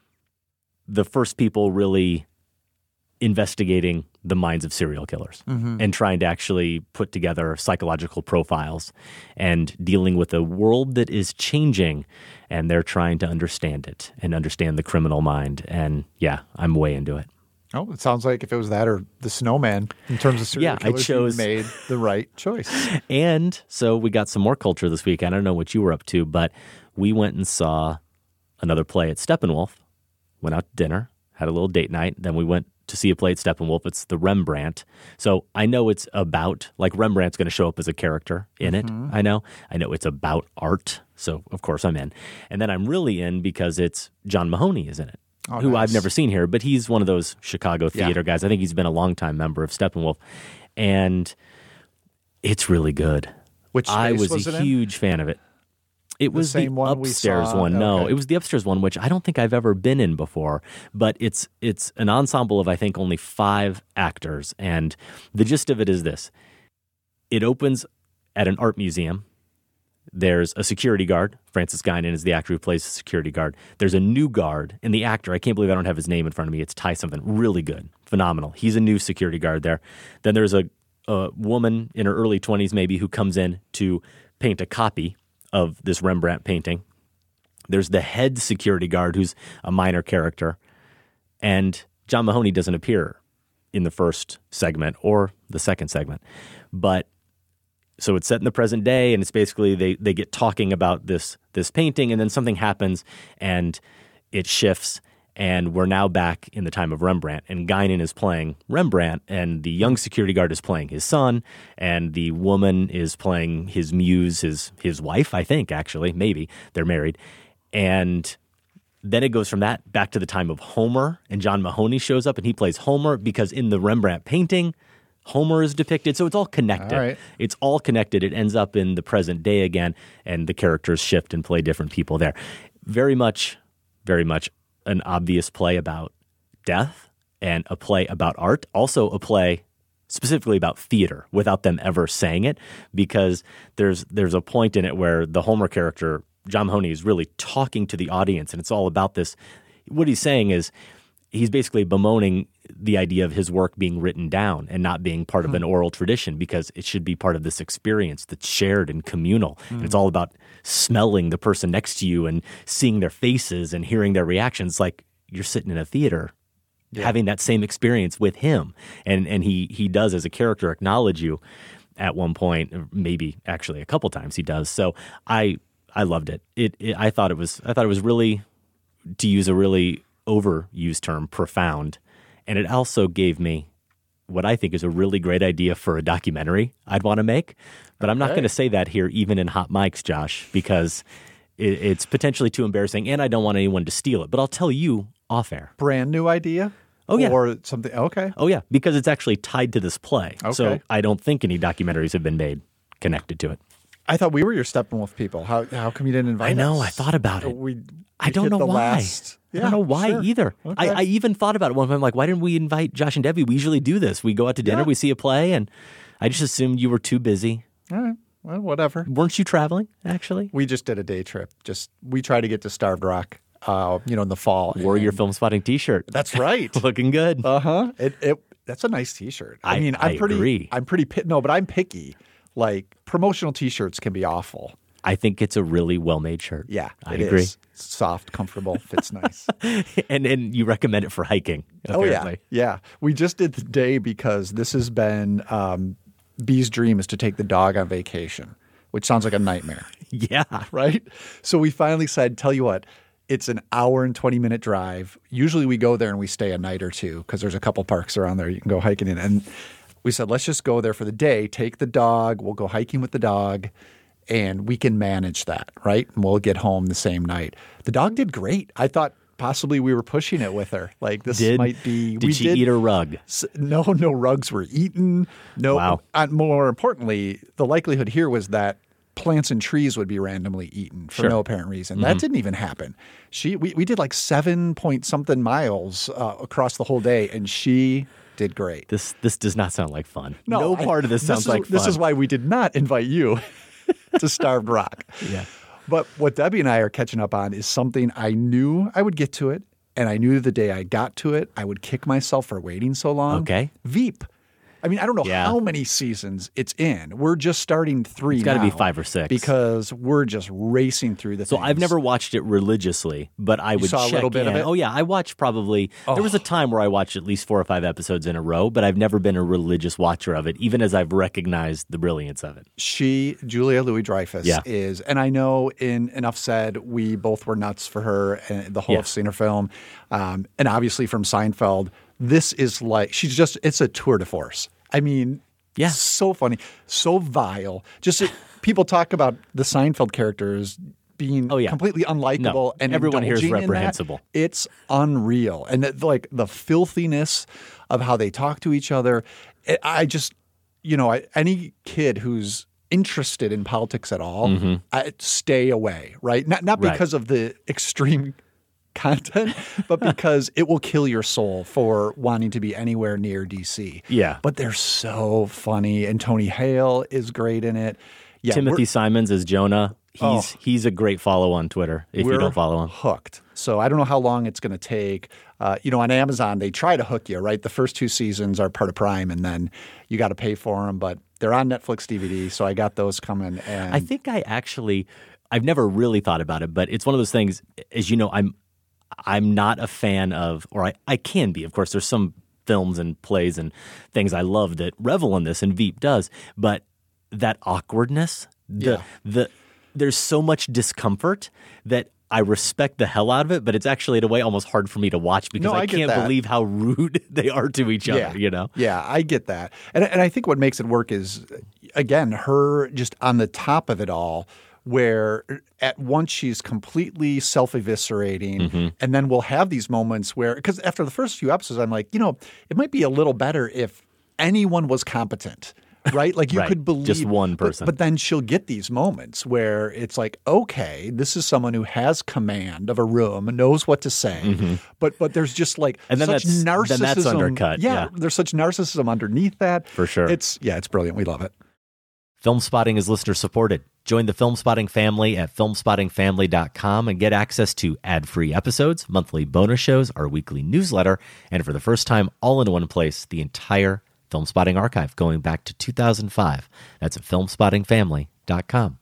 the first people really investigating the minds of serial killers and trying to actually put together psychological profiles and dealing with a world that is changing, and they're trying to understand it and understand the criminal mind. And I'm way into it. Oh, it sounds like if it was that or The Snowman in terms of serial killers, you made the right choice. And so we got some more culture this week. I don't know what you were up to, but we went and saw another play at Steppenwolf, went out to dinner, had a little date night, then we went to see a play at Steppenwolf. It's the Rembrandt. So I know it's about, Rembrandt's going to show up as a character in it. I know it's about art. So of course I'm in. And then I'm really in because it's John Mahoney is in it, who I've never seen here, but he's one of those Chicago theater guys. I think he's been a longtime member of Steppenwolf. And it's really good. Which I was a huge fan of it. It was the upstairs one. No, it was the upstairs one, which I don't think I've ever been in before. But it's an ensemble of, I think, only 5 actors. And the gist of it is this. it opens at an art museum. There's a security guard. Francis Guinan is the actor who plays the security guard. There's a new guard, and the actor, I can't believe I don't have his name in front of me. It's Ty something. Really good. Phenomenal. He's a new security guard there. Then there's a woman in her early 20s maybe who comes in to paint a copy of this Rembrandt painting. There's the head security guard who's a minor character. And John Mahoney doesn't appear in the first segment or the second segment. But so it's set in the present day, and it's basically they get talking about this painting, and then something happens, and it shifts, and we're now back in the time of Rembrandt, and Guinan is playing Rembrandt, and the young security guard is playing his son, and the woman is playing his muse, his wife, I think, actually, maybe. They're married. And then it goes from that back to the time of Homer, and John Mahoney shows up, and he plays Homer because in the Rembrandt painting, Homer is depicted, so it's all connected. All right. It's all connected. It ends up in the present day again, and the characters shift and play different people there. Very much an obvious play about death and a play about art. Also a play specifically about theater without them ever saying it, because there's a point in it where the Homer character, John Mahoney, is really talking to the audience, and it's all about this. What he's saying is he's basically bemoaning the idea of his work being written down and not being part of an oral tradition, because it should be part of this experience that's shared and communal. And it's all about smelling the person next to you and seeing their faces and hearing their reactions, like you're sitting in a theater having that same experience with him. And he does, as a character, acknowledge you at one point, maybe actually a couple times he does. So I loved it. I thought it was really, to use a really overused term, profound. And it also gave me what I think is a really great idea for a documentary I'd want to make. But I'm not going to say that here, even in hot mics, Josh, because it's potentially too embarrassing, and I don't want anyone to steal it. But I'll tell you off air. Brand new idea? Oh, yeah. Or something. Okay. Oh, yeah, because it's actually tied to this play. Okay. So I don't think any documentaries have been made connected to it. I thought we were your Steppenwolf people. How come you didn't invite us? I know. I thought about it. I don't know why. I don't know why either. Okay. I even thought about it one time. Like, why didn't we invite Josh and Debbie? We usually do this. We go out to dinner, we see a play, and I just assumed you were too busy. All right. Well, whatever. Weren't you traveling, actually? We just did a day trip. We tried to get to Starved Rock, in the fall. Wore your Film Spotting t-shirt. That's right. Looking good. Uh-huh. That's a nice t-shirt. I agree. I'm picky. Like, promotional t-shirts can be awful. I think it's a really well-made shirt. Yeah, I agree. Is. Soft, comfortable, fits nice. and you recommend it for hiking, apparently. Oh, yeah. We just did the day because this has been Bee's dream is to take the dog on vacation, which sounds like a nightmare. Yeah. Right? So we finally said, tell you what, it's an hour and 20-minute drive. Usually we go there and we stay a night or two because there's a couple parks around there you can go hiking in. And we said, let's just go there for the day, take the dog, we'll go hiking with the dog, and we can manage that, right? And we'll get home the same night. The dog did great. I thought possibly we were pushing it with her. Like, this might be... Did she eat a rug? No rugs were eaten. No. Wow. More importantly, the likelihood here was that plants and trees would be randomly eaten for no apparent reason. Mm-hmm. That didn't even happen. We did like 7-point-something miles across the whole day, and she did great. This does not sound like fun. No part of this sounds like fun. This is why we did not invite you to Starved Rock. Yeah. But what Debbie and I are catching up on is something I knew I would get to it, and I knew the day I got to it, I would kick myself for waiting so long. Okay. Veep. I mean, I don't know how many seasons it's in. We're just starting 3 now. It's got to be 5 or 6. Because we're just racing through the things. So I've never watched it religiously, but I would check a little bit in. of it? Oh, yeah. I watched probably – there was a time where I watched at least 4 or 5 episodes in a row, but I've never been a religious watcher of it, even as I've recognized the brilliance of it. Julia Louis-Dreyfus is – and I know in Enough Said, we both were nuts for her and the whole of seen her film. And obviously from Seinfeld, this is like – it's a tour de force. I mean – yeah. So funny, so vile. Just people talk about the Seinfeld characters being completely unlikable and everyone here is indulging in reprehensible. That. It's unreal. And the filthiness of how they talk to each other. I just, any kid who's interested in politics at all, stay away, right? Not because of the extreme content, but because it will kill your soul for wanting to be anywhere near DC. Yeah. But they're so funny, and Tony Hale is great in it. Yeah, Timothy Simons as Jonah. He's a great follow on Twitter if you don't follow him. Hooked. So I don't know how long it's going to take. On Amazon, they try to hook you, right? The first 2 seasons are part of Prime, and then you got to pay for them. But they're on Netflix DVD, so I got those coming. And I think I've never really thought about it, but it's one of those things, as you know, I'm not a fan of, or I can be. Of course, there's some films and plays and things I love that revel in this, and Veep does. But that awkwardness, there's so much discomfort that I respect the hell out of it, but it's actually in a way almost hard for me to watch because I can't believe how rude they are to each other, you know? Yeah, I get that. And I think what makes it work is, again, her just on the top of it all, where at once she's completely self-eviscerating, and then we'll have these moments where – because after the first few episodes, I'm like, it might be a little better if anyone was competent. Right? Like you could believe just one person. But then she'll get these moments where it's like, okay, this is someone who has command of a room, knows what to say. But there's just like such narcissism. Then that's undercut. Yeah, there's such narcissism underneath that. For sure. It's brilliant. We love it. Film Spotting is listener supported. Join the Film Spotting family at filmspottingfamily.com and get access to ad-free episodes, monthly bonus shows, our weekly newsletter, and for the first time, all in one place, the entire Film Spotting archive going back to 2005. That's at filmspottingfamily.com.